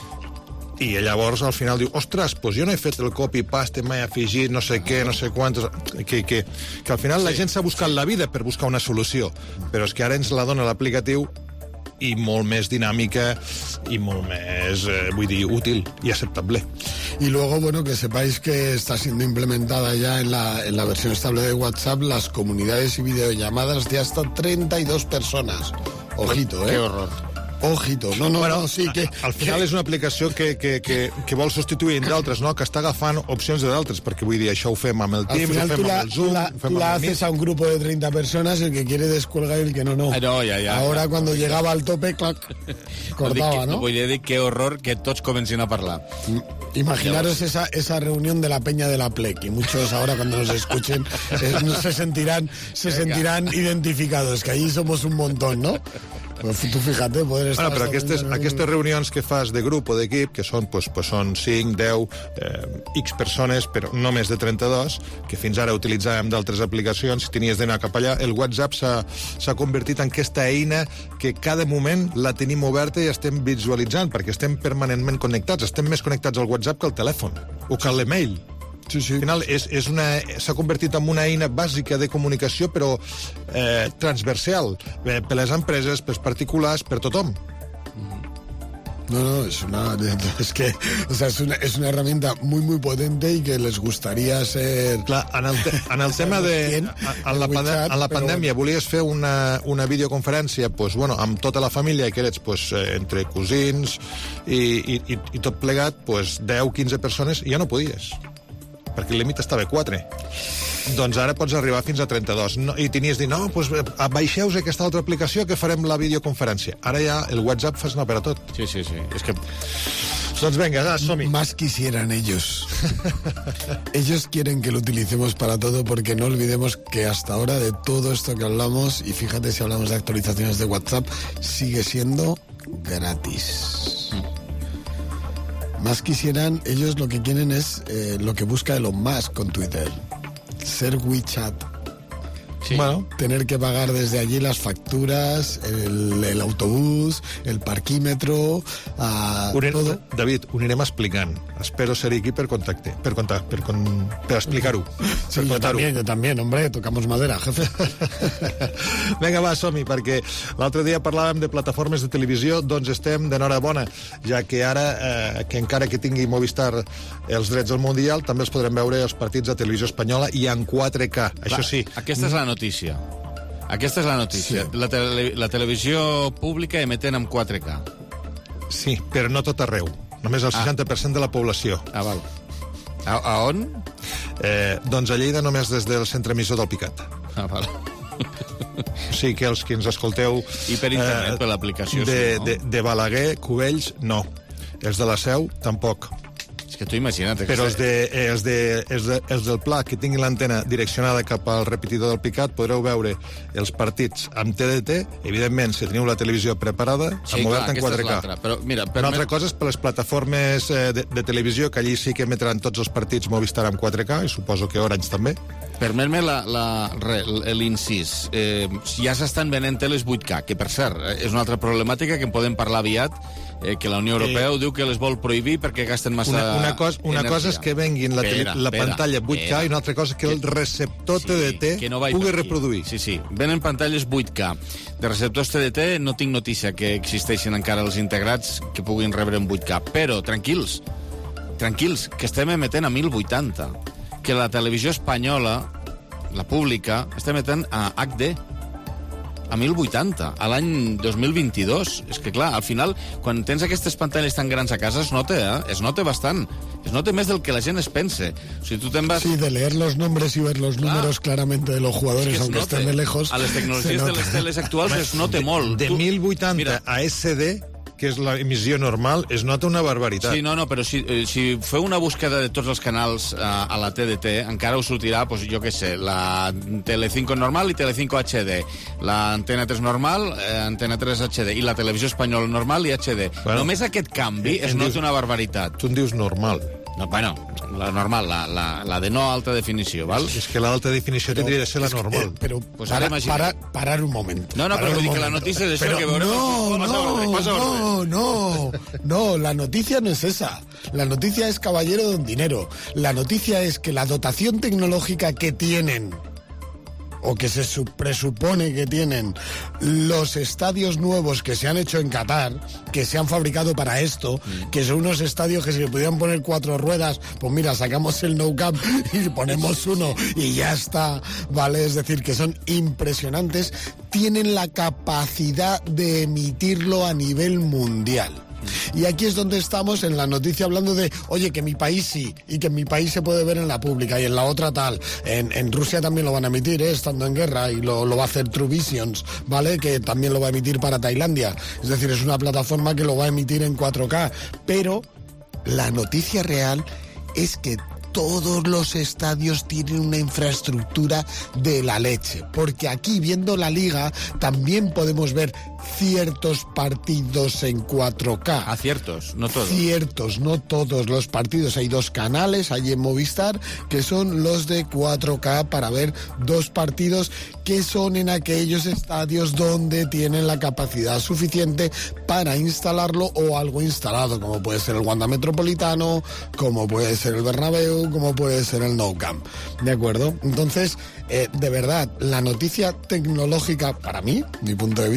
i llavors al final diu, ostres, pues jo no he fet el copy-paste, m'he afegit no sé què, no sé quantos... Que, que, que al final sí. la gent s'ha buscat la vida per buscar una solució, però és que ara ens la dona l'aplicatiu i molt més dinàmica y molt més, eh, vull dir, útil y aceptable. Y luego, bueno, que sepáis que está siendo implementada ya en la, en la versión estable de WhatsApp las comunidades y videollamadas de hasta treinta y dos personas. Ojito, ¿eh? Qué horror. Ojito, no, no, bueno, no, sí que... Al final que... és una aplicació que, que, que, que vol substituir entre d'altres, no? Que està agafant opcions de d'altres, perquè vull dir, això ho fem amb el Teams, ho fem la, amb el Zoom... La, ho fem la amb el haces a un grupo de treinta personas, el que quiere descuelgar y el que no, no. Ah, no ja, ja, Ahora ja. cuando llegaba al tope, clac, cortaba, ¿no? Vull dir que horror que tots comencin a parlar. Imaginaros esa, esa reunión de la peña de la Plec, y muchos ahora cuando nos escuchen eh, se sentirán, se sentirán identificados, que allí somos un montón, ¿no? Pues tú fíjate, poder estar... Bueno, però aquestes, aquestes reunions que fas de grup o d'equip, que són, pues, pues són cinc, deu, eh, X persones, però no més de trenta-dos, que fins ara utilitzàvem d'altres aplicacions, si tenies d'anar cap allà, el WhatsApp s'ha convertit en aquesta eina que cada moment la tenim oberta i estem visualitzant, perquè estem permanentment connectats, estem més connectats al WhatsApp que al telèfon, o que a l'email. Sí, sí. Al final és, és una, s'ha convertit en una eina bàsica de comunicació, però eh, transversal, eh, per les empreses, pels particulars, per tothom. No, no, es una, es que, o sea, es una, es una herramienta muy, muy potente y que les gustaría ser... Clar, en el, te, en el tema de... En la, WeChat, en la pandèmia però... volies fer una, una videoconferència pues, bueno, amb tota la família i que eres pues, entre cosins i, i, i tot plegat pues, deu quinze persones i ja no podies, perquè el límit estava a quatre. Doncs ara pots arribar fins a trenta-dos. No, i tenies de dir, no, pues, baixeu aquesta altra aplicació que farem la videoconferència. Ara ja el WhatsApp fas anar per a tot. Sí, sí, sí. És que... Doncs venga, da, som-hi. Más quisieran ellos. Ellos quieren que lo utilicemos para todo, porque no olvidemos que hasta ahora de todo esto que hablamos, y fíjate si hablamos de actualizaciones de WhatsApp, sigue siendo gratis. Más quisieran, ellos lo que quieren es eh, lo que busca Elon Musk con Twitter. Ser WeChat. Sí. Bueno, tener que pagar desde allí las facturas, el, el autobús, el parquímetro, uh, Unir, todo. David, ho anirem explicant. Espero ser aquí per contacte, per, contar, per, con, per explicar-ho. Sí, yo también, yo también, hombre, tocamos madera, jefe. Vinga, va, som-hi, perquè l'altre dia parlàvem de plataformes de televisió, doncs estem d'enhorabona, ja que ara, eh, que encara que tingui Movistar els drets del Mundial, també els podrem veure els partits de televisió espanyola i en quatre K, això sí. Aquesta és la notícia. Aquesta és la notícia. Sí. La, tele, la televisió pública emetent amb quatre K. Sí, però no tot arreu. Només el seixanta per cent de la població. Ah, val. A, a on? Eh, doncs a Lleida només des del centre emissor del Picat. Ah, val. O sigui que els que ens escolteu... I per internet, eh, per l'aplicació, de, sí, no? De, de Balaguer, Cubells, no. Els de la Seu, tampoc. És que tu imagina't... Però els, de, els, de, els, de, els del Pla, que tinguin l'antena direccionada cap al repetidor del Picat, podreu veure els partits amb T D T. Evidentment, si teniu la televisió preparada, sí, amb obert en quatre K. Però, mira, per Una altra cosa és per les plataformes de, de televisió, que allí sí que emetran tots els partits Movistar amb quatre K, i suposo que Orange també. Permet-me l'incís. Eh, ja s'estan venent teles vuit K, que, per cert, és una altra problemàtica que en podem parlar aviat, eh, que la Unió Europea eh, diu que les vol prohibir perquè gasten massa una, una cosa, una energia. Cosa és que venguin la, pera, la pera, pantalla vuit K pera. I una altra cosa és que el receptor sí, T D T no pugui reproduir. Sí, sí. Venen pantalles vuit K. De receptors T D T no tinc notícia que existeixin encara els integrats que puguin rebre en vuit K. Però, tranquils, tranquils, que estem emetent a mil vuitanta. Que la televisió espanyola, la pública, està emetent a H D, a mil vuitanta, a l'any dos mil vint-i-dos. És que, clar, al final, quan tens aquestes pantalles tan grans a casa, es nota, eh? Es nota bastant. Es nota més del que la gent es pense. O sigui, tu te'n vas... Sí, de leer los nombres y ver los clar. números claramente de los jugadores, es aunque estén de lejos. A les tecnologies de les teles actuals es nota molt. De, de mil vuitanta Mira, a S D, que és la emissió normal, es nota una barbaritat. Sí, no, no, però si, eh, si feu una búsqueda de tots els canals eh, a la T D T, encara us sortirà, pues, jo què sé, la Telecinco normal i Telecinco H D, la Antena tres normal, eh, Antena tres H D, i la televisió espanyola normal i H D. Bueno, només aquest canvi es nota una barbaritat. Tu en dius normal. No, bueno, la normal, la, la, la de no alta definició, val? És que l'alta definició però, tindria de ser la normal. Que, però, pues para, para, parar un moment. No, no, parar però vull dir que la notícia és això, però, que veurem... No, no, no, no, no, la noticia no es esa. La noticia es caballero don dinero. La noticia es que la dotación tecnológica que tienen, o que se presupone que tienen, los estadios nuevos que se han hecho en Qatar, que se han fabricado para esto, mm. que son unos estadios que si le pudieran poner cuatro ruedas, pues mira, sacamos el Nou Camp y ponemos uno y ya está, ¿vale? Es decir, que son impresionantes, tienen la capacidad de emitirlo a nivel mundial. Y aquí es donde estamos en la noticia hablando de, oye, que mi país sí, y que en mi país se puede ver en la pública y en la otra tal. En, en Rusia también lo van a emitir, ¿eh? Estando en guerra, y lo, lo va a hacer True Visions, ¿vale? Que también lo va a emitir para Tailandia. Es decir, es una plataforma que lo va a emitir en cuatro K. Pero la noticia real es que todos los estadios tienen una infraestructura de la leche, porque aquí, viendo la liga, también podemos ver ciertos partidos en cuatro K. A ciertos, no todos. Ciertos, no todos los partidos. Hay dos canales allí en Movistar que son los de cuatro K para ver dos partidos que son en aquellos estadios donde tienen la capacidad suficiente para instalarlo o algo instalado, como puede ser el Wanda Metropolitano, como puede ser el Bernabéu, como puede ser el Nou Camp. ¿De acuerdo? Entonces, eh, de verdad, la noticia tecnológica, para mí, mi punto de vista, eh, ya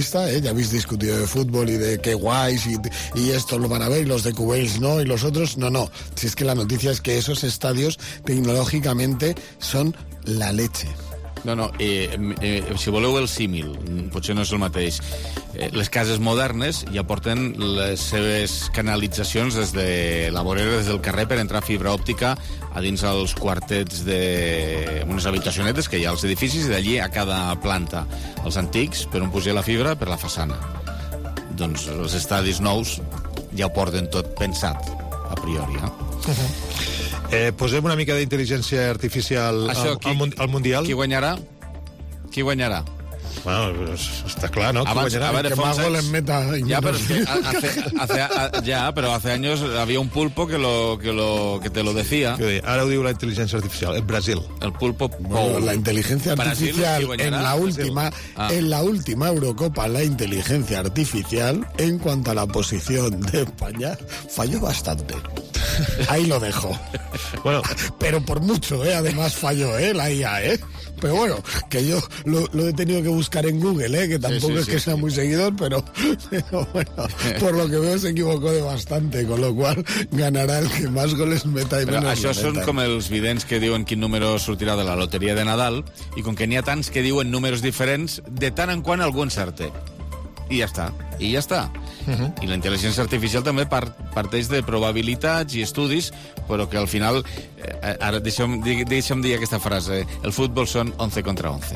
habéis discutido de fútbol y de qué guays y, y estos lo van a ver y los de Cubells no y los otros no, no. Si es que la noticia es que esos estadios tecnològicamente són la leche. No, no, eh, eh, si voleu el símil, potser no és el mateix. Eh, les cases modernes ja porten les seves canalitzacions des de la vorera, des del carrer, per entrar fibra òptica a dins els quartets de unes habitacionetes que hi ha als edificis i d'allí a cada planta. Els antics, per on puja la fibra, per la façana. Doncs els estadis nous ja ho porten tot pensat, a priori, no? Uh-huh. Eh, posem una mica d'intel·ligència artificial Això, al, qui, al Mundial. Qui guanyarà? Qui guanyarà? Bueno, està clar, ¿no? Abans, a ver, que Mago les meta. Ya, pero es que hace, hace, a, ya, pero hace años había un pulpo que lo que lo que te lo decía. Ahora ho diu la inteligencia artificial, en Brasil. El pulpo. Bueno, la inteligencia artificial Brasil, en la última, ah. en la última Eurocopa, la inteligencia artificial en cuanto a la posición de España falló bastante. Ahí lo dejo. Bueno, pero por mucho, ¿eh? Además falló, ¿eh? La I A, ¿eh? Pero bueno, que yo lo, lo he tenido que buscar en Google, ¿eh? Que tampoco sí, sí, es que sí, sea sí. muy seguidor, pero, pero bueno, por lo que veo se equivocó de bastante, con lo cual ganará el que más goles meta i però menos això són com els vidents que diuen quin número sortirà de la loteria de Nadal, i com que n'hi ha tants que diuen números diferents, de tant en quant algú encerte. I ja està, i ja està. Uh-huh. I la intel·ligència artificial també part, parteix de probabilitats i estudis, però que al final, eh, ara deixa'm, deixa'm dir aquesta frase, el futbol són once contra once.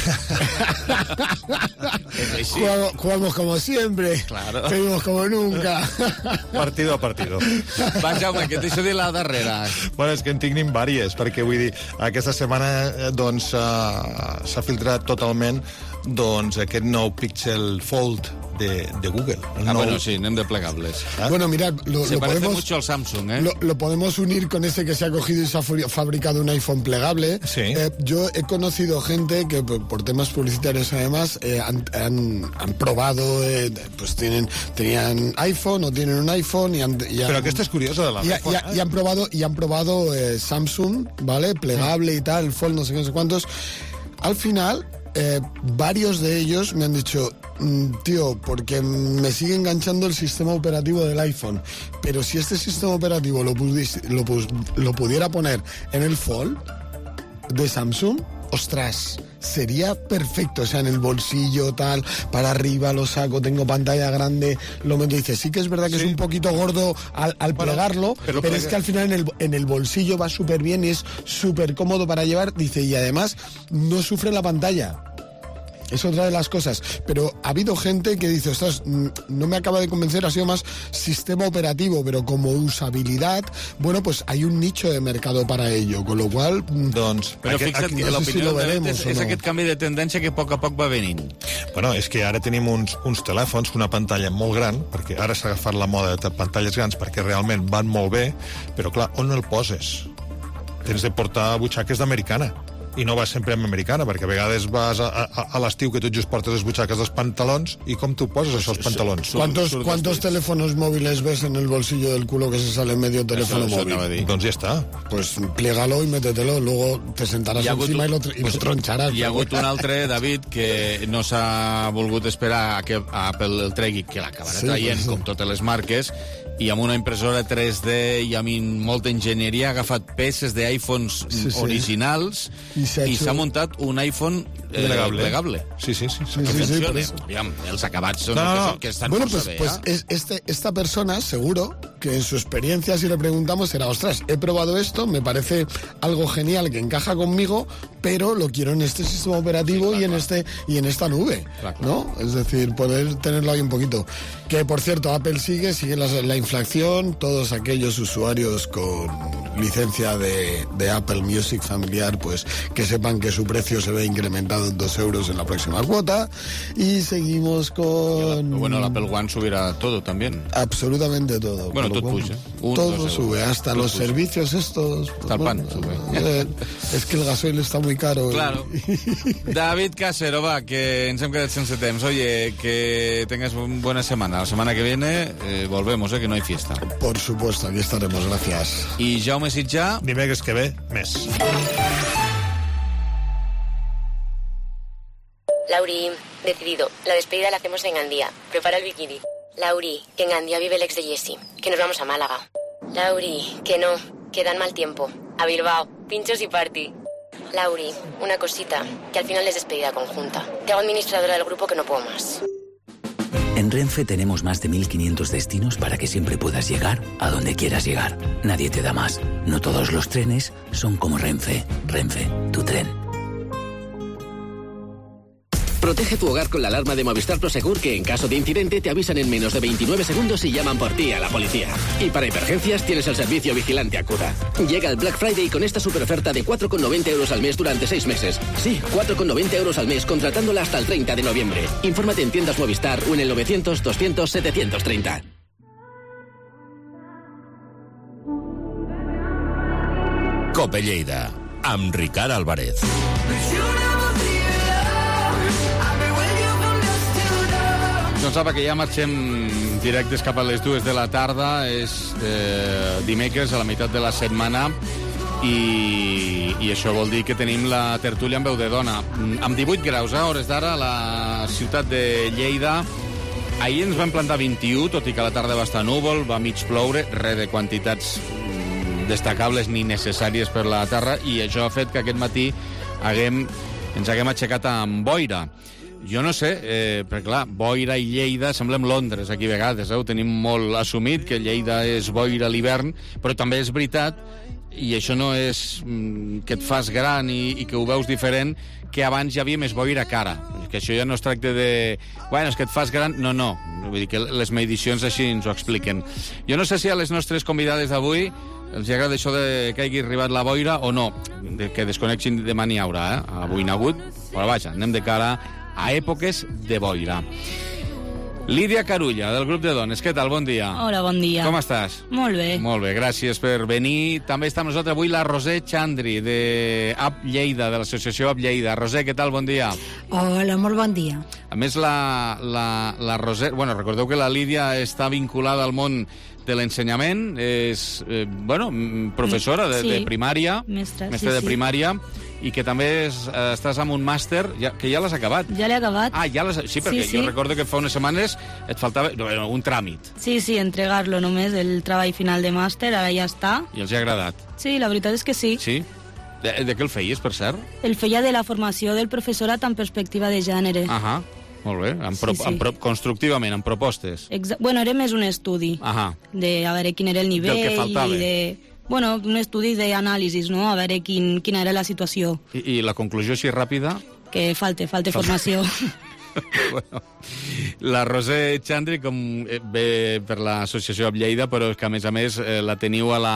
Jugamos, jugamos como siempre, claro. Seguimos como nunca. Partido a partido. Va, Jaume, que et deixo dir la darrera. Bueno, és que en tinc vàries, perquè vull dir, aquesta setmana doncs uh, s'ha filtrat totalment doncs aquest nou Pixel Fold de, de Google. Ah, nou... bueno, sí, anem de plegables. ¿Ah? Bueno, mirad, lo, se lo parece podemos, mucho al Samsung, ¿eh? Lo, lo podemos unir con ese que se ha cogido y se ha fabricado un iPhone plegable. Sí. Eh, yo he conocido gente que por, por temas publicitarios además eh, han, han, han probado, eh, pues tienen tenían iPhone o tienen un iPhone y han... Y han Pero que esto es curioso de la y, iPhone, y, ¿eh? y han probado, y han probado eh, Samsung, ¿vale? Plegable sí. y tal, el Fold, no sé qué, no sé cuántos. Al final... Eh, varios de ellos me han dicho, tío, porque me sigue enganchando el sistema operativo del iPhone, pero si este sistema operativo lo, pudis, lo, lo pudiera poner en el Fold de Samsung, ostras, sería perfecto, o sea, en el bolsillo, tal, para arriba lo saco, tengo pantalla grande, lo meto y dice, sí que es verdad que sí. es un poquito gordo al, al bueno, plegarlo, pero, pero es que al final en el, en el bolsillo va súper bien y es súper cómodo para llevar, dice, y además no sufre la pantalla. Es otra de las cosas, pero ha habido gente que dice, ostras, no me acaba de convencer, ha sido más sistema operativo, pero como usabilidad, bueno, pues hay un nicho de mercado para ello, con lo cual... Doncs... Però aquest, fixa't que no sé si lo veremos és, o no. és aquest canvi de tendència que a poc a poc va venint. Bueno, és que ara tenim uns, uns telèfons, una pantalla molt gran, perquè ara s'ha agafat la moda de pantalles grans perquè realment van molt bé, però clar, on el poses? Tens de portar butxaques d'americana. I no vas sempre amb americana, perquè a vegades vas a, a, a l'estiu que tot just portes les butxaques dels pantalons, i com tu poses això als pantalons? ¿Cuántos, ¿Cuántos teléfonos móviles ves en el bolsillo del culo que se sale medio teléfono eso, móvil? Eso doncs ja està. Pues pliégalo y métetelo, luego te sentarás encima un, i lo, i pues, lo troncharàs. Hi ha hagut un altre, David, que no s'ha volgut esperar a que Apple el tregui, que l'acabarà sí, traient, sí. com totes les marques, i amb una impressora tres D i amb molta enginyeria ha agafat peces d'iPhones sí, sí. originals i s'ha muntat un iPhone eh, plegable. plegable. Sí, sí, sí. sí, sí, sí pues... Aviam, els acabats són no, no, no. que estan bueno, força pues, bé. Pues ¿eh? es, este, esta persona, seguro, que en su experiencia, si le preguntamos, será, ostras, he probado esto, me parece algo genial que encaja conmigo, pero lo quiero en este sistema operativo sí, claro, y en claro. este y en esta nube, claro, ¿no? Es decir, poder tenerlo ahí un poquito. Que, por cierto, Apple sigue, sigue la, la inflación, todos aquellos usuarios con licencia de, de Apple Music familiar, pues que sepan que su precio se ve incrementado en dos euros en la próxima cuota, y seguimos con... Bueno, el Apple One subirá todo también. Absolutamente todo. Bueno, todo puja. Un, todo sube, hasta los puja. Servicios estos... Hasta el pan sube. Eh, es que el gasoil está muy caro. Claro. David Casero, va, que ens hem quedat sense temps. Oye, que tengas una buena semana. La semana que viene eh, volvemos, eh, que no hay fiesta. Por supuesto, aquí estaremos, gracias. Y Jaume Sitjà... Dimecres que ve, més. Lauri, decidido. La despedida la hacemos en Gandía. Prepara el bikini. Lauri, que en Gandía vive el ex de Jessie. Que nos vamos a Málaga. Lauri, que no, que dan mal tiempo. A Bilbao, pinchos y party. Lauri, una cosita, que al final es despedida conjunta. Te hago administradora del grupo que no puedo más. En Renfe tenemos más de mil quinientos destinos para que siempre puedas llegar a donde quieras llegar. Nadie te da más. No todos los trenes son como Renfe. Renfe, tu tren. Protege tu hogar con la alarma de Movistar Prosegur, que en caso de incidente te avisan en menos de veintinueve segundos y llaman por ti a la policía. Y para emergencias tienes el servicio Vigilante Acuda. Llega el Black Friday con esta superoferta de cuatro con noventa euros al mes durante seis meses. Sí, cuatro con noventa euros al mes contratándola hasta el treinta de noviembre. Infórmate en tiendas Movistar o en el novecientos doscientos setecientos treinta. Cope Lleida, amb Ricard Álvarez. Doncs apa, que ja marxem directes cap a les dues de la tarda. És eh, dimecres, a la meitat de la setmana, i, i això vol dir que tenim la tertúlia amb veu de dona. Amb divuit graus, a hores d'ara, a la ciutat de Lleida. Ahir ens vam plantar vint-i-u, tot i que la tarda va estar núvol, va mig ploure, res de quantitats destacables ni necessàries per la terra, i això ha fet que aquest matí haguem, ens haguem aixecat amb boira. Jo no sé, eh, perquè clar, boira i Lleida semblem Londres aquí a vegades, eh? Ho tenim molt assumit, que Lleida és boira a l'hivern, però també és veritat, i això no és mm, que et fas gran i, i que ho veus diferent, que abans hi havia més boira cara. Que això ja no es tracta de... Bueno, és que et fas gran... No, no. Vull dir que les medicions així ens ho expliquen. Jo no sé si a les nostres convidades d'avui els agrada això de que hagi arribat la boira o no, de que desconnexin demà n'hi haurà, eh? Avui n'ha hagut, però vaja, anem de cara a èpoques de boira. Lídia Carulla, del grup de dones. Què tal? Bon dia. Hola, bon dia. Com estàs? Molt bé. Molt bé, gràcies per venir. També està amb nosaltres avui la Roser Xandri, de App Lleida, de l'associació App Lleida. Roser, què tal? Bon dia. Hola, molt bon dia. A més, la, la, la Roser... Bueno, recordeu que la Lídia està vinculada al món de l'ensenyament, és, eh, bueno, professora de, sí. de primària, mestra, mestra sí, de primària, i que també és, eh, estàs amb un màster, ja, que ja l'has acabat. Ja l'he acabat. Ah, ja l'has... Sí, perquè sí, jo sí. recordo que fa unes setmanes et faltava bueno, un tràmit. Sí, sí, entregar-lo només, el treball final de màster, ara ja està. I els ha agradat. Sí, la veritat és que sí. Sí? De, de què el feies, per cert? El feia de la formació del professorat en perspectiva de gènere. Ahà, molt bé. En pro, Sí, sí. en pro, constructivament, en propostes. Exa bueno, era més un estudi. Ahà. De a veure quin era el nivell. Del que faltava. I de... Bueno, un estudi d'anàlisis, no? A veure quin, quina era la situació. I, I la conclusió així ràpida? Que falte, falte formació. Bueno, la Roser Xandri, com eh, ve per l'associació App Lleida, però és que a més a més eh, la teniu a la...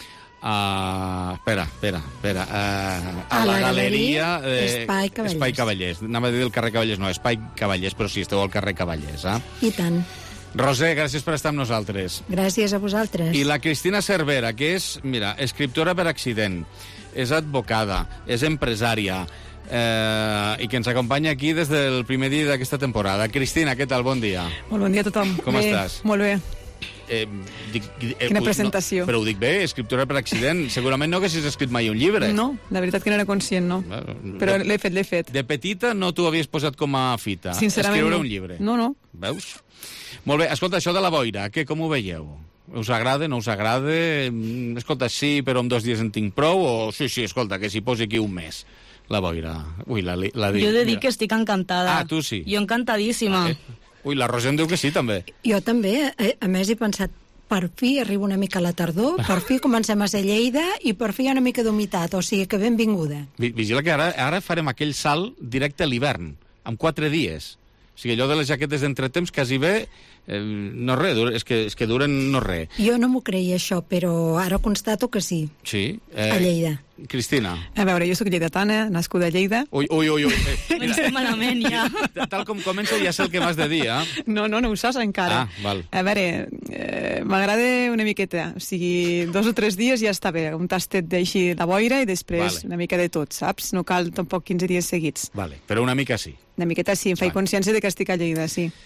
A... Espera, espera, espera. A, a, A la, la galeria... galeria Espai Cavallers. Espai Cavallers. Anava a dir el carrer Cavallers, no, Espai Cavallers, però sí, esteu al carrer Cavallers, eh? I tant. Roser, gràcies per estar amb nosaltres. Gràcies a vosaltres. I la Cristina Cervera, que és, mira, escriptora per accident, és advocada, és empresària, eh, i que ens acompanya aquí des del primer dia d'aquesta temporada. Cristina, què tal? Bon dia. Molt bon dia a tothom. Com bé, estàs? Molt bé. Eh, dic, eh, Quina ui, presentació. No, però ho dic bé, escriptora per accident. Segurament no haguessis escrit mai un llibre. No, la veritat que no era conscient, no. Però l'he fet, l'he fet. De petita no t'ho havies posat com a fita. Sincerament, escriure no. un llibre. No, no. Veus? Molt bé, escolta, això de la boira, que com ho veieu? Us agrada, no us agrada? Mm, Escolta, sí, però en dos dies en tinc prou? O sí, sí, escolta, que s'hi posi aquí un mes, la boira. Ui, la, la, Jo he de dir que estic encantada. Ah, tu sí. Jo encantadíssima. Eh? Ui, la Roser em diu que sí, també. Jo també, eh, a més he pensat, per fi arriba una mica la tardor, per fi comencem a ser Lleida i per fi hi ha una mica d'humitat, o sigui que benvinguda. Vi- Vigila que ara, ara farem aquell salt directe a l'hivern, amb quatre dies. O sigui, allò de les jaquetes d'entretemps quasi bé, eh, no res, dur- és que, és que duren no res. Jo no m'ho creia això, però ara constato que sí, Sí? Eh, a Lleida. Cristina. A veure, jo sóc lleidatana, nascuda a Lleida. Ui, ui, ui. ui. Eh, Estem malament, ja. tal com comença ja sé el que m'has de dir, eh? No, no, no ho saps encara. Ah, val. A veure, eh, m'agrada una miqueta. O sigui, dos o tres dies ja està bé. Un tastet d'així la boira i després Vale. una mica de tot, saps? No cal tampoc quinze dies seguits. Vale, però una mica sí. Una miqueta sí, em faig consciència de que estic a Lleida, sí.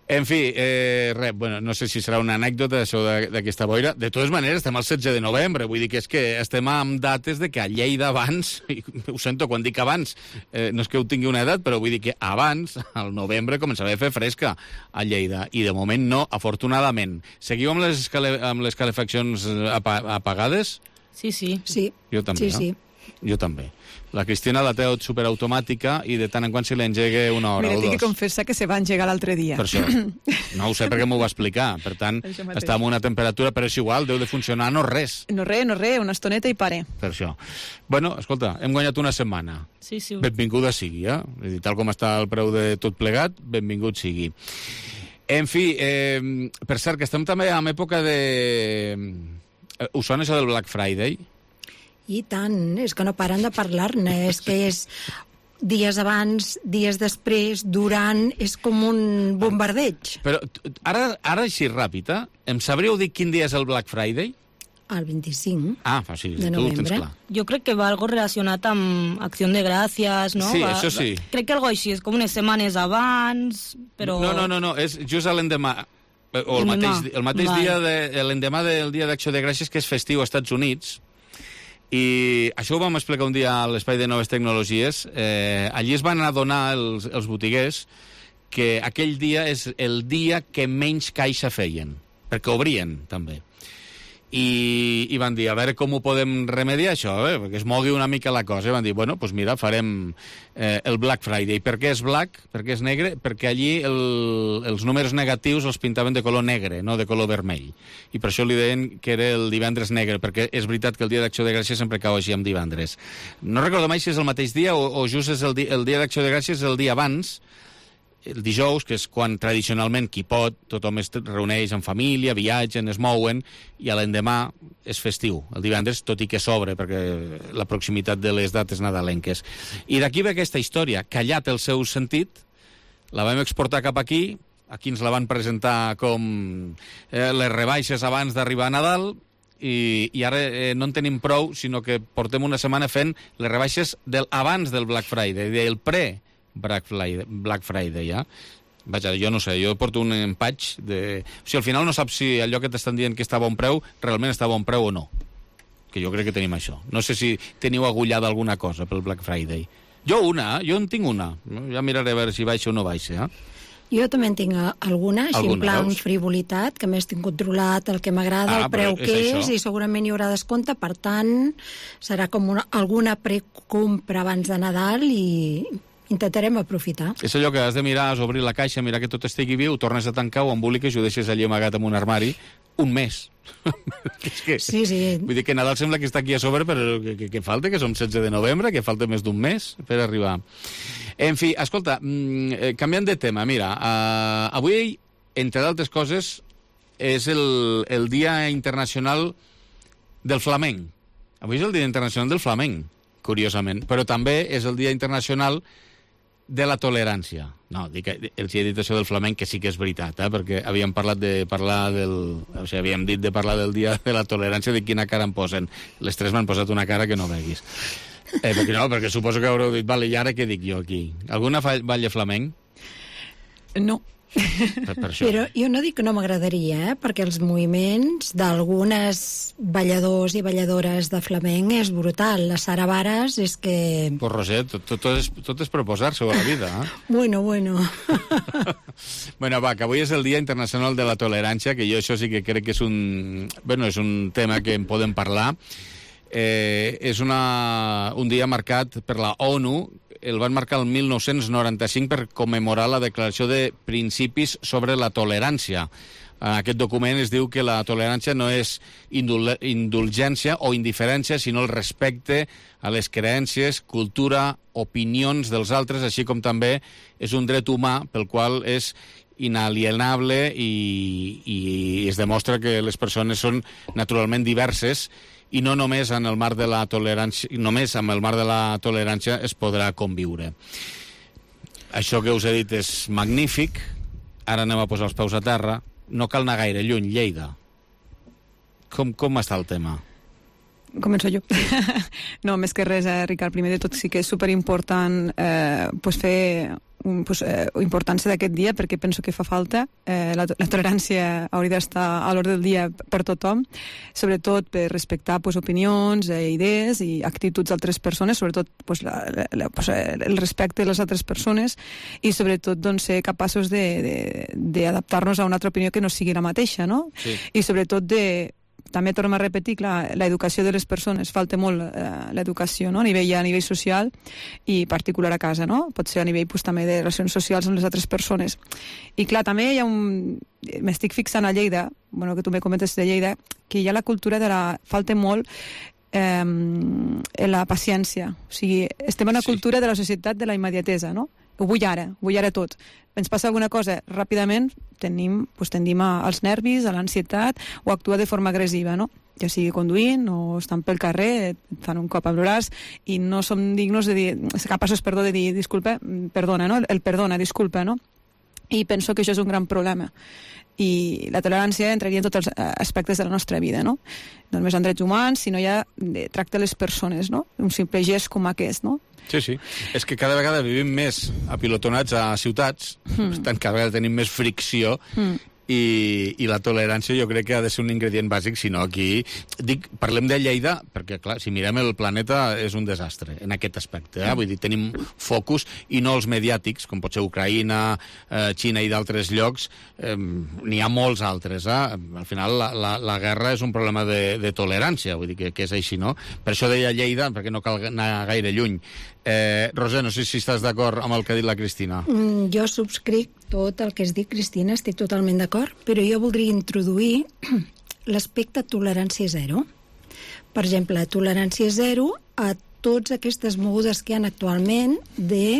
En fi, eh, res, bueno, no sé si serà una anècdota això d'aquesta boira. De totes maneres, estem al setze de novembre, vull dir que és que estem amb dates de que a Lleida abans, i ho sento quan dic abans, eh, no és que ho tingui una edat, però vull dir que abans, al novembre, començava a fer fresca a Lleida, i de moment no, afortunadament. Seguiu amb les, escale amb les calefaccions apa apagades? Sí, sí. Sí. Jo també, sí, no? Sí. Jo també. La Cristina la té superautomàtica i de tant en quant se l'engegue una hora Mira, o dos. tinc que confessar que se va engegar l'altre dia. Per això. No ho sé perquè m'ho va explicar. Per tant, està amb una temperatura, però és igual, deu de funcionar, no res. No res, no res, una estoneta i pare. Per això. Bueno, escolta, hem guanyat una setmana. Sí, sí. Benvinguda sigui, eh? És dir, tal com està el preu de tot plegat, benvingut sigui. En fi, eh, per cert, que estem també en època de... Us sona això del Black Friday? I tant, és que no paren de parlar-ne, és que és dies abans, dies després, durant, és com un bombardeig. Però ara, ara així ràpid, eh? Em sabríeu dir quin dia és el Black Friday? El vint-i-cinc ah, o sigui, de tu ho tens novembre. clar. Jo crec que va algo relacionat amb Acció de Gràcies, no? Sí, va, això sí. Va, crec que algo així, és com unes setmanes abans, però... No, no, no, no, és just l'endemà, o el mateix, el mateix vale. dia, de, l'endemà del dia d'Acció de Gràcies, que és festiu als Estats Units, i això ho vam explicar un dia a l'Espai de Noves Tecnologies. Eh, allí es van adonar els, els botiguers que aquell dia és el dia que menys caixa feien, perquè obrien, també. I, i van dir, a veure com ho podem remediar això, eh? Perquè es mogui una mica la cosa. I van dir, bueno, doncs pues mira, farem eh, el Black Friday. Per què és black? Per què és negre? Perquè allí el, els números negatius els pintaven de color negre, no de color vermell. I per això li deien que era el divendres negre, perquè és veritat que el dia d'Acció de Gràcies sempre cau així amb divendres. No recordo mai si és el mateix dia o, o just és el, di el dia d'Acció de Gràcies el dia abans, el dijous, que és quan tradicionalment qui pot, tothom es reuneix en família, viatgen, es mouen, i a l'endemà és festiu, el divendres, tot i que s'obre, perquè la proximitat de les dates nadalenques. I d'aquí ve aquesta història, callat el seu sentit, la vam exportar cap aquí, aquí ens la van presentar com eh, les rebaixes abans d'arribar a Nadal, i, i ara eh, no en tenim prou, sinó que portem una setmana fent les rebaixes del, abans del Black Friday, del pre Black Friday, Black Friday, ja? Vaja, jo no sé, jo porto un empatx de... O sigui, al final no saps si allò que t'estan dient que està a bon preu, realment està a bon preu o no. Que jo crec que tenim això. No sé si teniu agullada alguna cosa pel Black Friday. Jo una, jo en tinc una. Ja miraré a veure si baixa o no baixa, eh? Jo també en tinc alguna, així alguna, en plan veus? Frivolitat, que més tinc controlat el que m'agrada, Ah, el preu però que és és, això. i segurament hi haurà descompte, per tant, serà com una, alguna precompra abans de Nadal i intentarem aprofitar. És allò que has de mirar, has d'obrir la caixa, mirar que tot estigui viu, tornes a tancar, ho emboliques i ho deixes allí amagat en un armari un mes. És que, sí, sí. Vull dir que Nadal sembla que està aquí a sobre, però que, que, que falta, que som setze de novembre, que falta més d'un mes per arribar. En fi, escolta, mm, canviant de tema, mira, uh, avui, entre d'altres coses, és el, el Dia Internacional del Flamenc. Avui és el Dia Internacional del Flamenc, curiosament, però també és el Dia Internacional de la tolerància. No, dic, els he dit això del flamenc, que sí que és veritat, eh? Perquè havíem parlat de parlar del... O sigui, havíem dit de parlar del dia de la tolerància, de quina cara em posen. Les tres m'han posat una cara que no veguis. Eh, perquè no, perquè suposo que haureu dit, vale, i ara què dic jo aquí? Alguna balla flamenc? No. Per, per això. Però jo no dic que no m'agradaria, eh? Perquè els moviments d'algunes balladors i balladores de flamenc és brutal. Les saravares és que... Pues Roser, tot, tot, és, tot és proposar-se a la vida, eh? Bueno, bueno. Bueno, va, que avui és el Dia Internacional de la Tolerància, que jo això sí que crec que és un... Bueno, és un tema que en podem parlar. Eh, és una, un dia marcat per la ONU, el van marcar el mil nou-cents noranta-cinc per commemorar la Declaració de Principis sobre la Tolerància. En aquest document es diu que la tolerància no és indul indulgència o indiferència, sinó el respecte a les creences, cultura, opinions dels altres, així com també és un dret humà pel qual és inalienable i, i es demostra que les persones són naturalment diverses i no només en el marc de la tolerància, només amb el marc de la tolerància es podrà conviure. Això que us he dit és magnífic. Ara anem a posar els peus a terra. No cal anar gaire lluny, Lleida. Com, com està el tema? Començo jo. No, més que res, eh, Ricard, primer de tot sí que és superimportant eh, pues fer un, pues, eh, importància d'aquest dia, perquè penso que fa falta. Eh, la, la tolerància hauria d'estar a l'ordre del dia per tothom, sobretot per respectar pues, opinions, eh, idees i actituds d'altres persones, sobretot pues, la, la, la, pues, el respecte de les altres persones i sobretot doncs, ser capaços d'adaptar-nos a una altra opinió que no sigui la mateixa, no? Sí. I sobretot de també tornem a repetir, clar, l'educació de les persones, falta molt eh, l'educació, no? A nivell, a nivell social i particular a casa, no? Pot ser a nivell pues, també de relacions socials amb les altres persones. I clar, també hi ha un... M'estic fixant a Lleida, bueno, que tu me comentes de Lleida, que hi ha la cultura de la... Falta molt eh, la paciència. O sigui, estem en una sí. cultura de la societat de la immediatesa, no? Ho vull ara, ho vull ara tot. Ens passa alguna cosa ràpidament, tenim, doncs tendim als nervis, a l'ansietat, o actua de forma agressiva, no? Ja sigui conduint o estan pel carrer, et fan un cop al braç i no som dignos de dir, capaços, perdó, de dir, disculpa, perdona, no? El perdona, disculpa, no? I penso que això és un gran problema. I la tolerància entraria en tots els aspectes de la nostra vida, no? No només en drets humans, sinó ja de tracte a les persones, no? Un simple gest com aquest, no? Sí, sí. És que cada vegada vivim més apilotonats a ciutats, mm. per tant, cada vegada tenim més fricció mm. i, i la tolerància jo crec que ha de ser un ingredient bàsic, si no aquí... Dic, parlem de Lleida, perquè, clar, si mirem el planeta és un desastre en aquest aspecte, eh? Vull dir, tenim focus i no els mediàtics, com pot ser Ucraïna, eh, Xina i d'altres llocs, eh, n'hi ha molts altres, eh? Al final la, la, la guerra és un problema de, de tolerància, vull dir que, que és així, no? Per això deia Lleida, perquè no cal anar gaire lluny. Eh, Roser, no sé si estàs d'acord amb el que ha dit la Cristina. Mm, jo subscric tot el que has dit, Cristina, estic totalment d'acord, però jo voldria introduir l'aspecte tolerància zero. Per exemple, tolerància zero a totes aquestes mogudes que hi ha actualment de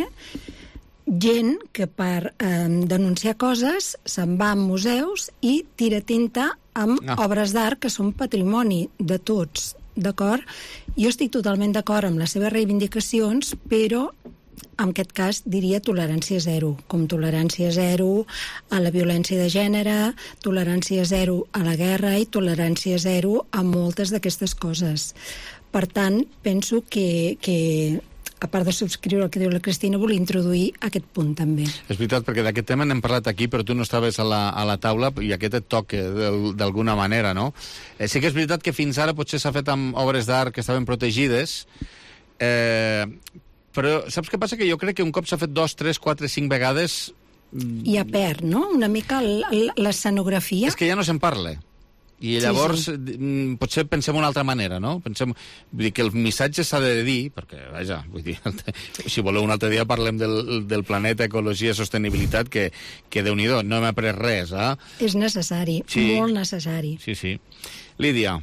gent que per eh, denunciar coses se'n va a museus i tira tinta amb no. obres d'art que són patrimoni de tots. D'acord? Jo estic totalment d'acord amb les seves reivindicacions, però en aquest cas diria tolerància zero, com tolerància zero a la violència de gènere, tolerància zero a la guerra i tolerància zero a moltes d'aquestes coses. Per tant, penso que, que a part de subscriure el que diu la Cristina, volia introduir aquest punt també. És veritat, perquè d'aquest tema n'hem parlat aquí, però tu no estaves a la, a la taula i aquest et toca d'alguna manera, no? Eh, sí que és veritat que fins ara potser s'ha fet amb obres d'art que estaven protegides, eh, però saps què passa? Que jo crec que un cop s'ha fet dos, tres, quatre, cinc vegades... Ja perd, no? Una mica l'escenografia. És que ja no se'n parla. I llavors, sí, sí. potser pensem una altra manera, no? Pensem, vull dir, que el missatge s'ha de dir, perquè, vaja, vull dir, si voleu un altre dia parlem del, del planeta, ecologia, sostenibilitat, que, que Déu-n'hi-do, no hem après res, eh? És necessari, sí. molt necessari. Sí, sí. Lídia.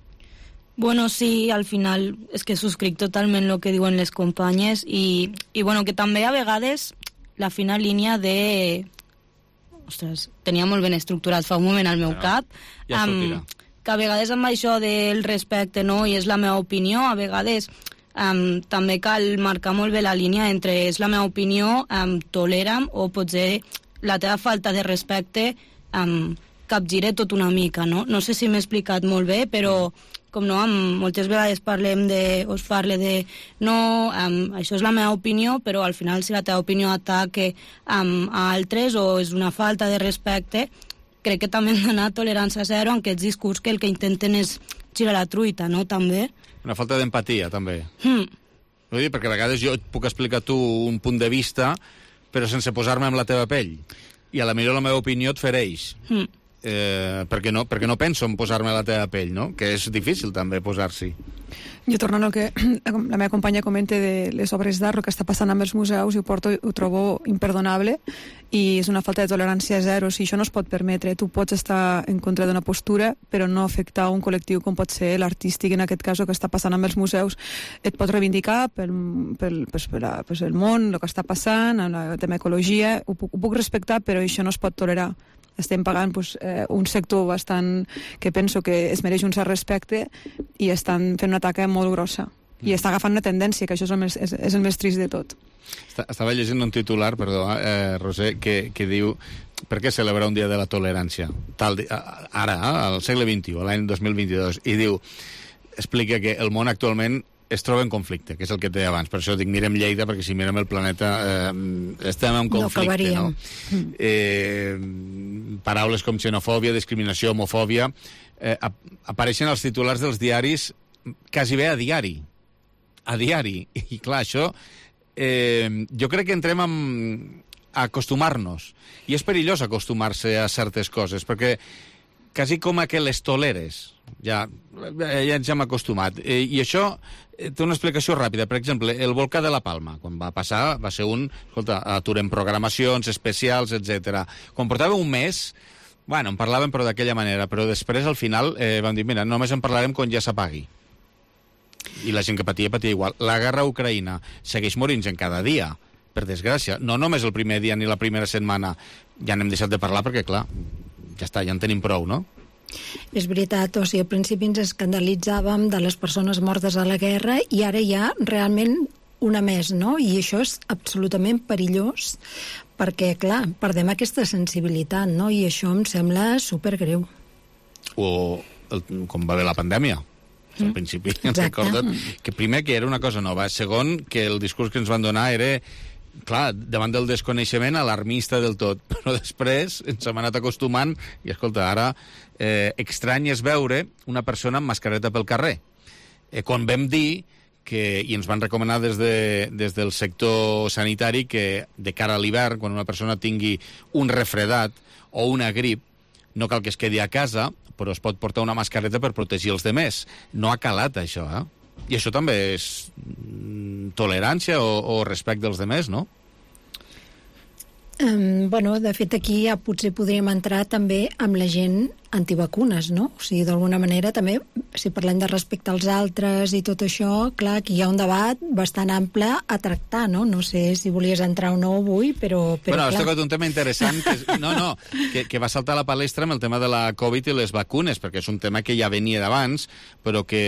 Bueno, sí, al final és que subscric totalment el que diuen les companyes i, i bueno, que també a vegades la fina línia de... Ostres, tenia molt ben estructurat fa un moment al meu cap. Ja sortirà. Um, que a vegades amb això del respecte, no?, i és la meva opinió, a vegades um, també cal marcar molt bé la línia entre és la meva opinió, um, tolera'm, o potser la teva falta de respecte um, capgira tot una mica, no? No sé si m'he explicat molt bé, però... com no, amb, moltes vegades parlem de, us parle de no, um, això és la meva opinió, però al final si la teva opinió ataca um, a altres o és una falta de respecte, crec que també hem d'anar a tolerància zero en aquests discurs que el que intenten és girar la truita, no?, també. Una falta d'empatia, també. Hmm. Vull dir, perquè a vegades jo et puc explicar tu un punt de vista, però sense posar-me en la teva pell. I a la millor la meva opinió et fereix. Hmm. Eh, perquè, no, perquè no penso en posar-me a la teva pell, no? Que és difícil també posar-s'hi. Jo tornant al que la meva companya comenta de les obres d'art, el que està passant amb els museus, ho, porto, ho trobo imperdonable i és una falta de tolerància zero. Si això no es pot permetre, tu pots estar en contra d'una postura però no afectar un col·lectiu com pot ser l'artístic, en aquest cas el que està passant amb els museus. Et pots reivindicar pel, pel, pel, pel, pel el món, el que està passant, en el tema ecologia, ho puc, ho puc respectar, però això no es pot tolerar. Estem pagant pues, eh, un sector bastant que penso que es mereix un cert respecte i estan fent una taca molt grossa. I està agafant una tendència, que això és el més, és, és el més trist de tot. Estava llegint un titular, perdó, eh, Roser, que, que diu per què celebrar un dia de la tolerància? Tal, ara, eh, al segle vint-i-u, l'any dos mil vint-i-dos, i diu, explica que el món actualment es troba en conflicte, que és el que et deia abans. Per això dic, mirem Lleida, perquè si mirem el planeta eh, estem en conflicte, no? no? Eh, paraules com xenofòbia, discriminació, homofòbia, eh, ap apareixen als titulars dels diaris quasi bé a diari. A diari. I clar, això... Eh, jo crec que entrem amb... a acostumar-nos. I és perillós acostumar-se a certes coses, perquè quasi com a que les toleres. Ja, ja ens hem acostumat. Eh, I això té una explicació ràpida. Per exemple, el volcà de la Palma, quan va passar, va ser un... Escolta, aturem programacions especials, etcètera. Quan portava un mes, bueno, en parlàvem però d'aquella manera, però després, al final, eh, vam dir, mira, només en parlarem quan ja s'apagui. I la gent que patia, patia igual. La guerra a Ucraïna segueix morint-se'n cada dia, per desgràcia. No només el primer dia ni la primera setmana. Ja n'hem deixat de parlar perquè, clar, ja està, ja en tenim prou, no? És veritat, o sigui, al principi ens escandalitzàvem de les persones mortes a la guerra i ara hi ha realment una més, no? I això és absolutament perillós perquè, clar, perdem aquesta sensibilitat, no? I això em sembla supergreu. O el, com va haver la pandèmia. Al mm. principi ens recordat que primer que era una cosa nova, segon que el discurs que ens van donar era, clar, davant del desconeixement alarmista del tot, però després ens hem anat acostumant i escolta, ara eh, estrany és veure una persona amb mascareta pel carrer. Eh, quan vam dir que, i ens van recomanar des, de, des del sector sanitari que de cara a l'hivern, quan una persona tingui un refredat o una grip, no cal que es quedi a casa, però es pot portar una mascareta per protegir els demés. No ha calat, això, eh? I això també és tolerància o, o respecte dels demés, no? Um, bueno, de fet, aquí ja potser podríem entrar també amb la gent antivacunes, no? O sigui, d'alguna manera també, si parlem de respecte als altres i tot això, clar, aquí hi ha un debat bastant ample a tractar, no? No sé si volies entrar o no avui, però... però bueno, has clar. tocat un tema interessant, que és, no, no, que, que va saltar a la palestra amb el tema de la Covid i les vacunes, perquè és un tema que ja venia d'abans, però que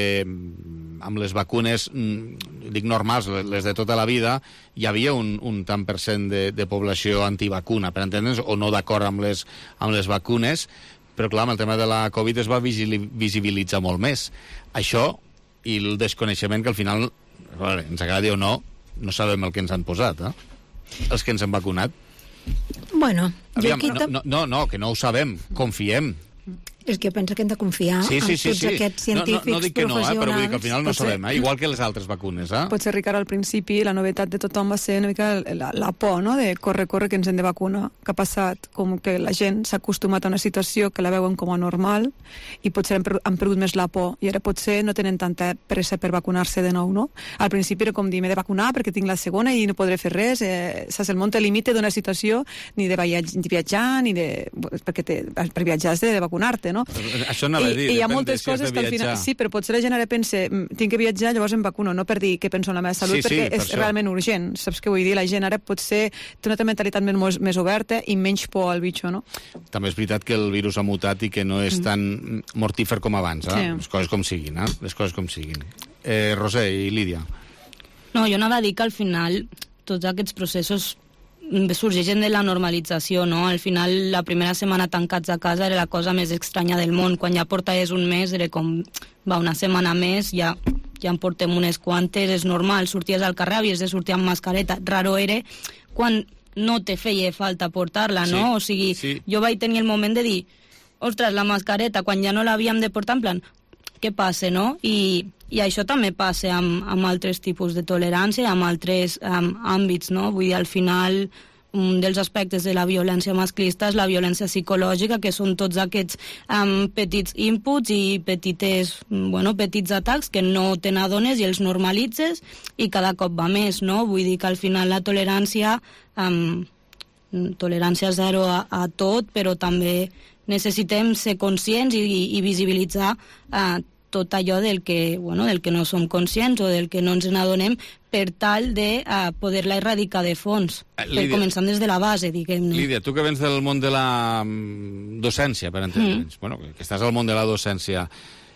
amb les vacunes, dic normals, les de tota la vida, hi havia un, un tant per cent de, de població antivacuna, per entendre'ns, o no d'acord amb les, amb les vacunes, però clar, amb el tema de la Covid es va visibilitzar molt més. Això i el desconeixement que al final, veure, ens agradi o no, no sabem el que ens han posat, eh? Els que ens han vacunat. Bueno, Aviam, jo aquí... No, no, no, que no ho sabem, confiem. És que penso que hem de confiar sí, sí, en sí, tots sí. aquests científics no, no, no dic que no, eh, però vull dir que al final no Potser... sabem, eh? Igual que les altres vacunes, eh? Potser, Ricard, al principi la novetat de tothom va ser una mica la, la por, no?, de corre, corre, que ens hem de vacunar, que ha passat com que la gent s'ha acostumat a una situació que la veuen com a normal i potser han, per, han perdut més la por i ara potser no tenen tanta pressa per vacunar-se de nou, no? Al principi era com dir, m'he de vacunar perquè tinc la segona i no podré fer res, eh, saps, el món té límite d'una situació ni de viatjar, de viatjar ni de... perquè te, per viatjar has de vacunar-te, no? Això no I, i hi ha moltes si coses que al final... Sí, però potser la gent ara pensa, tinc que viatjar, llavors em vacuno, no per dir què penso en la meva salut, sí, sí, perquè per és això. realment urgent. Saps què vull dir? La gent ara potser té una mentalitat més, més oberta i menys por al bitxo, no? També és veritat que el virus ha mutat i que no és mm. tan mortífer com abans, eh? Sí. Les coses com siguin, eh? Les coses com siguin. Eh, Roser i Lídia. No, jo anava a dir que al final tots aquests processos sorgeixen de la normalització, no? Al final, la primera setmana tancats a casa era la cosa més estranya del món. Quan ja portaves un mes, era com, va, una setmana més, ja, ja en portem unes quantes, és normal, sorties al carrer, havies de sortir amb mascareta. Raro era quan no te feia falta portar-la, no? Sí, o sigui, sí. Jo vaig tenir el moment de dir, ostres, la mascareta, quan ja no l'havíem de portar, en plan, què passa, no? I, i això també passa amb, amb altres tipus de tolerància, amb altres um, àmbits, no? Vull dir, al final, un dels aspectes de la violència masclista és la violència psicològica, que són tots aquests um, petits inputs i petites, bueno, petits atacs que no te n'adones i els normalitzes i cada cop va més, no? Vull dir que al final la tolerància, um, tolerància zero a, a tot, però també necessitem ser conscients i, i visibilitzar uh, tot allò del que, bueno, del que no som conscients o del que no ens n'adonem per tal de uh, poder-la erradicar de fons, Lídia, per començar des de la base, diguem-ne. Lídia, tu que vens del món de la um, docència, per entendre'ns, mm. bueno, que estàs al món de la docència,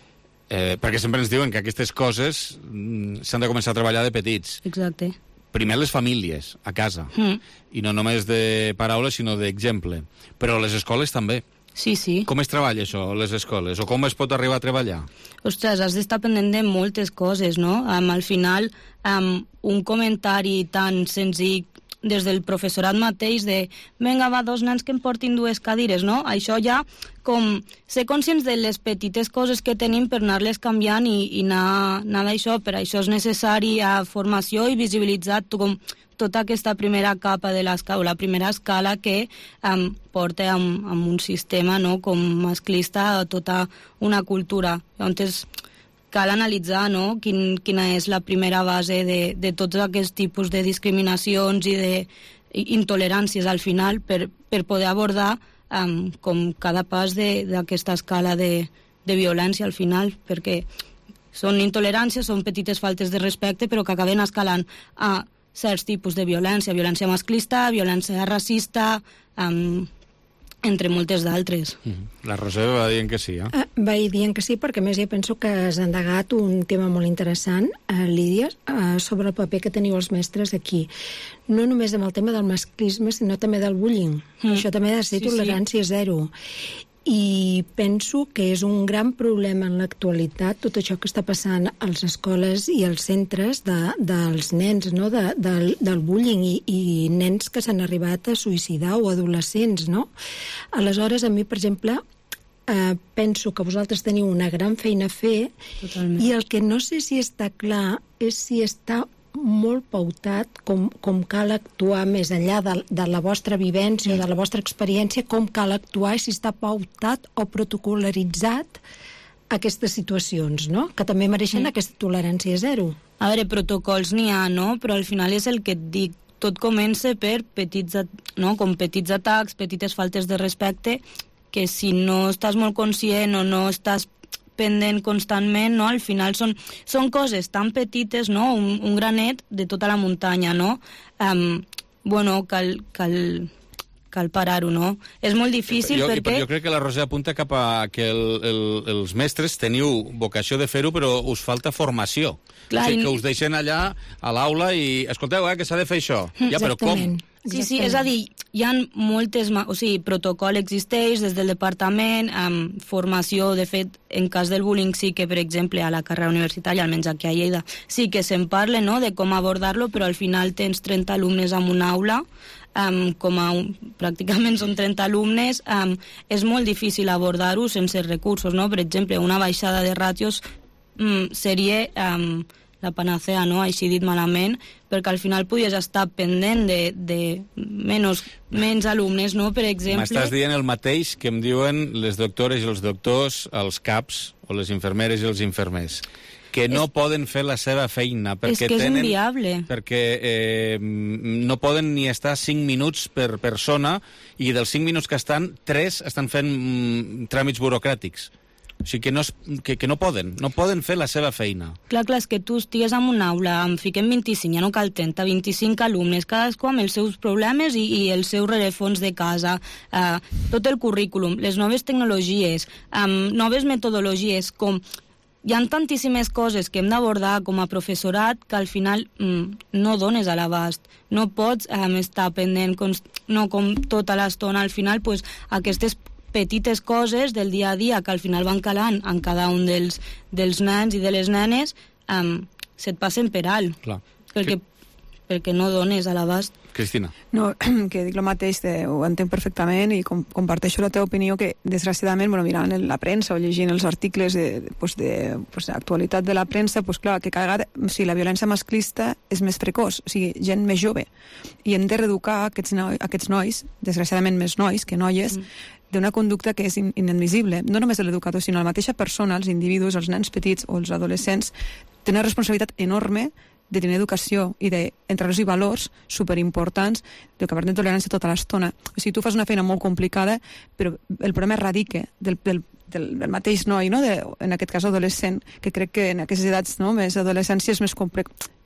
eh, perquè sempre ens diuen que aquestes coses mm, s'han de començar a treballar de petits. Exacte. Primer les famílies, a casa, mm. i no només de paraules, sinó d'exemple. Però les escoles també. Sí, sí. Com es treballa això a les escoles? O com es pot arribar a treballar? Ostres, has d'estar pendent de moltes coses, no? Um, al final, um, un comentari tan senzill des del professorat mateix de venga, va, dos nens que em portin dues cadires, no? Això ja, com ser conscients de les petites coses que tenim per anar-les canviant i, i anar, anar d'això. Per això és necessari a formació i visibilitzar com tota aquesta primera capa de l'escala, la primera escala que um, porta amb, amb un sistema, no?, com masclista a tota una cultura. Llavors, cal analitzar, no?, Quin, quina és la primera base de, de tots aquests tipus de discriminacions i d'intoleràncies al final per, per poder abordar um, com cada pas d'aquesta escala de, de violència al final, perquè són intoleràncies, són petites faltes de respecte, però que acaben escalant a certs tipus de violència, violència masclista, violència racista, um, entre moltes d'altres. Mm-hmm. La Roser va dient que sí, eh? Uh, va dient que sí, perquè a més jo penso que has endegat un tema molt interessant, uh, Lídia, uh, sobre el paper que teniu els mestres aquí. No només amb el tema del masclisme, sinó també del bullying. Mm. Això també ha de ser sí, tolerància sí. zero. I penso que és un gran problema en l'actualitat tot això que està passant a les escoles i als centres de, dels nens, no? de, del, del bullying i, i nens que s'han arribat a suïcidar o adolescents, no? Aleshores, a mi, per exemple, eh, penso que vosaltres teniu una gran feina a fer. Totalment. I el que no sé si està clar és si està molt pautat com, com cal actuar més enllà de, de la vostra vivència o de la vostra experiència, com cal actuar i si està pautat o protocolaritzat aquestes situacions, no? Que també mereixen mm. aquesta tolerància zero. A veure, protocols n'hi ha, no? Però al final és el que et dic. Tot comença per petits, no? Com petits atacs, petites faltes de respecte, que si no estàs molt conscient o no estàs pendent constantment, no? Al final són, són coses tan petites, no? Un, un granet de tota la muntanya, no? Um, bueno, cal, cal, cal parar-ho, no? És molt difícil jo, perquè... Jo crec que la Roser apunta cap a que el, el, els mestres teniu vocació de fer-ho, però us falta formació. Clar, o sigui, que us deixen allà a l'aula i escolteu, eh, que s'ha de fer això. Ja, però com? Sí, sí, és a dir, hi ha moltes... O sigui, protocol existeix des del departament, amb formació, de fet, en cas del bullying sí que, per exemple, a la carrera universitària, almenys aquí a Lleida, sí que se'n parla, no?, de com abordar-lo, però al final tens trenta alumnes en una aula, um, com a un, pràcticament són trenta alumnes, um, és molt difícil abordar-ho sense recursos, no? Per exemple, una baixada de ràtios um, seria... Um, la panacea, no?, així dit malament, perquè al final podies estar pendent de, de menys, menys alumnes, no?, per exemple... M'estàs dient el mateix que em diuen les doctores i els doctors als CAPs, o les infermeres i els infermers, que no és... poden fer la seva feina, perquè és que és tenen... inviable. Perquè eh, no poden ni estar cinc minuts per persona, i dels cinc minuts que estan, tres estan fent mm, tràmits burocràtics. O sigui, que no, es, que, que no poden, no poden fer la seva feina. Clar, clar, és que tu estigues en una aula, en fiquem vint-i-cinc, ja no cal trenta, vint-i-cinc alumnes, cadascú amb els seus problemes i, i els seus rerefons de casa, eh, tot el currículum, les noves tecnologies, eh, noves metodologies, com... Hi ha tantíssimes coses que hem d'abordar com a professorat que al final mm, no dones a l'abast. No pots eh, estar pendent no, com tota l'estona. Al final, pues, aquestes petites coses del dia a dia que al final van calant en cada un dels, dels nens i de les nenes, um, se't passen per alt. Clar. Perquè, perquè no dones a l'abast. Cristina. No, que dic el mateix, de, ho entenc perfectament i com, comparteixo la teva opinió que, desgraciadament, bueno, mirant la premsa o llegint els articles de, pues de pues, actualitat de la premsa, pues, clar, que cada vegada o sigui, la violència masclista és més precoç, o sigui, gent més jove. I hem de reeducar aquests, no, aquests nois, desgraciadament més nois que noies, mm. d'una conducta que és inadmissible. No només l'educador, sinó la mateixa persona, els individus, els nens petits o els adolescents, té una responsabilitat enorme de tenir educació i d'entrar-los i valors superimportants del que parlem de tolerància tota l'estona. O sigui, tu fas una feina molt complicada, però el problema radica del, del, del, del mateix noi, no? de, en aquest cas adolescent, que crec que en aquestes edats, no? més adolescència és més complex.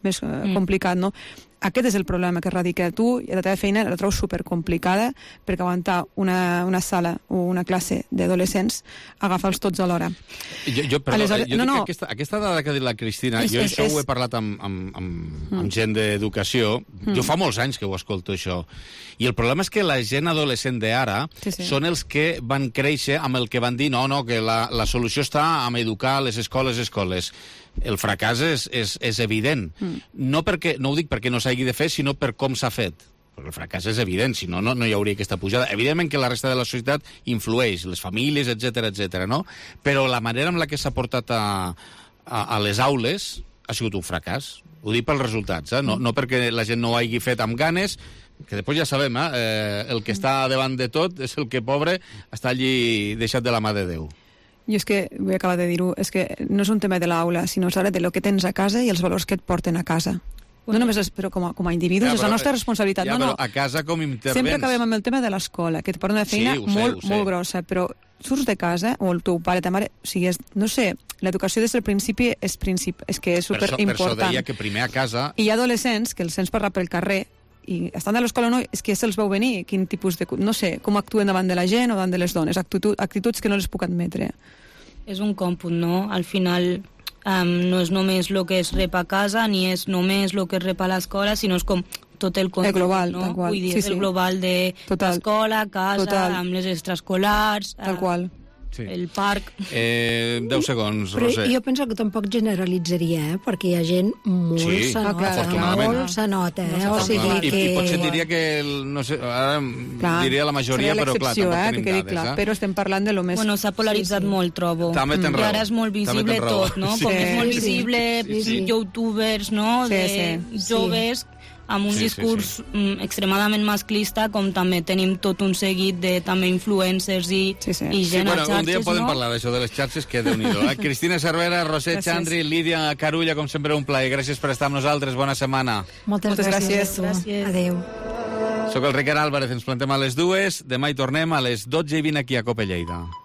més uh, complicat, no? Aquest és el problema que radica. Tu, la teva feina la trobo supercomplicada perquè aguantar una, una sala o una classe d'adolescents, agafar-los tots alhora. Jo, jo, perdó, Aleshores, jo no, dic no. que aquesta, aquesta dada que ha dit la Cristina, És- jo és- això és- ho he parlat amb, amb, amb, Mm. amb gent d'educació. Mm. Jo fa molts anys que ho escolto, això. I el problema és que la gent adolescent d'ara Sí, sí. són els que van créixer amb el que van dir no, no, que la, la solució està en educar les escoles, escoles. El fracàs és, és, és evident. Mm. No, perquè, no ho dic perquè no s'hagi de fer, sinó per com s'ha fet. Perquè el fracàs és evident, si no, no, no hi hauria aquesta pujada. Evidentment que la resta de la societat influeix, les famílies, etc etc. no? Però la manera amb la que s'ha portat a, a, a les aules ha sigut un fracàs. Ho dic pels resultats, eh? no, no perquè la gent no ho hagi fet amb ganes, que després ja sabem, eh? eh el que està davant de tot és el que, pobre, està allí deixat de la mà de Déu. I és que, vull acabar de dir-ho, és que no és un tema de l'aula, sinó és ara de lo que tens a casa i els valors que et porten a casa. No només és, però com a, com a individus, Ja, és la però, nostra eh, responsabilitat. Ja, no, no. però a casa com intervens? Sempre acabem amb el tema de l'escola, que et porta una feina Sí, ho sé, molt, ho sé. molt grossa, però surts de casa, o el teu pare, ta mare, o sigui, és, no sé, l'educació des del principi és, principi, és que és Per això, per això superimportant. deia que primer a casa... I hi ha adolescents que els sents parlar pel carrer i estan a l'escola o no, és que se'ls veu venir, quin tipus de... no sé, com actuen davant de la gent o davant de les dones, actitud, actituds que no les puc admetre. És un còmput, no? Al final um, no és només el que es rep a casa, ni és només el que es rep a l'escola, sinó és com tot el conjunt, El global, no? tal qual. Vull dir, Sí, és el sí. global de Total. l'escola, casa, Total. amb les extraescolars... Tal qual. Sí. El parc... Eh, deu segons, Però Roser. jo penso que tampoc generalitzaria, eh? Perquè hi ha gent molt Sí, se nota, afortunadament. molt se nota, eh? O I, sigui I que... potser diria que, el, no sé, ara Clar, diria la majoria, seria però clar, l'excepció, tampoc eh, tenim que quedi dades. clar, eh? però estem parlant de lo més... Bueno, s'ha polaritzat sí, sí. molt, trobo. També tens I raó. ara és molt També visible tens raó. tot, no? Sí. Com és molt Sí, sí. visible, Sí, sí. youtubers, no? Sí, De sí. joves amb un Sí, sí, discurs sí. mm, extremadament masclista, com també tenim tot un seguit de també influencers i, sí, sí. i Sí, gent bueno, a xarxes, un dia podem no? parlar d'això de les xarxes, que déu-n'hi-do. Eh? Cristina Cervera, Roser Gràcies. Xandri, Lídia Carulla, com sempre un plaer. Gràcies per estar amb nosaltres. Bona setmana. Moltes, Moltes gràcies. gràcies. gràcies. Adéu. Soc el Ricard Álvarez, ens plantem a les dues. Demà hi tornem a les dotze i vint aquí a Cope Lleida.